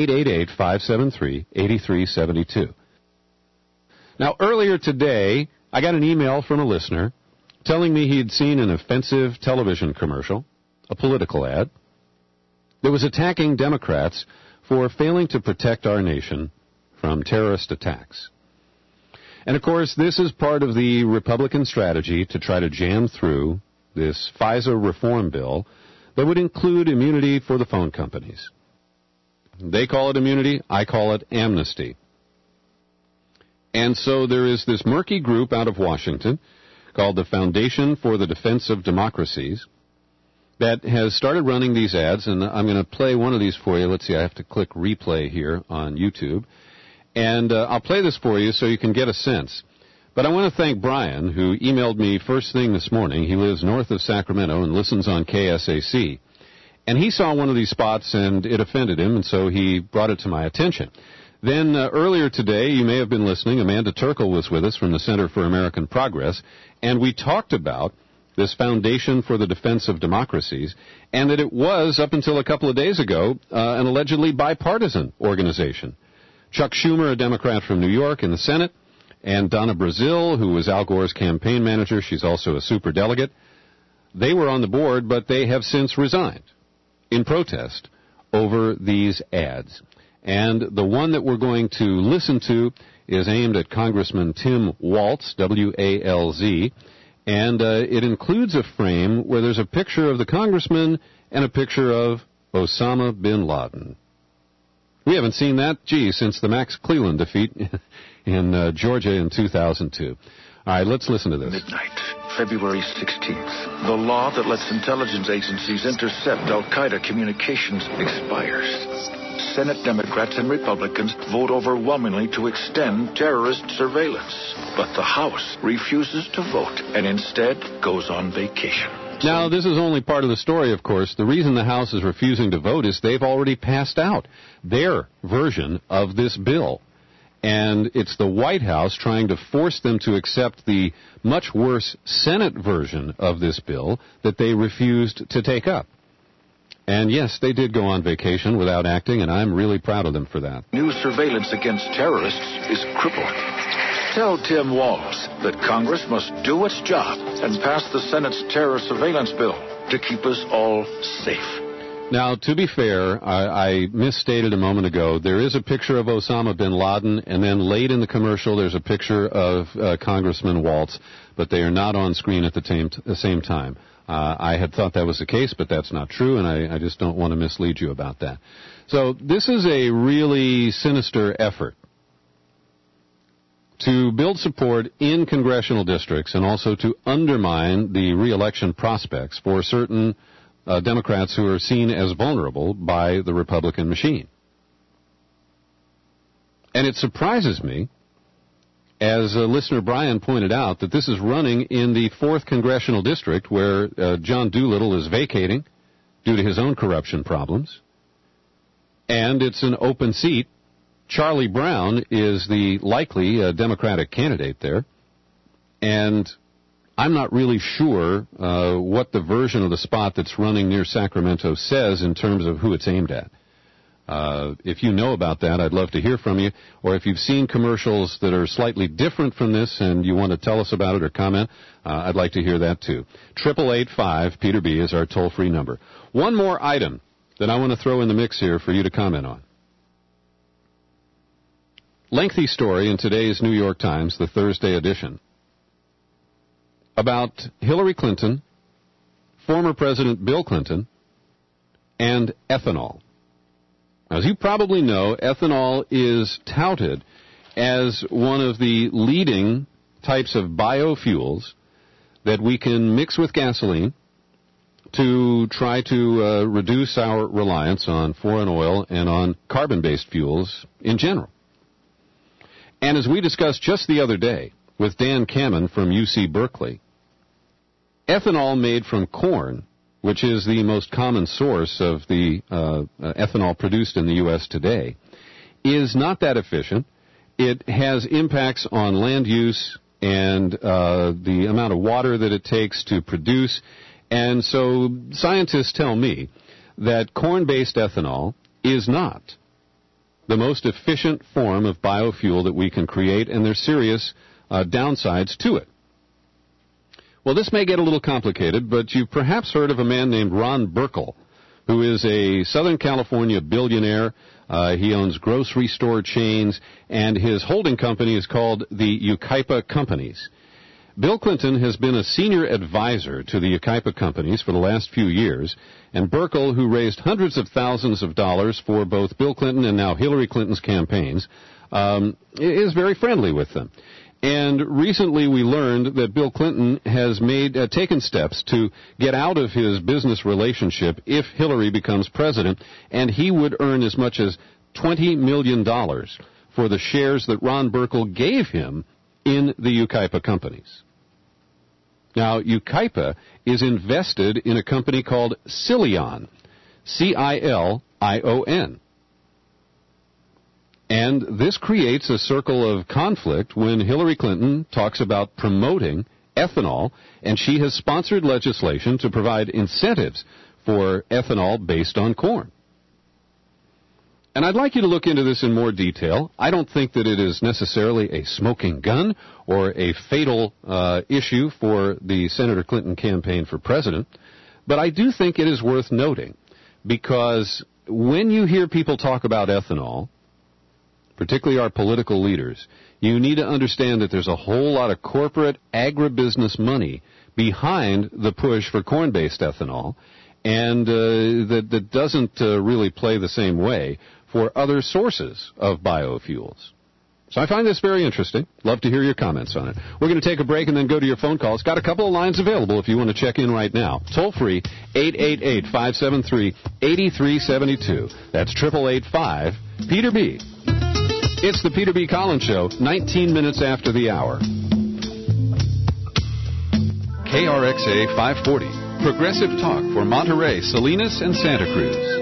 888-573-8372. Now, earlier today, I got an email from a listener telling me he'd seen an offensive television commercial, a political ad, that was attacking Democrats for failing to protect our nation from terrorist attacks. And of course, this is part of the Republican strategy to try to jam through this FISA reform bill that would include immunity for the phone companies. They call it immunity, I call it amnesty. And so there is this murky group out of Washington called the Foundation for the Defense of Democracies that has started running these ads, and I'm going to play one of these for you. Let's see, I have to click replay here on YouTube. And I'll play this for you so you can get a sense. But I want to thank Brian, who emailed me first thing this morning. He lives north of Sacramento and listens on KSAC. And he saw one of these spots, and it offended him, and so he brought it to my attention. Then earlier today, you may have been listening, Amanda Turkle was with us from the Center for American Progress, and we talked about this Foundation for the Defense of Democracies, and that it was, up until a couple of days ago, an allegedly bipartisan organization. Chuck Schumer, a Democrat from New York in the Senate, and Donna Brazile, who was Al Gore's campaign manager, she's also a superdelegate, they were on the board, but they have since resigned in protest over these ads. And the one that we're going to listen to is aimed at Congressman Tim Walz, W-A-L-Z, and it includes a frame where there's a picture of the congressman and a picture of Osama bin Laden. We haven't seen that, since the Max Cleland defeat in Georgia in 2002. All right, let's listen to this. Midnight, February 16th. The law that lets intelligence agencies intercept al-Qaeda communications expires. Senate Democrats and Republicans vote overwhelmingly to extend terrorist surveillance. But the House refuses to vote and instead goes on vacation. Now, this is only part of the story, of course. The reason the House is refusing to vote is they've already passed out their version of this bill. And it's the White House trying to force them to accept the much worse Senate version of this bill that they refused to take up. And yes, they did go on vacation without acting, and I'm really proud of them for that. New surveillance against terrorists is crippling. Tell Tim Walz that Congress must do its job and pass the Senate's terror surveillance bill to keep us all safe. Now, to be fair, I misstated a moment ago. There is a picture of Osama bin Laden, and then late in the commercial there's a picture of Congressman Walz, but they are not on screen at the same time. I had thought that was the case, but that's not true, and I just don't want to mislead you about that. So this is a really sinister effort to build support in congressional districts and also to undermine the re-election prospects for certain Democrats who are seen as vulnerable by the Republican machine. And it surprises me, as listener Brian pointed out, that this is running in the 4th Congressional District where John Doolittle is vacating due to his own corruption problems. And it's an open seat. Charlie Brown is the likely Democratic candidate there. And I'm not really sure what the version of the spot that's running near Sacramento says in terms of who it's aimed at. If you know about that, I'd love to hear from you. Or if you've seen commercials that are slightly different from this and you want to tell us about it or comment, I'd like to hear that too. 888-5-PETER-B is our toll-free number. One more item that I want to throw in the mix here for you to comment on. Lengthy story in today's New York Times, the Thursday edition, about Hillary Clinton, former President Bill Clinton, and ethanol. As you probably know, ethanol is touted as one of the leading types of biofuels that we can mix with gasoline to try to reduce our reliance on foreign oil and on carbon-based fuels in general. And as we discussed just the other day with Dan Kamen from UC Berkeley, ethanol made from corn, which is the most common source of the ethanol produced in the U.S. today, is not that efficient. It has impacts on land use and the amount of water that it takes to produce. And so scientists tell me that corn-based ethanol is not the most efficient form of biofuel that we can create, and there's serious downsides to it. Well, this may get a little complicated, but you've perhaps heard of a man named Ron Burkle, who is a Southern California billionaire. He owns grocery store chains, and his holding company is called the Yucaipa Companies. Bill Clinton has been a senior advisor to the Yucaipa Companies for the last few years, and Burkle, who raised hundreds of thousands of dollars for both Bill Clinton and now Hillary Clinton's campaigns, is very friendly with them. And recently we learned that Bill Clinton has taken steps to get out of his business relationship if Hillary becomes president, and he would earn as much as $20 million for the shares that Ron Burkle gave him in the Yucaipa Companies. Now, Yucaipa is invested in a company called Cilion, C-I-L-I-O-N. And this creates a circle of conflict when Hillary Clinton talks about promoting ethanol, and she has sponsored legislation to provide incentives for ethanol based on corn. And I'd like you to look into this in more detail. I don't think that it is necessarily a smoking gun or a fatal issue for the Senator Clinton campaign for president, but I do think it is worth noting, because when you hear people talk about ethanol, particularly our political leaders, you need to understand that there's a whole lot of corporate agribusiness money behind the push for corn-based ethanol, and that doesn't really play the same way for other sources of biofuels. So I find this very interesting. Love to hear your comments on it. We're going to take a break and then go to your phone calls. Got a couple of lines available if you want to check in right now. Toll free, 888-573-8372. That's 888-5-PETER-B. It's the Peter B. Collins Show, 19 minutes after the hour. KRXA 540, progressive talk for Monterey, Salinas, and Santa Cruz.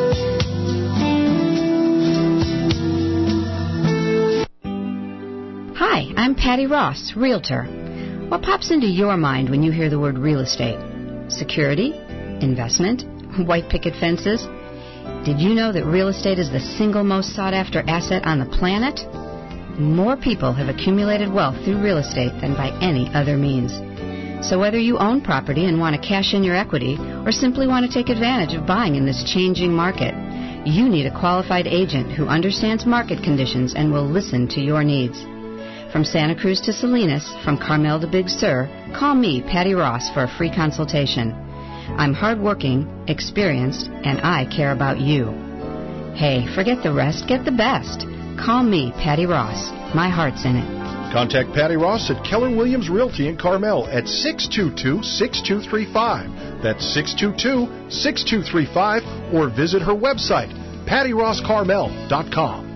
Hi, I'm Patty Ross, Realtor. What pops into your mind when you hear the word real estate? Security? Investment? White picket fences? Did you know that real estate is the single most sought-after asset on the planet? More people have accumulated wealth through real estate than by any other means. So whether you own property and want to cash in your equity or simply want to take advantage of buying in this changing market, you need a qualified agent who understands market conditions and will listen to your needs. From Santa Cruz to Salinas, from Carmel to Big Sur, call me, Patty Ross, for a free consultation. I'm hardworking, experienced, and I care about you. Hey, forget the rest, get the best. Call me, Patty Ross. My heart's in it. Contact Patty Ross at Keller Williams Realty in Carmel at 622-6235. That's 622-6235, or visit her website, pattyrosscarmel.com.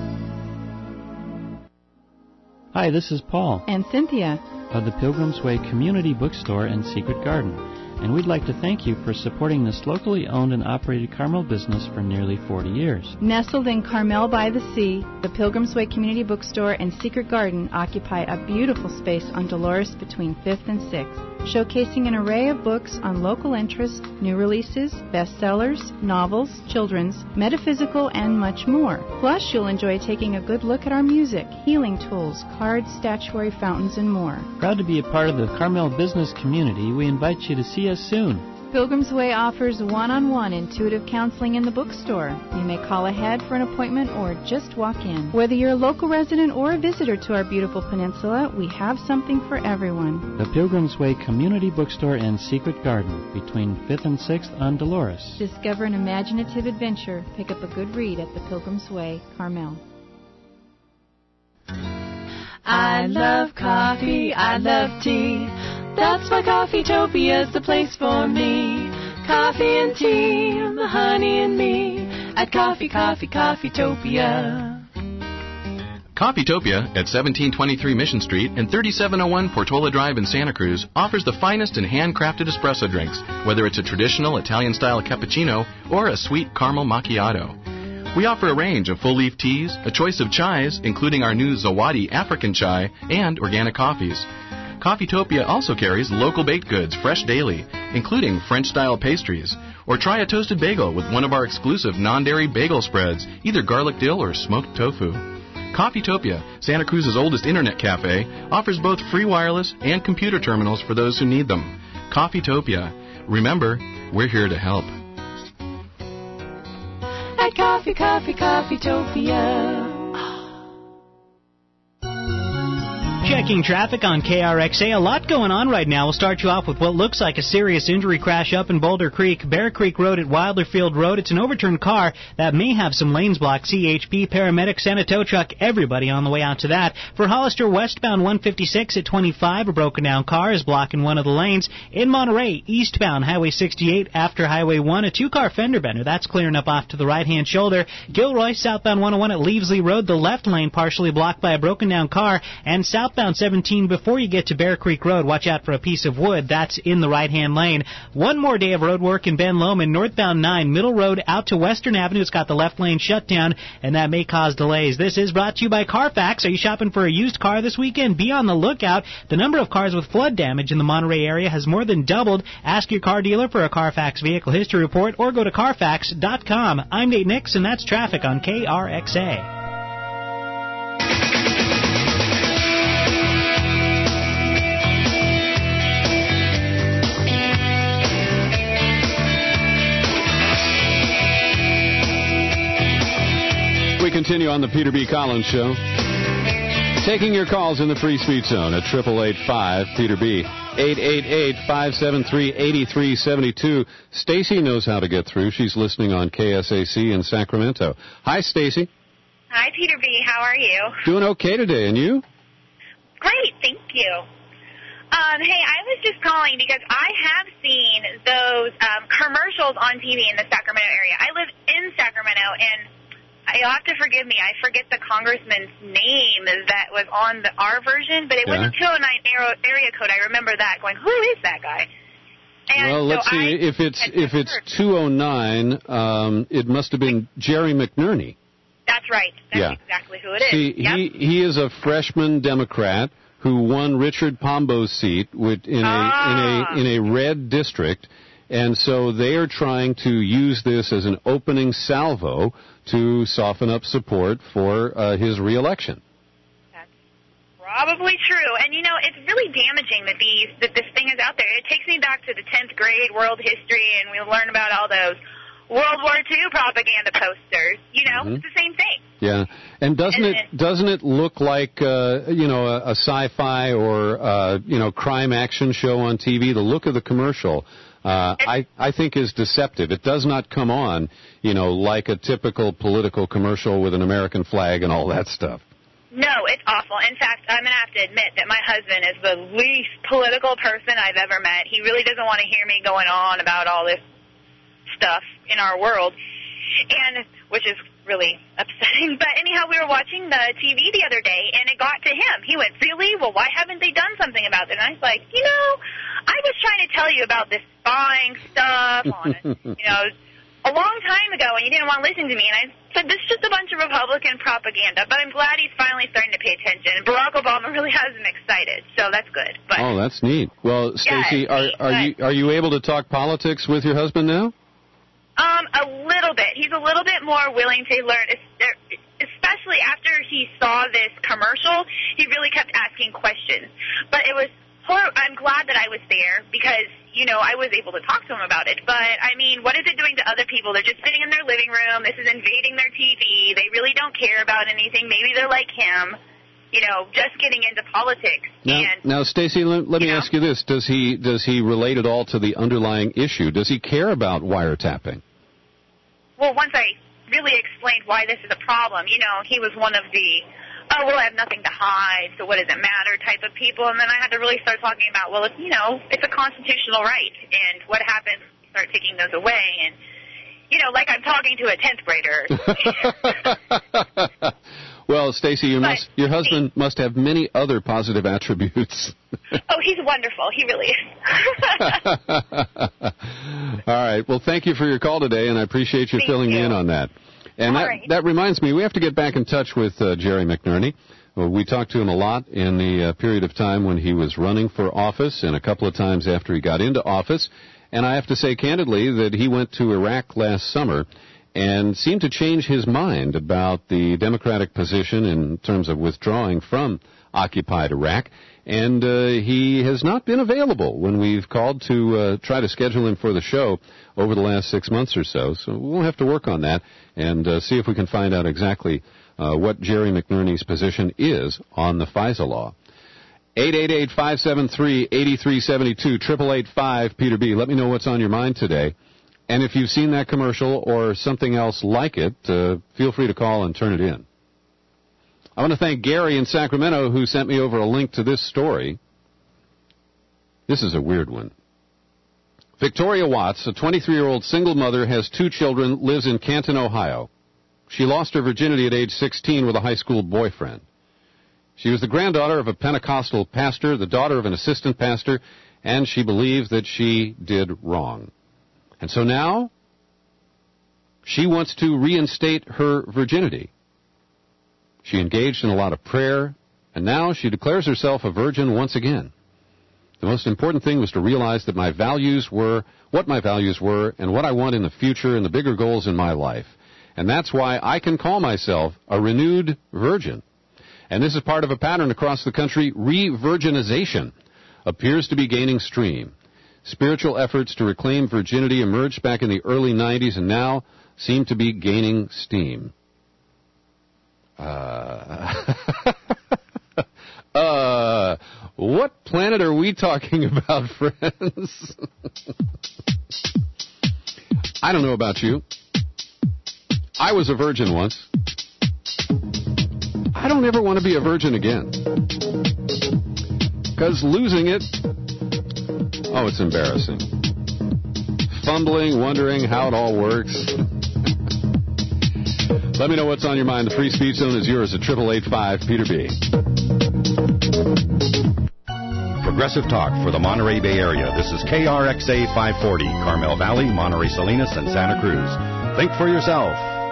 Hi, this is Paul and Cynthia of the Pilgrim's Way Community Bookstore and Secret Garden, and we'd like to thank you for supporting this locally owned and operated Carmel business for nearly 40 years. Nestled in Carmel by the Sea, the Pilgrim's Way Community Bookstore and Secret Garden occupy a beautiful space on Dolores between 5th and 6th, showcasing an array of books on local interests, new releases, bestsellers, novels, children's, metaphysical, and much more. Plus, you'll enjoy taking a good look at our music, healing tools, cards, statuary, fountains, and more. Proud to be a part of the Carmel business community, we invite you to see us soon. Pilgrim's Way offers one-on-one intuitive counseling in the bookstore. You may call ahead for an appointment or just walk in. Whether you're a local resident or a visitor to our beautiful peninsula, we have something for everyone. The Pilgrim's Way Community Bookstore and Secret Garden, between 5th and 6th on Dolores. Discover an imaginative adventure. Pick up a good read at the Pilgrim's Way, Carmel. I love coffee, I love tea. That's why Coffeetopia's the place for me. Coffee and tea, the honey and me. At Coffeetopia. Coffeetopia at 1723 Mission Street and 3701 Portola Drive in Santa Cruz offers the finest in handcrafted espresso drinks, whether it's a traditional Italian-style cappuccino or a sweet caramel macchiato. We offer a range of full-leaf teas, a choice of chais, including our new Zawadi African chai, and organic coffees. Coffeetopia also carries local baked goods fresh daily, including French-style pastries. Or try a toasted bagel with one of our exclusive non-dairy bagel spreads, either garlic dill or smoked tofu. Coffeetopia, Santa Cruz's oldest internet cafe, offers both free wireless and computer terminals for those who need them. Coffeetopia. Remember, we're here to help. Coffee, Coffeetopia. Checking traffic on KRXA. A lot going on right now. We'll start you off with what looks like a serious injury crash up in Boulder Creek. Bear Creek Road at Wilder Field Road. It's an overturned car that may have some lanes blocked. CHP, paramedics, and a tow truck. Everybody on the way out to that. For Hollister, westbound 156 at 25, a broken down car is blocking one of the lanes. In Monterey, eastbound Highway 68 after Highway 1, a two-car fender bender. That's clearing up off to the right-hand shoulder. Gilroy, southbound 101 at Leavesley Road. The left lane partially blocked by a broken down car. And southbound 17 before you get to Bear Creek Road. Watch out for a piece of wood. That's in the right-hand lane. One more day of road work in Ben Lomond. Northbound 9, Middle Road out to Western Avenue. It's got the left lane shut down, and that may cause delays. This is brought to you by Carfax. Are you shopping for a used car this weekend? Be on the lookout. The number of cars with flood damage in the Monterey area has more than doubled. Ask your car dealer for a Carfax vehicle history report or go to Carfax.com. I'm Nate Nix, and that's traffic on KRXA. We continue on the Peter B. Collins Show. Taking your calls in the free speech zone at 888-5-PETER-B. 888-573-8372. Stacy knows how to get through. She's listening on KSAC in Sacramento. Hi, Stacy. Hi, Peter B. How are you? Doing okay today, and you? Great, thank you. Hey, I was just calling because I have seen those commercials on TV in the Sacramento area. I live in Sacramento, and you'll have to forgive me. I forget the congressman's name that was on our version, but it was a 209 area code. I remember that going, who is that guy? And well, let's see. If it's 209, it must have been Jerry McNerney. That's right. That's exactly who it is. See, he is a freshman Democrat who won Richard Pombo's seat in a red district. And so they are trying to use this as an opening salvo to soften up support for his reelection. That's probably true. And, you know, it's really damaging that this thing is out there. It takes me back to the 10th grade world history, and we learn about all those World War II propaganda posters. You know, it's the same thing. Yeah. And doesn't it look like, a sci-fi or, crime action show on TV? The look of the commercial I think is deceptive. It does not come on, like a typical political commercial with an American flag and all that stuff. No, it's awful. In fact, I'm going to have to admit that my husband is the least political person I've ever met. He really doesn't want to hear me going on about all this stuff in our world, and which is really upsetting. But anyhow, we were watching the TV the other day, and it got to him. He went, really? Well, why haven't they done something about it? And I was like, I was trying to tell you about this spying stuff on, a long time ago, and you didn't want to listen to me. And I said, this is just a bunch of Republican propaganda. But I'm glad he's finally starting to pay attention. And Barack Obama really has him excited, so that's good. But, oh, that's neat. Well, Stacey, are you able to talk politics with your husband now? A little bit. He's a little bit more willing to learn, especially after he saw this commercial. He really kept asking questions. But it was I'm glad that I was there because, I was able to talk to him about it. But, I mean, what is it doing to other people? They're just sitting in their living room. This is invading their TV. They really don't care about anything. Maybe they're like him, just getting into politics. Now, Stacey, let me ask you this. Does he relate at all to the underlying issue? Does he care about wiretapping? Well, once I really explained why this is a problem, he was one of the, I have nothing to hide, so what does it matter type of people. And then I had to really start talking about, well, it's a constitutional right, and what happens when you start taking those away. And, like I'm talking to a 10th grader. Well, Stacey, your husband must have many other positive attributes. Oh, he's wonderful. He really is. All right. Well, thank you for your call today, and I appreciate you filling me in on that. And that reminds me, we have to get back in touch with Jerry McNerney. Well, we talked to him a lot in the period of time when he was running for office and a couple of times after he got into office. And I have to say candidly that he went to Iraq last summer and seemed to change his mind about the Democratic position in terms of withdrawing from occupied Iraq, and he has not been available when we've called to try to schedule him for the show over the last 6 months or so. So we'll have to work on that and see if we can find out exactly what Jerry McNerney's position is on the FISA law. 888-573-8372, 888-5-PETER-B. Let me know what's on your mind today. And if you've seen that commercial or something else like it, feel free to call and turn it in. I want to thank Gary in Sacramento who sent me over a link to this story. This is a weird one. Victoria Watts, a 23-year-old single mother, has 2 children, lives in Canton, Ohio. She lost her virginity at age 16 with a high school boyfriend. She was the granddaughter of a Pentecostal pastor, the daughter of an assistant pastor, and she believed that she did wrong. And so now she wants to reinstate her virginity. She engaged in a lot of prayer, and now she declares herself a virgin once again. The most important thing was to realize that my values were, what my values were, and what I want in the future and the bigger goals in my life. And that's why I can call myself a renewed virgin. And this is part of a pattern across the country. Re-virginization appears to be gaining steam. Spiritual efforts to reclaim virginity emerged back in the early 90s and now seem to be gaining steam. What planet are we talking about, friends? I don't know about you. I was a virgin once. I don't ever want to be a virgin again. Because losing it, oh, it's embarrassing. Fumbling, wondering how it all works. Let me know what's on your mind. The free speech zone is yours at 888-5-PETER-B. Progressive Talk for the Monterey Bay Area. This is KRXA 540, Carmel Valley, Monterey Salinas, and Santa Cruz. Think for yourself.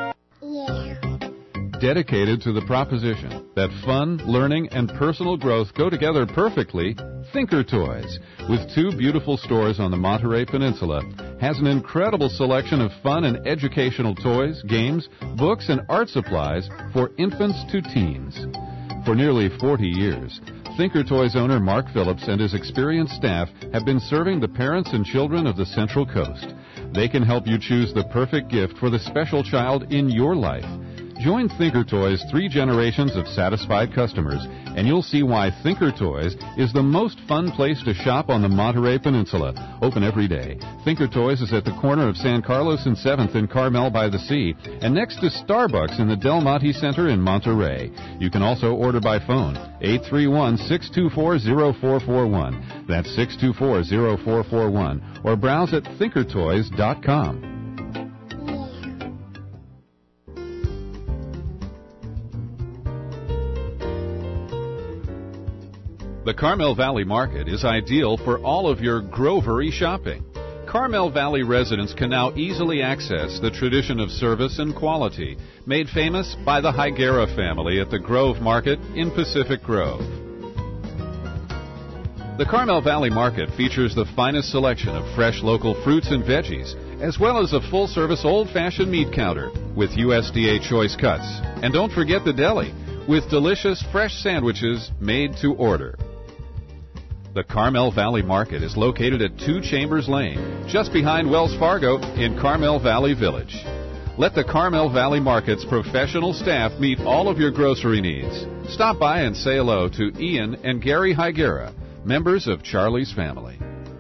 Dedicated to the proposition that fun, learning, and personal growth go together perfectly, Thinker Toys, with 2 beautiful stores on the Monterey Peninsula, has an incredible selection of fun and educational toys, games, books, and art supplies for infants to teens. For nearly 40 years, Thinker Toys owner Mark Phillips and his experienced staff have been serving the parents and children of the Central Coast. They can help you choose the perfect gift for the special child in your life. Join Thinker Toys' 3 generations of satisfied customers, and you'll see why Thinker Toys is the most fun place to shop on the Monterey Peninsula. Open every day. Thinker Toys is at the corner of San Carlos and 7th in Carmel by the Sea, and next to Starbucks in the Del Monte Center in Monterey. You can also order by phone, 831-624-0441. That's 624-0441. Or browse at thinkertoys.com. The Carmel Valley Market is ideal for all of your Grovery shopping. Carmel Valley residents can now easily access the tradition of service and quality, made famous by the Higuera family at the Grove Market in Pacific Grove. The Carmel Valley Market features the finest selection of fresh local fruits and veggies, as well as a full-service old-fashioned meat counter with USDA choice cuts. And don't forget the deli, with delicious fresh sandwiches made to order. The Carmel Valley Market is located at 2 Chambers Lane, just behind Wells Fargo in Carmel Valley Village. Let the Carmel Valley Market's professional staff meet all of your grocery needs. Stop by and say hello to Ian and Gary Higuera, members of Charlie's family.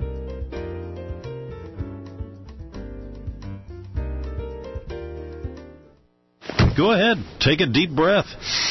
Go ahead, take a deep breath.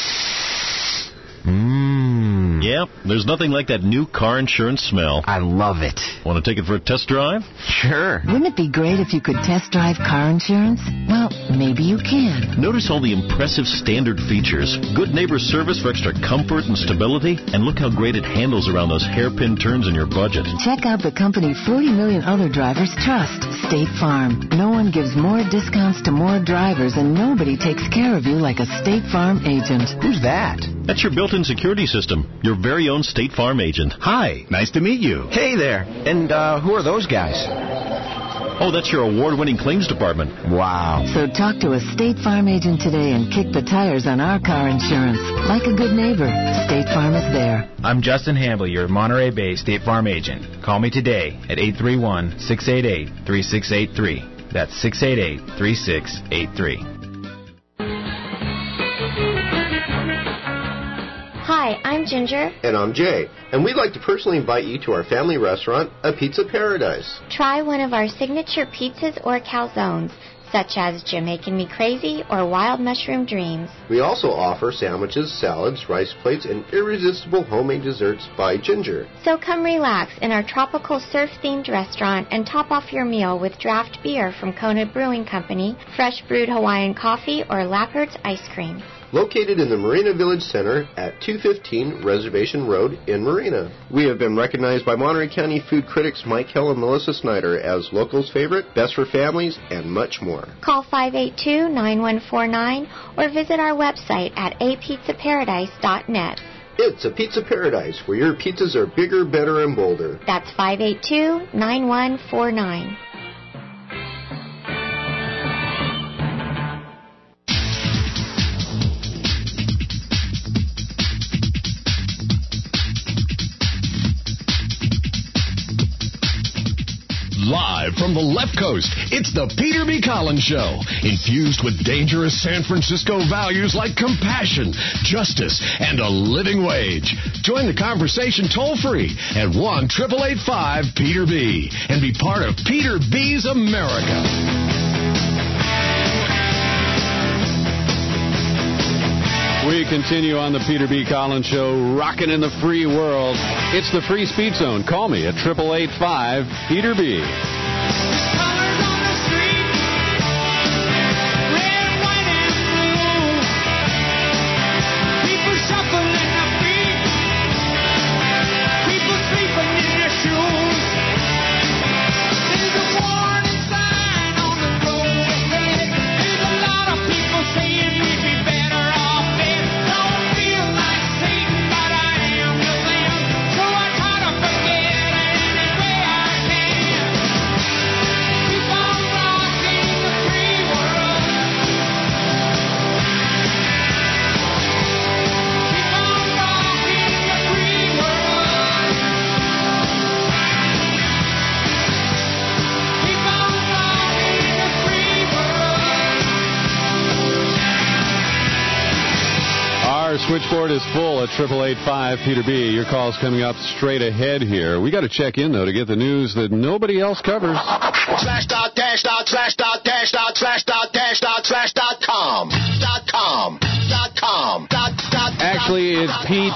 Yep, there's nothing like that new car insurance smell. I love it. Want to take it for a test drive? Sure. Wouldn't it be great if you could test drive car insurance? Well, maybe you can. Notice all the impressive standard features. Good neighbor service for extra comfort and stability. And look how great it handles around those hairpin turns in your budget. Check out the company 40 million other drivers trust, State Farm. No one gives more discounts to more drivers, and nobody takes care of you like a State Farm agent. Who's that? That's your built-in security system. Your very own State Farm agent. Hi, nice to meet you. Hey there. And who are those guys? Oh, that's your award-winning claims department. Wow. So talk to a State Farm agent today and kick the tires on our car insurance. Like a good neighbor, State Farm is there. I'm Justin Hamble, your Monterey Bay State Farm agent. Call me today at 831-688-3683. That's 688-3683. Hi, I'm Ginger. And I'm Jay. And we'd like to personally invite you to our family restaurant, A Pizza Paradise. Try one of our signature pizzas or calzones, such as Jamaican Me Crazy or Wild Mushroom Dreams. We also offer sandwiches, salads, rice plates, and irresistible homemade desserts by Ginger. So come relax in our tropical surf-themed restaurant and top off your meal with draft beer from Kona Brewing Company, fresh brewed Hawaiian coffee, or Lappert's ice cream. Located in the Marina Village Center at 215 Reservation Road in Marina. We have been recognized by Monterey County food critics Mike Hill and Melissa Snyder as locals' favorite, best for families, and much more. Call 582-9149 or visit our website at apizzaparadise.net. It's A Pizza Paradise, where your pizzas are bigger, better, and bolder. That's 582-9149. Live from the left coast, it's the Peter B. Collins Show. Infused with dangerous San Francisco values like compassion, justice, and a living wage. Join the conversation toll-free at 1-888-5-PETER-B and be part of Peter B's America. We continue on the Peter B. Collins Show, rocking in the free world. It's the Free Speed Zone. Call me at 888-5-PETER-B. Switchboard is full at 888-5-PETER-B. Your call's coming up straight ahead here. We got to check in, though, to get the news that nobody else covers. Slash.dash.slash.dash.slash.com. Actually, it's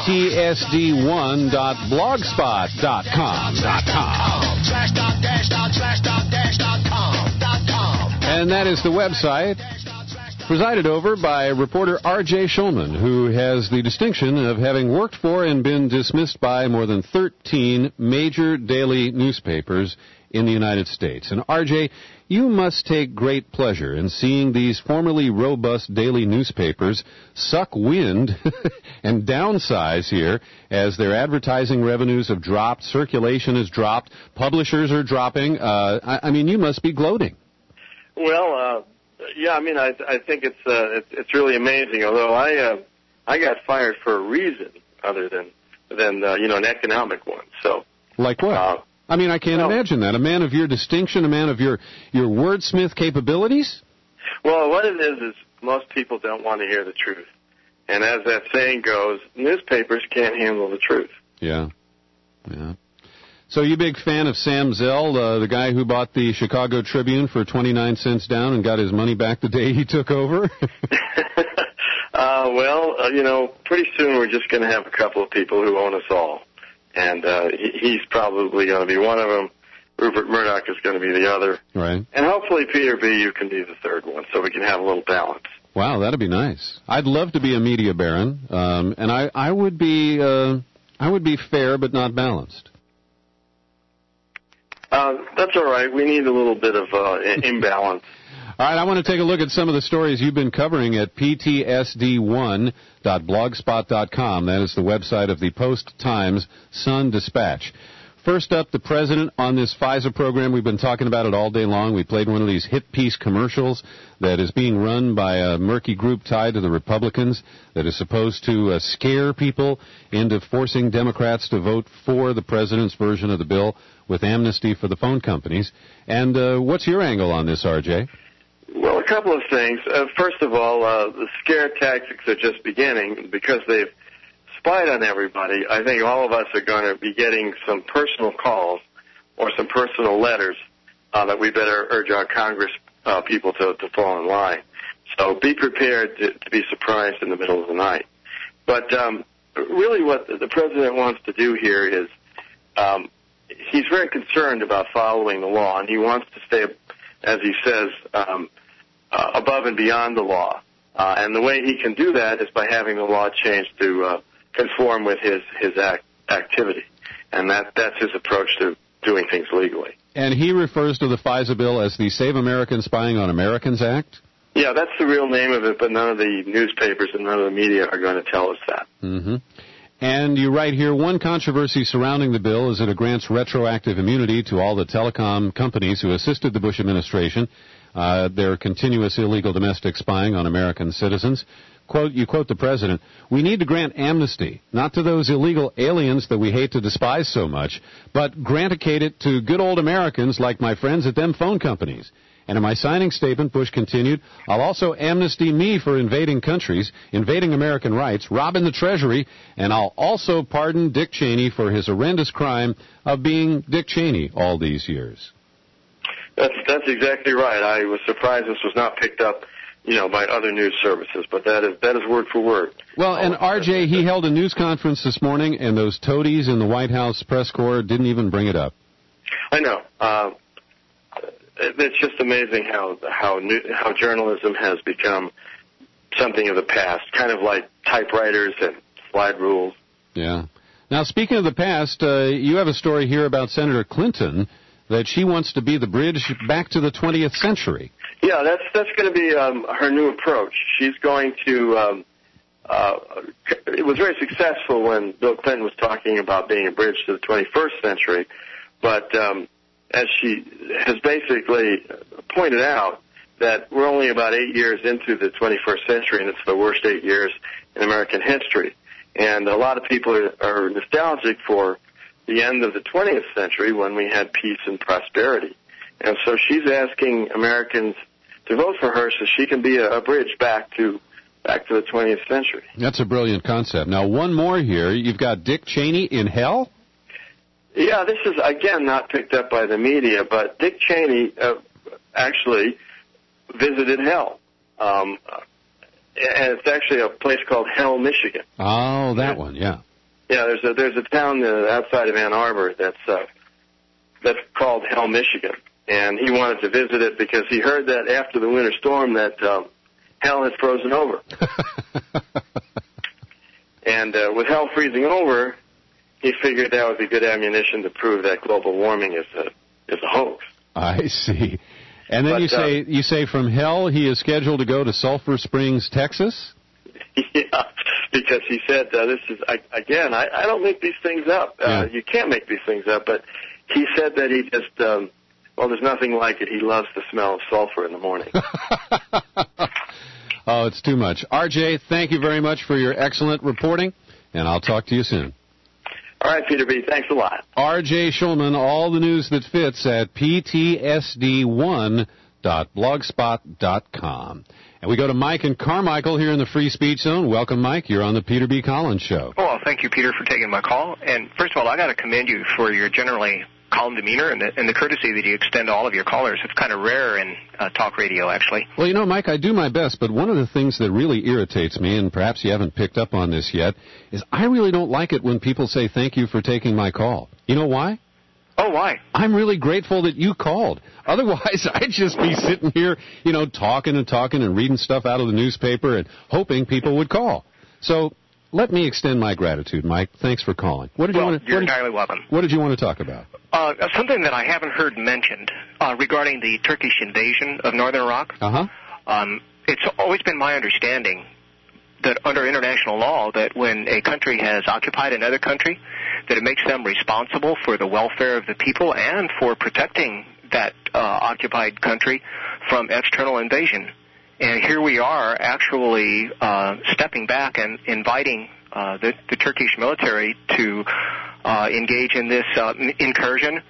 ptsd1.blogspot.com. And that is the website, presided over by reporter R.J. Schulman, who has the distinction of having worked for and been dismissed by more than 13 major daily newspapers in the United States. And R.J., you must take great pleasure in seeing these formerly robust daily newspapers suck wind and downsize here as their advertising revenues have dropped, circulation has dropped, publishers are dropping. I mean, you must be gloating. Well, yeah, I mean, I think it's really amazing. Although I got fired for a reason other than an economic one. So like what? I mean, I can't imagine that. A man of your distinction, a man of your wordsmith capabilities. Well, what it is most people don't want to hear the truth, and as that saying goes, newspapers can't handle the truth. Yeah. So you big fan of Sam Zell, the guy who bought the Chicago Tribune for 29 cents down and got his money back the day he took over? Pretty soon we're just going to have a couple of people who own us all. And he's probably going to be one of them. Rupert Murdoch is going to be the other. Right. And hopefully, Peter B., you can be the third one so we can have a little balance. Wow, that'd be nice. I'd love to be a media baron, and I would be fair but not balanced. That's all right. We need a little bit of imbalance. All right, I want to take a look at some of the stories you've been covering at ptsd1.blogspot.com. That is the website of the Post-Times Sun-Dispatch. First up, the president on this FISA program. We've been talking about it all day long. We played one of these hit piece commercials that is being run by a murky group tied to the Republicans that is supposed to scare people into forcing Democrats to vote for the president's version of the bill with amnesty for the phone companies. And what's your angle on this, RJ? Well, a couple of things. First of all, the scare tactics are just beginning because they've spied on everybody. I think all of us are going to be getting some personal calls or some personal letters that we better urge our Congress people to fall in line. So be prepared to be surprised in the middle of the night. But really what the president wants to do here is he's very concerned about following the law, and he wants to stay, as he says, above and beyond the law. And the way he can do that is by having the law changed to conform with his activity. And that's his approach to doing things legally. And he refers to the FISA bill as the Save Americans Spying on Americans Act? Yeah, that's the real name of it, but none of the newspapers and none of the media are going to tell us that. Mm-hmm. And you write here, one controversy surrounding the bill is that it grants retroactive immunity to all the telecom companies who assisted the Bush administration, their continuous illegal domestic spying on American citizens. You quote the president, "We need to grant amnesty, not to those illegal aliens that we hate to despise so much, but grant it to good old Americans like my friends at them phone companies. And in my signing statement," Bush continued, "I'll also amnesty me for invading countries, invading American rights, robbing the Treasury, and I'll also pardon Dick Cheney for his horrendous crime of being Dick Cheney all these years." That's exactly right. I was surprised this was not picked up, by other news services, but that is word for word. Well, and RJ, he held a news conference this morning, and those toadies in the White House press corps didn't even bring it up. I know. It's just amazing how journalism has become something of the past, kind of like typewriters and slide rules. Yeah. Now, speaking of the past, you have a story here about Senator Clinton, that she wants to be the bridge back to the 20th century. Yeah, that's going to be her new approach. She's going to. It was very successful when Bill Clinton was talking about being a bridge to the 21st century, but as she has basically pointed out, that we're only about 8 years into the 21st century, and it's the worst 8 years in American history. And a lot of people are nostalgic for the end of the 20th century when we had peace and prosperity. And so she's asking Americans to vote for her so she can be a bridge back to the 20th century. That's a brilliant concept. Now, one more here. You've got Dick Cheney in hell? Yeah, this is, again, not picked up by the media, but Dick Cheney actually visited hell. And it's actually a place called Hell, Michigan. Oh, that one, yeah. Yeah, there's a town outside of Ann Arbor that's called Hell, Michigan, and he wanted to visit it because he heard that after the winter storm that hell had frozen over, and with hell freezing over, he figured that would be good ammunition to prove that global warming is a hoax. I see. And then you say from hell he is scheduled to go to Sulphur Springs, Texas? Yeah, because he said, this is, again, I don't make these things up. You can't make these things up, but he said that he just, there's nothing like it. He loves the smell of sulfur in the morning. Oh, it's too much. RJ, thank you very much for your excellent reporting, and I'll talk to you soon. All right, Peter B., thanks a lot. RJ Schulman, all the news that fits at ptsd1.blogspot.com. And we go to Mike and Carmichael here in the Free Speech Zone. Welcome, Mike. You're on the Peter B. Collins Show. Well, thank you, Peter, for taking my call. And first of all, I got to commend you for your generally calm demeanor and the courtesy that you extend to all of your callers. It's kind of rare in talk radio, actually. Well, Mike, I do my best, but one of the things that really irritates me, and perhaps you haven't picked up on this yet, is I really don't like it when people say thank you for taking my call. You know why? Oh, why? I'm really grateful that you called. Otherwise, I'd just be sitting here, talking and reading stuff out of the newspaper and hoping people would call. So let me extend my gratitude, Mike. Thanks for calling. You're entirely welcome. What did you want to talk about? Something that I haven't heard mentioned regarding the Turkish invasion of northern Iraq. Uh-huh. It's always been my understanding that under international law, that when a country has occupied another country, that it makes them responsible for the welfare of the people and for protecting that occupied country from external invasion. And here we are actually stepping back and inviting the Turkish military to engage in this incursion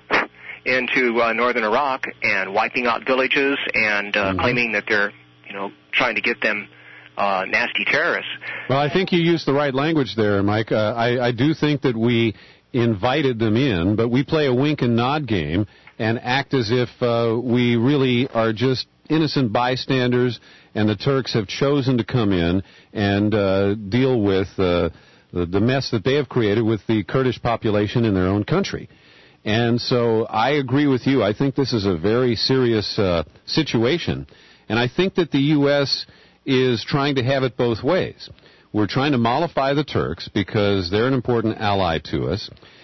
into northern Iraq and wiping out villages and claiming that they're, trying to get them nasty terrorists. Well, I think you used the right language there, Mike. I do think that we invited them in, but we play a wink and nod game and act as if we really are just innocent bystanders, and the Turks have chosen to come in and deal with the mess that they have created with the Kurdish population in their own country. And so I agree with you. I think this is a very serious situation, and I think that the U.S. is trying to have it both ways. We're trying to mollify the Turks because they're an important ally to us,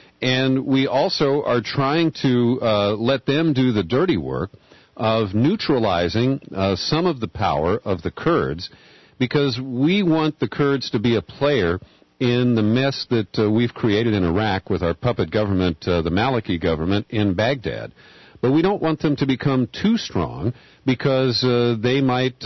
and we also are trying to let them do the dirty work of neutralizing some of the power of the Kurds, because we want the Kurds to be a player in the mess that we've created in Iraq with our puppet government, the Maliki government in Baghdad. But we don't want them to become too strong, because they might,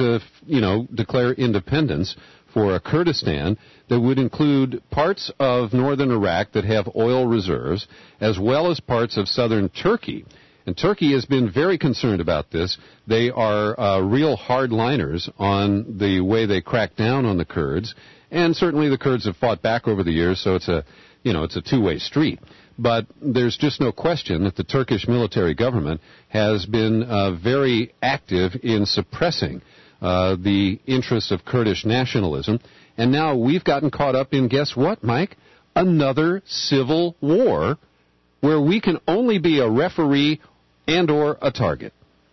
declare independence for a Kurdistan that would include parts of northern Iraq that have oil reserves, as well as parts of southern Turkey. And Turkey has been very concerned about this. They are real hardliners on the way they crack down on the Kurds, and certainly the Kurds have fought back over the years, so it's a two-way street. But there's just no question that the Turkish military government has been very active in suppressing the interests of Kurdish nationalism. And now we've gotten caught up in, guess what, Mike? Another civil war where we can only be a referee and or a target.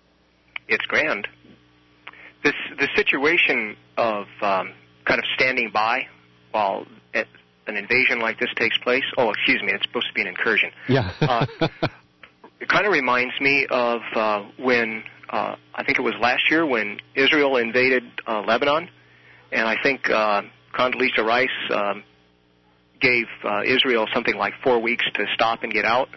It's grand. The situation of kind of standing by while an invasion like this takes place. Oh, excuse me, it's supposed to be an incursion. Yeah. It kind of reminds me of when, I think it was last year, when Israel invaded Lebanon, and I think Condoleezza Rice gave Israel something like 4 weeks to stop and get out.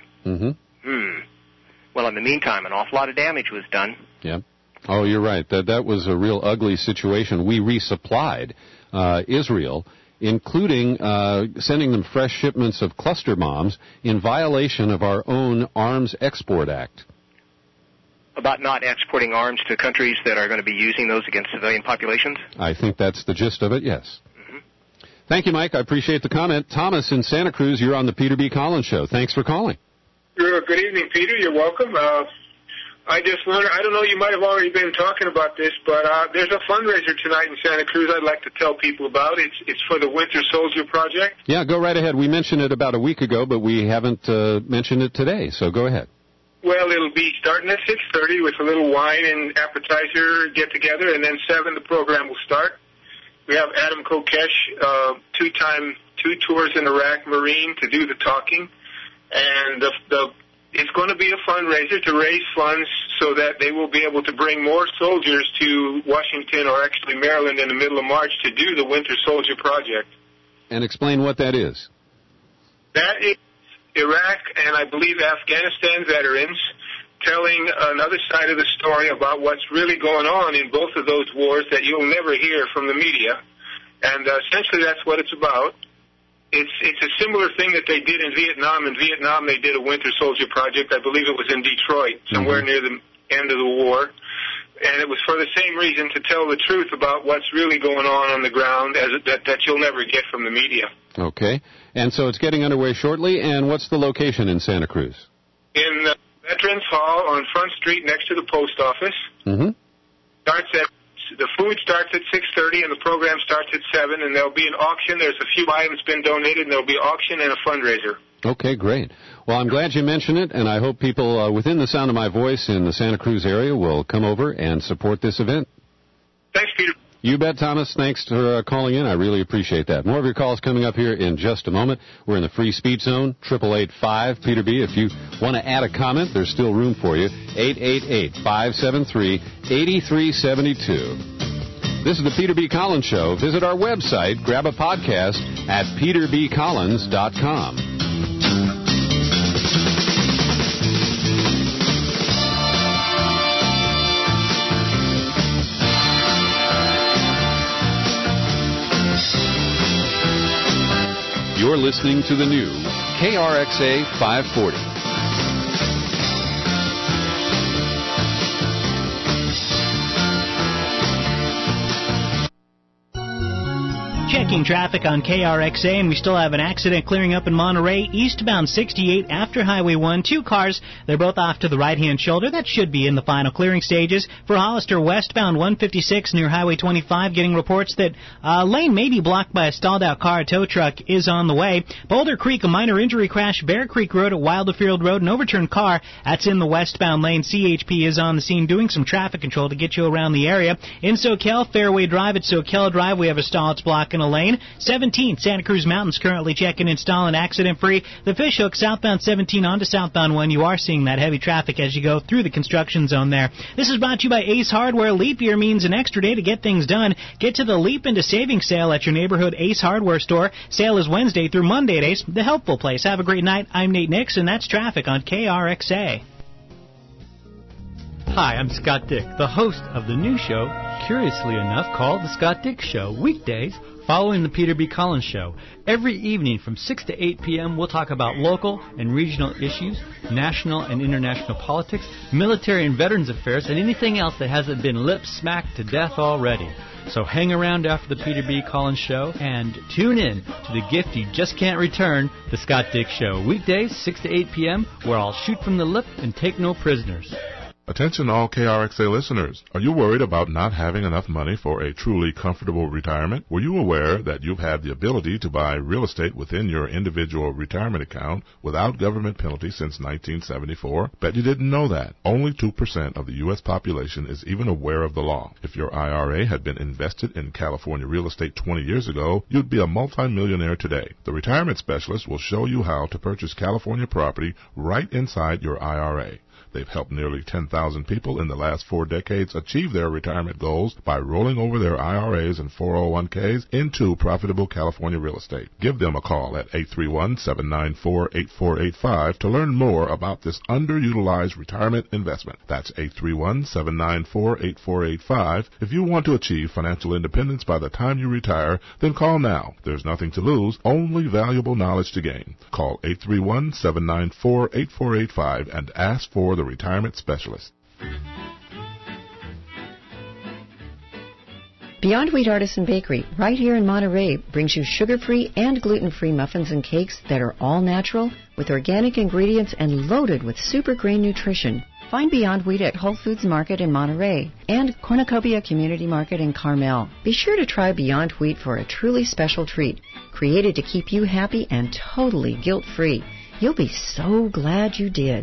Well, in the meantime, an awful lot of damage was done. Yeah. Oh, you're right. That was a real ugly situation. We resupplied Israel, including sending them fresh shipments of cluster bombs in violation of our own Arms Export Act. About not exporting arms to countries that are going to be using those against civilian populations? I think that's the gist of it, yes. Thank you, Mike. I appreciate the comment. Thomas in Santa Cruz, you're on the Peter B. Collins Show. Thanks for calling. Good evening, Peter. You're welcome. I just wonder, I don't know, you might have already been talking about this, but there's a fundraiser tonight in Santa Cruz I'd like to tell people about. It's for the Winter Soldier Project. Yeah, go right ahead. We mentioned it about a week ago, but we haven't mentioned it today, so go ahead. Well, it'll be starting at 6:30 with a little wine and appetizer get-together, and then 7 the program will start. We have Adam Kokesh, two tours in Iraq Marine, to do the talking. And it's going to be a fundraiser to raise funds so that they will be able to bring more soldiers to Washington, or actually Maryland, in the middle of March to do the Winter Soldier Project. And explain what that is. That is Iraq and I believe Afghanistan veterans telling another side of the story about what's really going on in both of those wars that you'll never hear from the media. And essentially that's what it's about. It's a similar thing that they did in Vietnam. In Vietnam, they did a Winter Soldier Project. I believe it was in Detroit, somewhere near the end of the war. And it was for the same reason, to tell the truth about what's really going on the ground that you'll never get from the media. Okay. And so it's getting underway shortly. And what's the location in Santa Cruz? In the Veterans Hall on Front Street next to the post office. The food starts at 6:30 and the program starts at 7, and there'll be an auction. There's a few items been donated, and there'll be an auction and a fundraiser. Okay, great. Well, I'm glad you mentioned it, and I hope people within the sound of my voice in the Santa Cruz area will come over and support this event. Thanks, Peter. You bet, Thomas. Thanks for calling in. I really appreciate that. More of your calls coming up here in just a moment. We're in the free speech zone, 888-5-PETER-B. If you want to add a comment, there's still room for you. 888-573-8372. This is the Peter B. Collins Show. Visit our website, grab a podcast at peterbcollins.com. You're listening to the new KRXA 540. Checking traffic on KRXA, and we still have an accident clearing up in Monterey, eastbound 68 after Highway 1. 2 cars, they're both off to the right-hand shoulder. That should be in the final clearing stages. For Hollister, westbound 156 near Highway 25, getting reports that lane may be blocked by a stalled-out car. A tow truck is on the way. Boulder Creek, a minor injury crash. Bear Creek Road at Wilderfield Road, an overturned car. That's in the westbound lane. CHP is on the scene doing some traffic control to get you around the area. In Soquel, Fairway Drive at Soquel Drive, we have a stall. It's blocking a lane. 17, Santa Cruz Mountains currently checking installing accident-free. The Fishhook, southbound 17 onto southbound 1. You are seeing that heavy traffic as you go through the construction zone there. This is brought to you by Ace Hardware. Leap year means an extra day to get things done. Get to the Leap into Savings sale at your neighborhood Ace Hardware store. Sale is Wednesday through Monday at Ace, the helpful place. Have a great night. I'm Nate Nix, and that's traffic on KRXA. Hi, I'm Scott Dick, the host of the new show, curiously enough, called The Scott Dick Show, weekdays following the Peter B. Collins Show. Every evening from 6 to 8 p.m., we'll talk about local and regional issues, national and international politics, military and veterans affairs, and anything else that hasn't been lip-smacked to death already. So hang around after the Peter B. Collins Show and tune in to the gift you just can't return, The Scott Dick Show, weekdays 6 to 8 p.m., where I'll shoot from the lip and take no prisoners. Attention all KRXA listeners. Are you worried about not having enough money for a truly comfortable retirement? Were you aware that you've had the ability to buy real estate within your individual retirement account without government penalty since 1974? Bet you didn't know that. Only 2% of the U.S. population is even aware of the law. If your IRA had been invested in California real estate 20 years ago, you'd be a multimillionaire today. The retirement specialist will show you how to purchase California property right inside your IRA. They've helped nearly 10,000 people in the last 4 decades achieve their retirement goals by rolling over their IRAs and 401ks into profitable California real estate. Give them a call at 831-794-8485 to learn more about this underutilized retirement investment. That's 831-794-8485. If you want to achieve financial independence by the time you retire, then call now. There's nothing to lose, only valuable knowledge to gain. Call 831-794-8485 and ask for the retirement specialist. Beyond Wheat Artisan Bakery, right here in Monterey, brings you sugar-free and gluten-free muffins and cakes that are all natural, with organic ingredients and loaded with super grain nutrition. Find Beyond Wheat at Whole Foods Market in Monterey and Cornucopia Community Market in Carmel. Be sure to try Beyond Wheat for a truly special treat, created to keep you happy and totally guilt-free. You'll be so glad you did.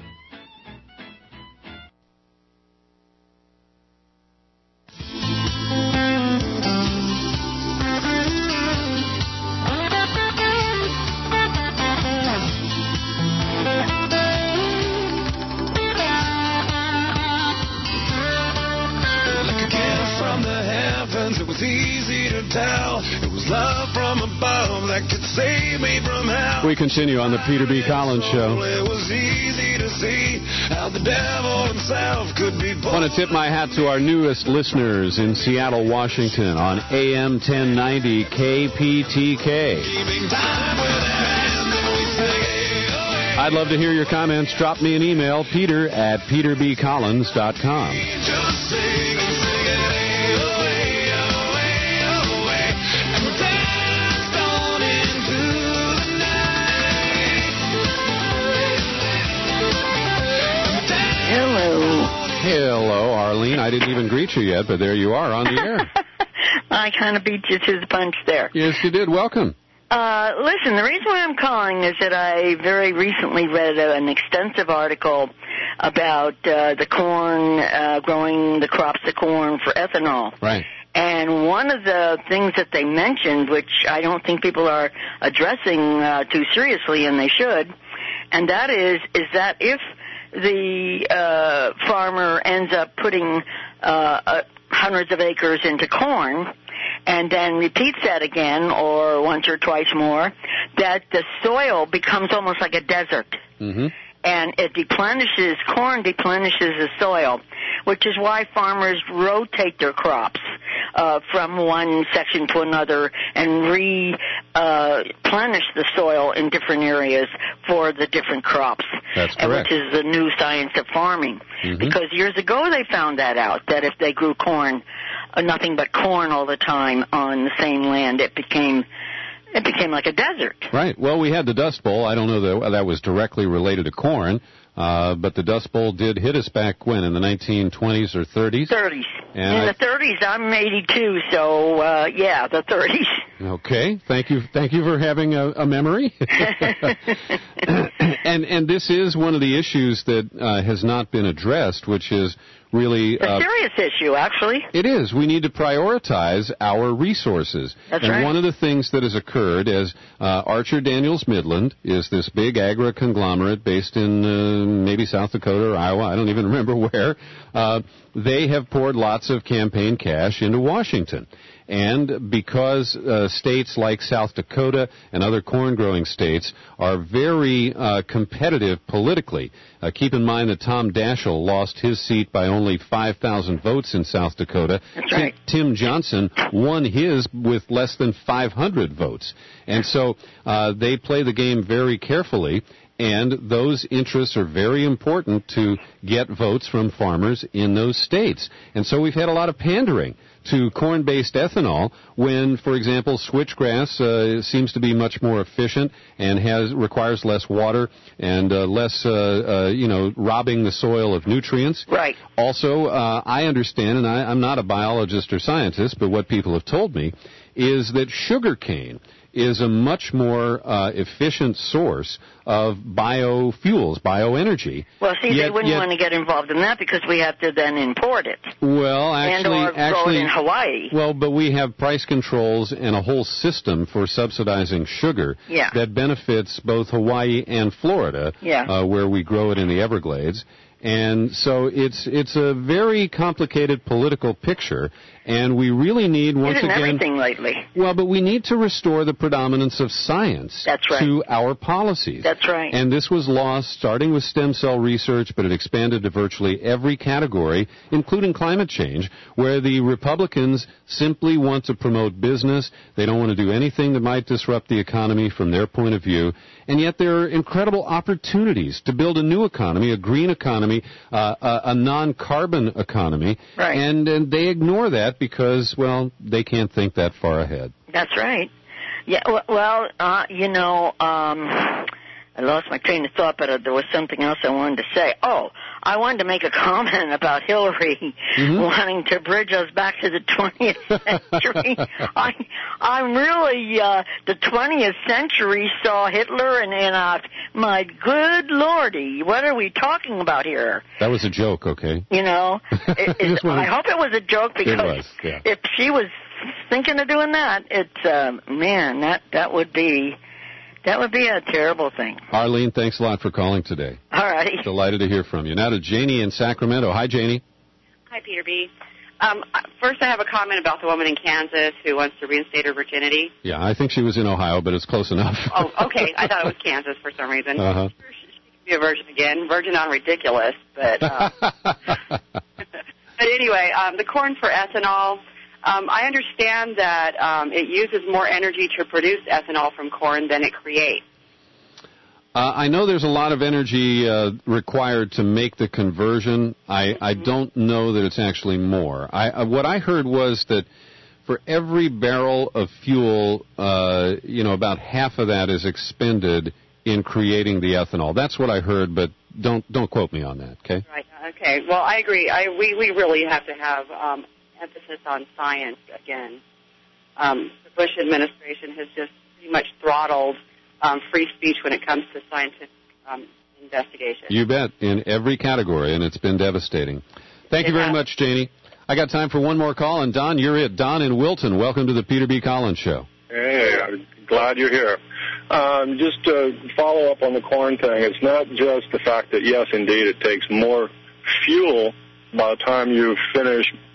It was easy to tell. It was love from above that could save me from hell. We continue on the Peter B. Collins Show. It was easy to see how the devil himself could be. I want to tip my hat to our newest listeners in Seattle, Washington on AM 1090 KPTK. I'd love to hear your comments. Drop me an email, peter@peterbcollins.com. Hello, Arlene. I didn't even greet you yet, but there you are on the air. I kind of beat you to the punch there. Yes, you did. Welcome. Listen, the reason why I'm calling is that I very recently read an extensive article about the corn, growing the crops of corn for ethanol. Right. And one of the things that they mentioned, which I don't think people are addressing too seriously, and they should, and that is that if the farmer ends up putting 100 hundreds of acres into corn, and then repeats that again, or once or twice more, that the soil becomes almost like a desert. Mm-hmm. And it corn replenishes the soil, which is why farmers rotate their crops from one section to another and replenish the soil in different areas for the different crops. That's correct. Which is the new science of farming. Mm-hmm. Because years ago they found that out, that if they grew corn, nothing but corn all the time on the same land, it became like a desert. Right. Well, we had the Dust Bowl. I don't know that was directly related to corn, but the Dust Bowl did hit us back when, in the 1920s or 30s? 30s. And in the 30s, I'm 82, so, the 30s. Okay. Thank you for having a memory. And this is one of the issues that has not been addressed, which is really a serious issue, actually. It is. We need to prioritize our resources. That's and right. one of the things that has occurred is Archer Daniels Midland is this big agri-conglomerate based in maybe South Dakota or Iowa. I don't even remember where. They have poured lots of campaign cash into Washington. And because states like South Dakota and other corn-growing states are very competitive politically, keep in mind that Tom Daschle lost his seat by only 5,000 votes in South Dakota. That's right. Tim Johnson won his with less than 500 votes. And so they play the game very carefully. And those interests are very important to get votes from farmers in those states. And so we've had a lot of pandering to corn-based ethanol when, for example, switchgrass seems to be much more efficient and requires less water and less, robbing the soil of nutrients. Right. Also, I understand, and I'm not a biologist or scientist, but what people have told me is that sugarcane is a much more efficient source of biofuels, bioenergy. Well, see, they wouldn't want to get involved in that because we have to then import it. Well, or grow it in Hawaii. Well, but we have price controls and a whole system for subsidizing sugar that benefits both Hawaii and Florida, where we grow it in the Everglades. And so it's a very complicated political picture, and we really need, once again, everything lately. Well, but we need to restore the predominance of science to our policies. That's right. And this was lost, starting with stem cell research, but it expanded to virtually every category, including climate change, where the Republicans simply want to promote business. They don't want to do anything that might disrupt the economy from their point of view. And yet there are incredible opportunities to build a new economy, a green economy, a non-carbon economy. Right. And they ignore that because, well, they can't think that far ahead. That's right. Yeah, well, I lost my train of thought, but there was something else I wanted to say. Oh, I wanted to make a comment about Hillary wanting to bridge us back to the 20th century. I'm really, the 20th century saw Hitler and my good lordy, what are we talking about here? That was a joke, okay? I hope it was a joke because if she was thinking of doing that, that would be a terrible thing. Arlene, thanks a lot for calling today. All righty. Delighted to hear from you. Now to Janie in Sacramento. Hi, Janie. Hi, Peter B. First, I have a comment about the woman in Kansas who wants to reinstate her virginity. Yeah, I think she was in Ohio, but it's close enough. Oh, okay. I thought it was Kansas for some reason. Uh-huh. She could be a virgin again. Virgin on ridiculous. But, but anyway, the corn for ethanol. I understand that it uses more energy to produce ethanol from corn than it creates. I know there's a lot of energy required to make the conversion. I don't know that it's actually more. What I heard was that for every barrel of fuel, about half of that is expended in creating the ethanol. That's what I heard, but don't quote me on that, okay? Right. Okay. Well, I agree. We really have to have emphasis on science again. The Bush administration has just pretty much throttled free speech when it comes to scientific investigation. You bet, in every category, and it's been devastating. Thank you very much, Janie. I got time for one more call, and Don, you're it. Don in Wilton, welcome to the Peter B. Collins Show. Hey, I'm glad you're here. Just to follow up on the corn thing, it's not just the fact that, yes, indeed, it takes more fuel by the time you finish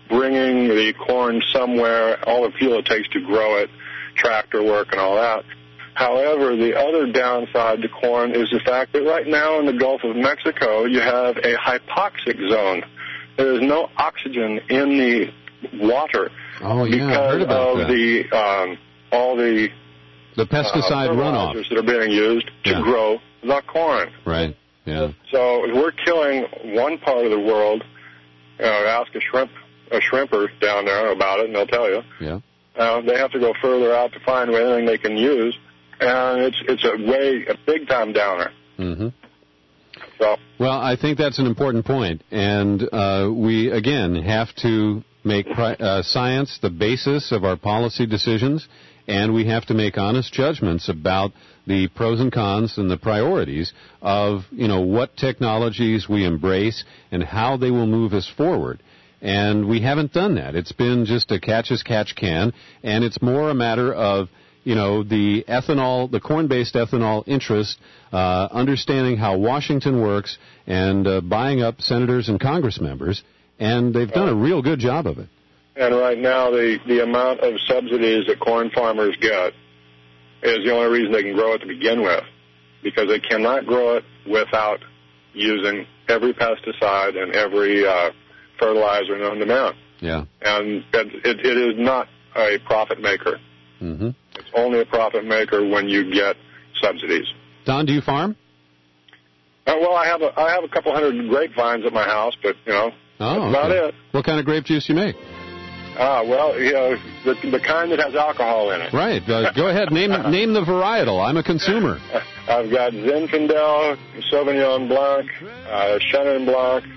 bringing the corn somewhere, all the fuel it takes to grow it, tractor work and all that. However, the other downside to corn is the fact that right now in the Gulf of Mexico, you have a hypoxic zone. There is no oxygen in the water because of all the pesticide runoff that are being used to grow the corn. Right. Yeah. So we're killing one part of the world. Ask a shrimper down there about it, and they'll tell you. Yeah. They have to go further out to find anything they can use, and it's a big time downer. Mm-hmm. So. Well, I think that's an important point, and we again have to make science the basis of our policy decisions, and we have to make honest judgments about the pros and cons and the priorities of what technologies we embrace and how they will move us forward. And we haven't done that. It's been just a catch as catch can, and it's more a matter of the ethanol, the corn-based ethanol interest, understanding how Washington works, and buying up senators and Congress members, and they've done a real good job of it. And right now, the amount of subsidies that corn farmers get is the only reason they can grow it to begin with, because they cannot grow it without using every pesticide and every fertilizer known to man. Yeah. And it is not a profit maker. Mm-hmm. It's only a profit maker when you get subsidies. Don, do you farm? Well, I have a couple hundred grapevines at my house, but that's about it. What kind of grape juice do you make? Well, the kind that has alcohol in it. Right. Go ahead. Name the varietal. I'm a consumer. I've got Zinfandel, Sauvignon Blanc, Chenin Blanc.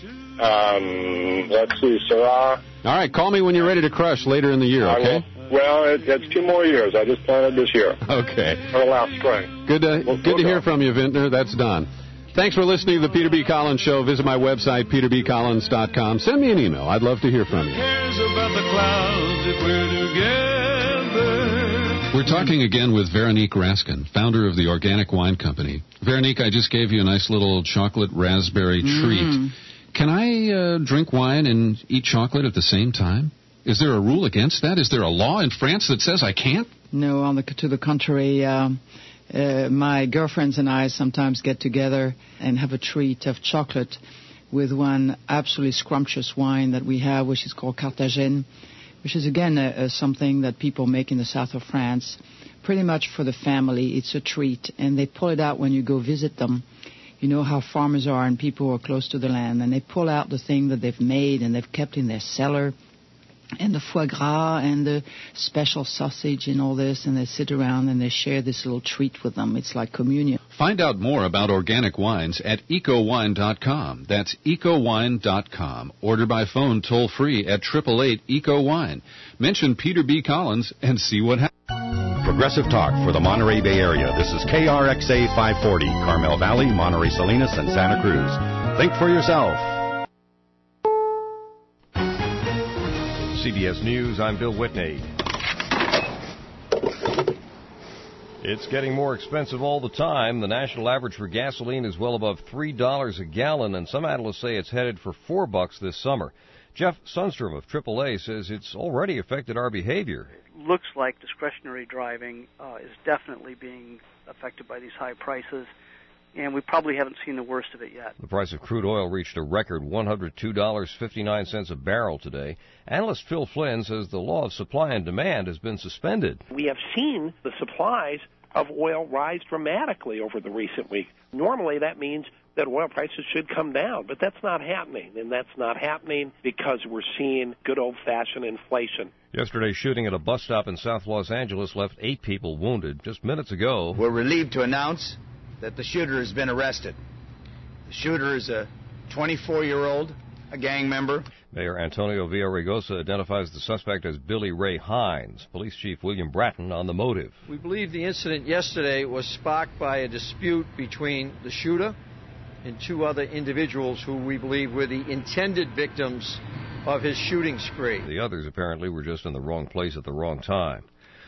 Let's see, Syrah. All right. Call me when you're ready to crush later in the year. Okay. Well, it's 2 more years. I just planted this year. Okay. Or last spring. Good to hear from you, Vintner. That's Don. Thanks for listening to the Peter B. Collins Show. Visit my website, peterbcollins.com. Send me an email. I'd love to hear from you. We're talking again with Veronique Raskin, founder of the Organic Wine Company. Veronique, I just gave you a nice little chocolate raspberry treat. Can I drink wine and eat chocolate at the same time? Is there a rule against that? Is there a law in France that says I can't? No, to the contrary. My girlfriends and I sometimes get together and have a treat of chocolate with one absolutely scrumptious wine that we have, which is called Cartagène, which is, again, something that people make in the south of France, pretty much for the family. It's a treat, and they pull it out when you go visit them. You know how farmers are and people are close to the land, and they pull out the thing that they've made and they've kept in their cellar, and the foie gras and the special sausage and all this, and they sit around and they share this little treat with them. It's like communion. Find out more about organic wines at ecowine.com. That's ecowine.com. Order by phone toll-free at 888-ECO-WINE. Mention Peter B. Collins and see what happens. Progressive Talk for the Monterey Bay Area. This is KRXA 540, Carmel Valley, Monterey Salinas, and Santa Cruz. Think for yourself. CBS News, I'm Bill Whitney. It's getting more expensive all the time. The national average for gasoline is well above $3 a gallon, and some analysts say it's headed for $4 this summer. Jeff Sundstrom of AAA says it's already affected our behavior. Looks like discretionary driving is definitely being affected by these high prices, and we probably haven't seen the worst of it yet. The price of crude oil reached a record $102.59 a barrel today. Analyst Phil Flynn says the law of supply and demand has been suspended. We have seen the supplies of oil rise dramatically over the recent week. Normally that means that oil prices should come down, but that's not happening, and that's not happening because we're seeing good old-fashioned inflation. Yesterday's shooting at a bus stop in South Los Angeles left 8 people wounded. Just minutes ago, we're relieved to announce that the shooter has been arrested. The shooter is a 24-year-old, a gang member. Mayor Antonio Villaraigosa identifies the suspect as Billy Ray Hines. Police Chief William Bratton on the motive. We believe the incident yesterday was sparked by a dispute between the shooter and 2 other individuals who we believe were the intended victims of his shooting spree. The others apparently were just in the wrong place at the wrong time.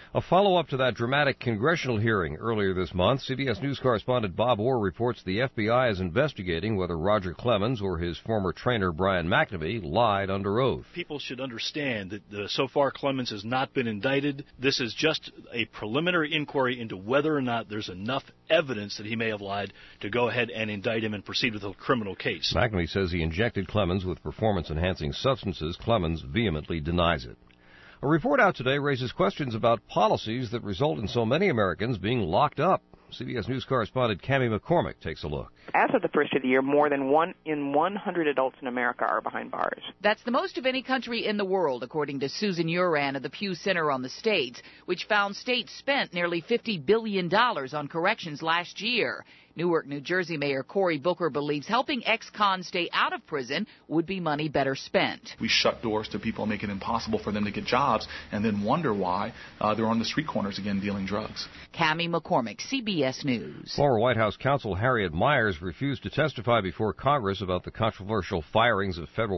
A follow-up to that dramatic congressional hearing earlier this month, CBS News correspondent Bob Orr reports the FBI is investigating whether Roger Clemens or his former trainer Brian McNamee lied under oath. People should understand that so far Clemens has not been indicted. This is just a preliminary inquiry into whether or not there's enough evidence that he may have lied to go ahead and indict him and proceed with a criminal case. McNamee says he injected Clemens with performance-enhancing substances. Clemens vehemently denies it. A report out today raises questions about policies that result in so many Americans being locked up. CBS News correspondent Cammie McCormick takes a look. As of the first of the year, more than 1 in 100 adults in America are behind bars. That's the most of any country in the world, according to Susan Uran of the Pew Center on the States, which found states spent nearly $50 billion on corrections last year. Newark, New Jersey Mayor Cory Booker believes helping ex-cons stay out of prison would be money better spent. We shut doors to people, make it impossible for them to get jobs, and then wonder why they're on the street corners again dealing drugs. Cammie McCormick, CBS News. Former White House counsel Harriet Miers refused to testify before Congress about the controversial firings of federal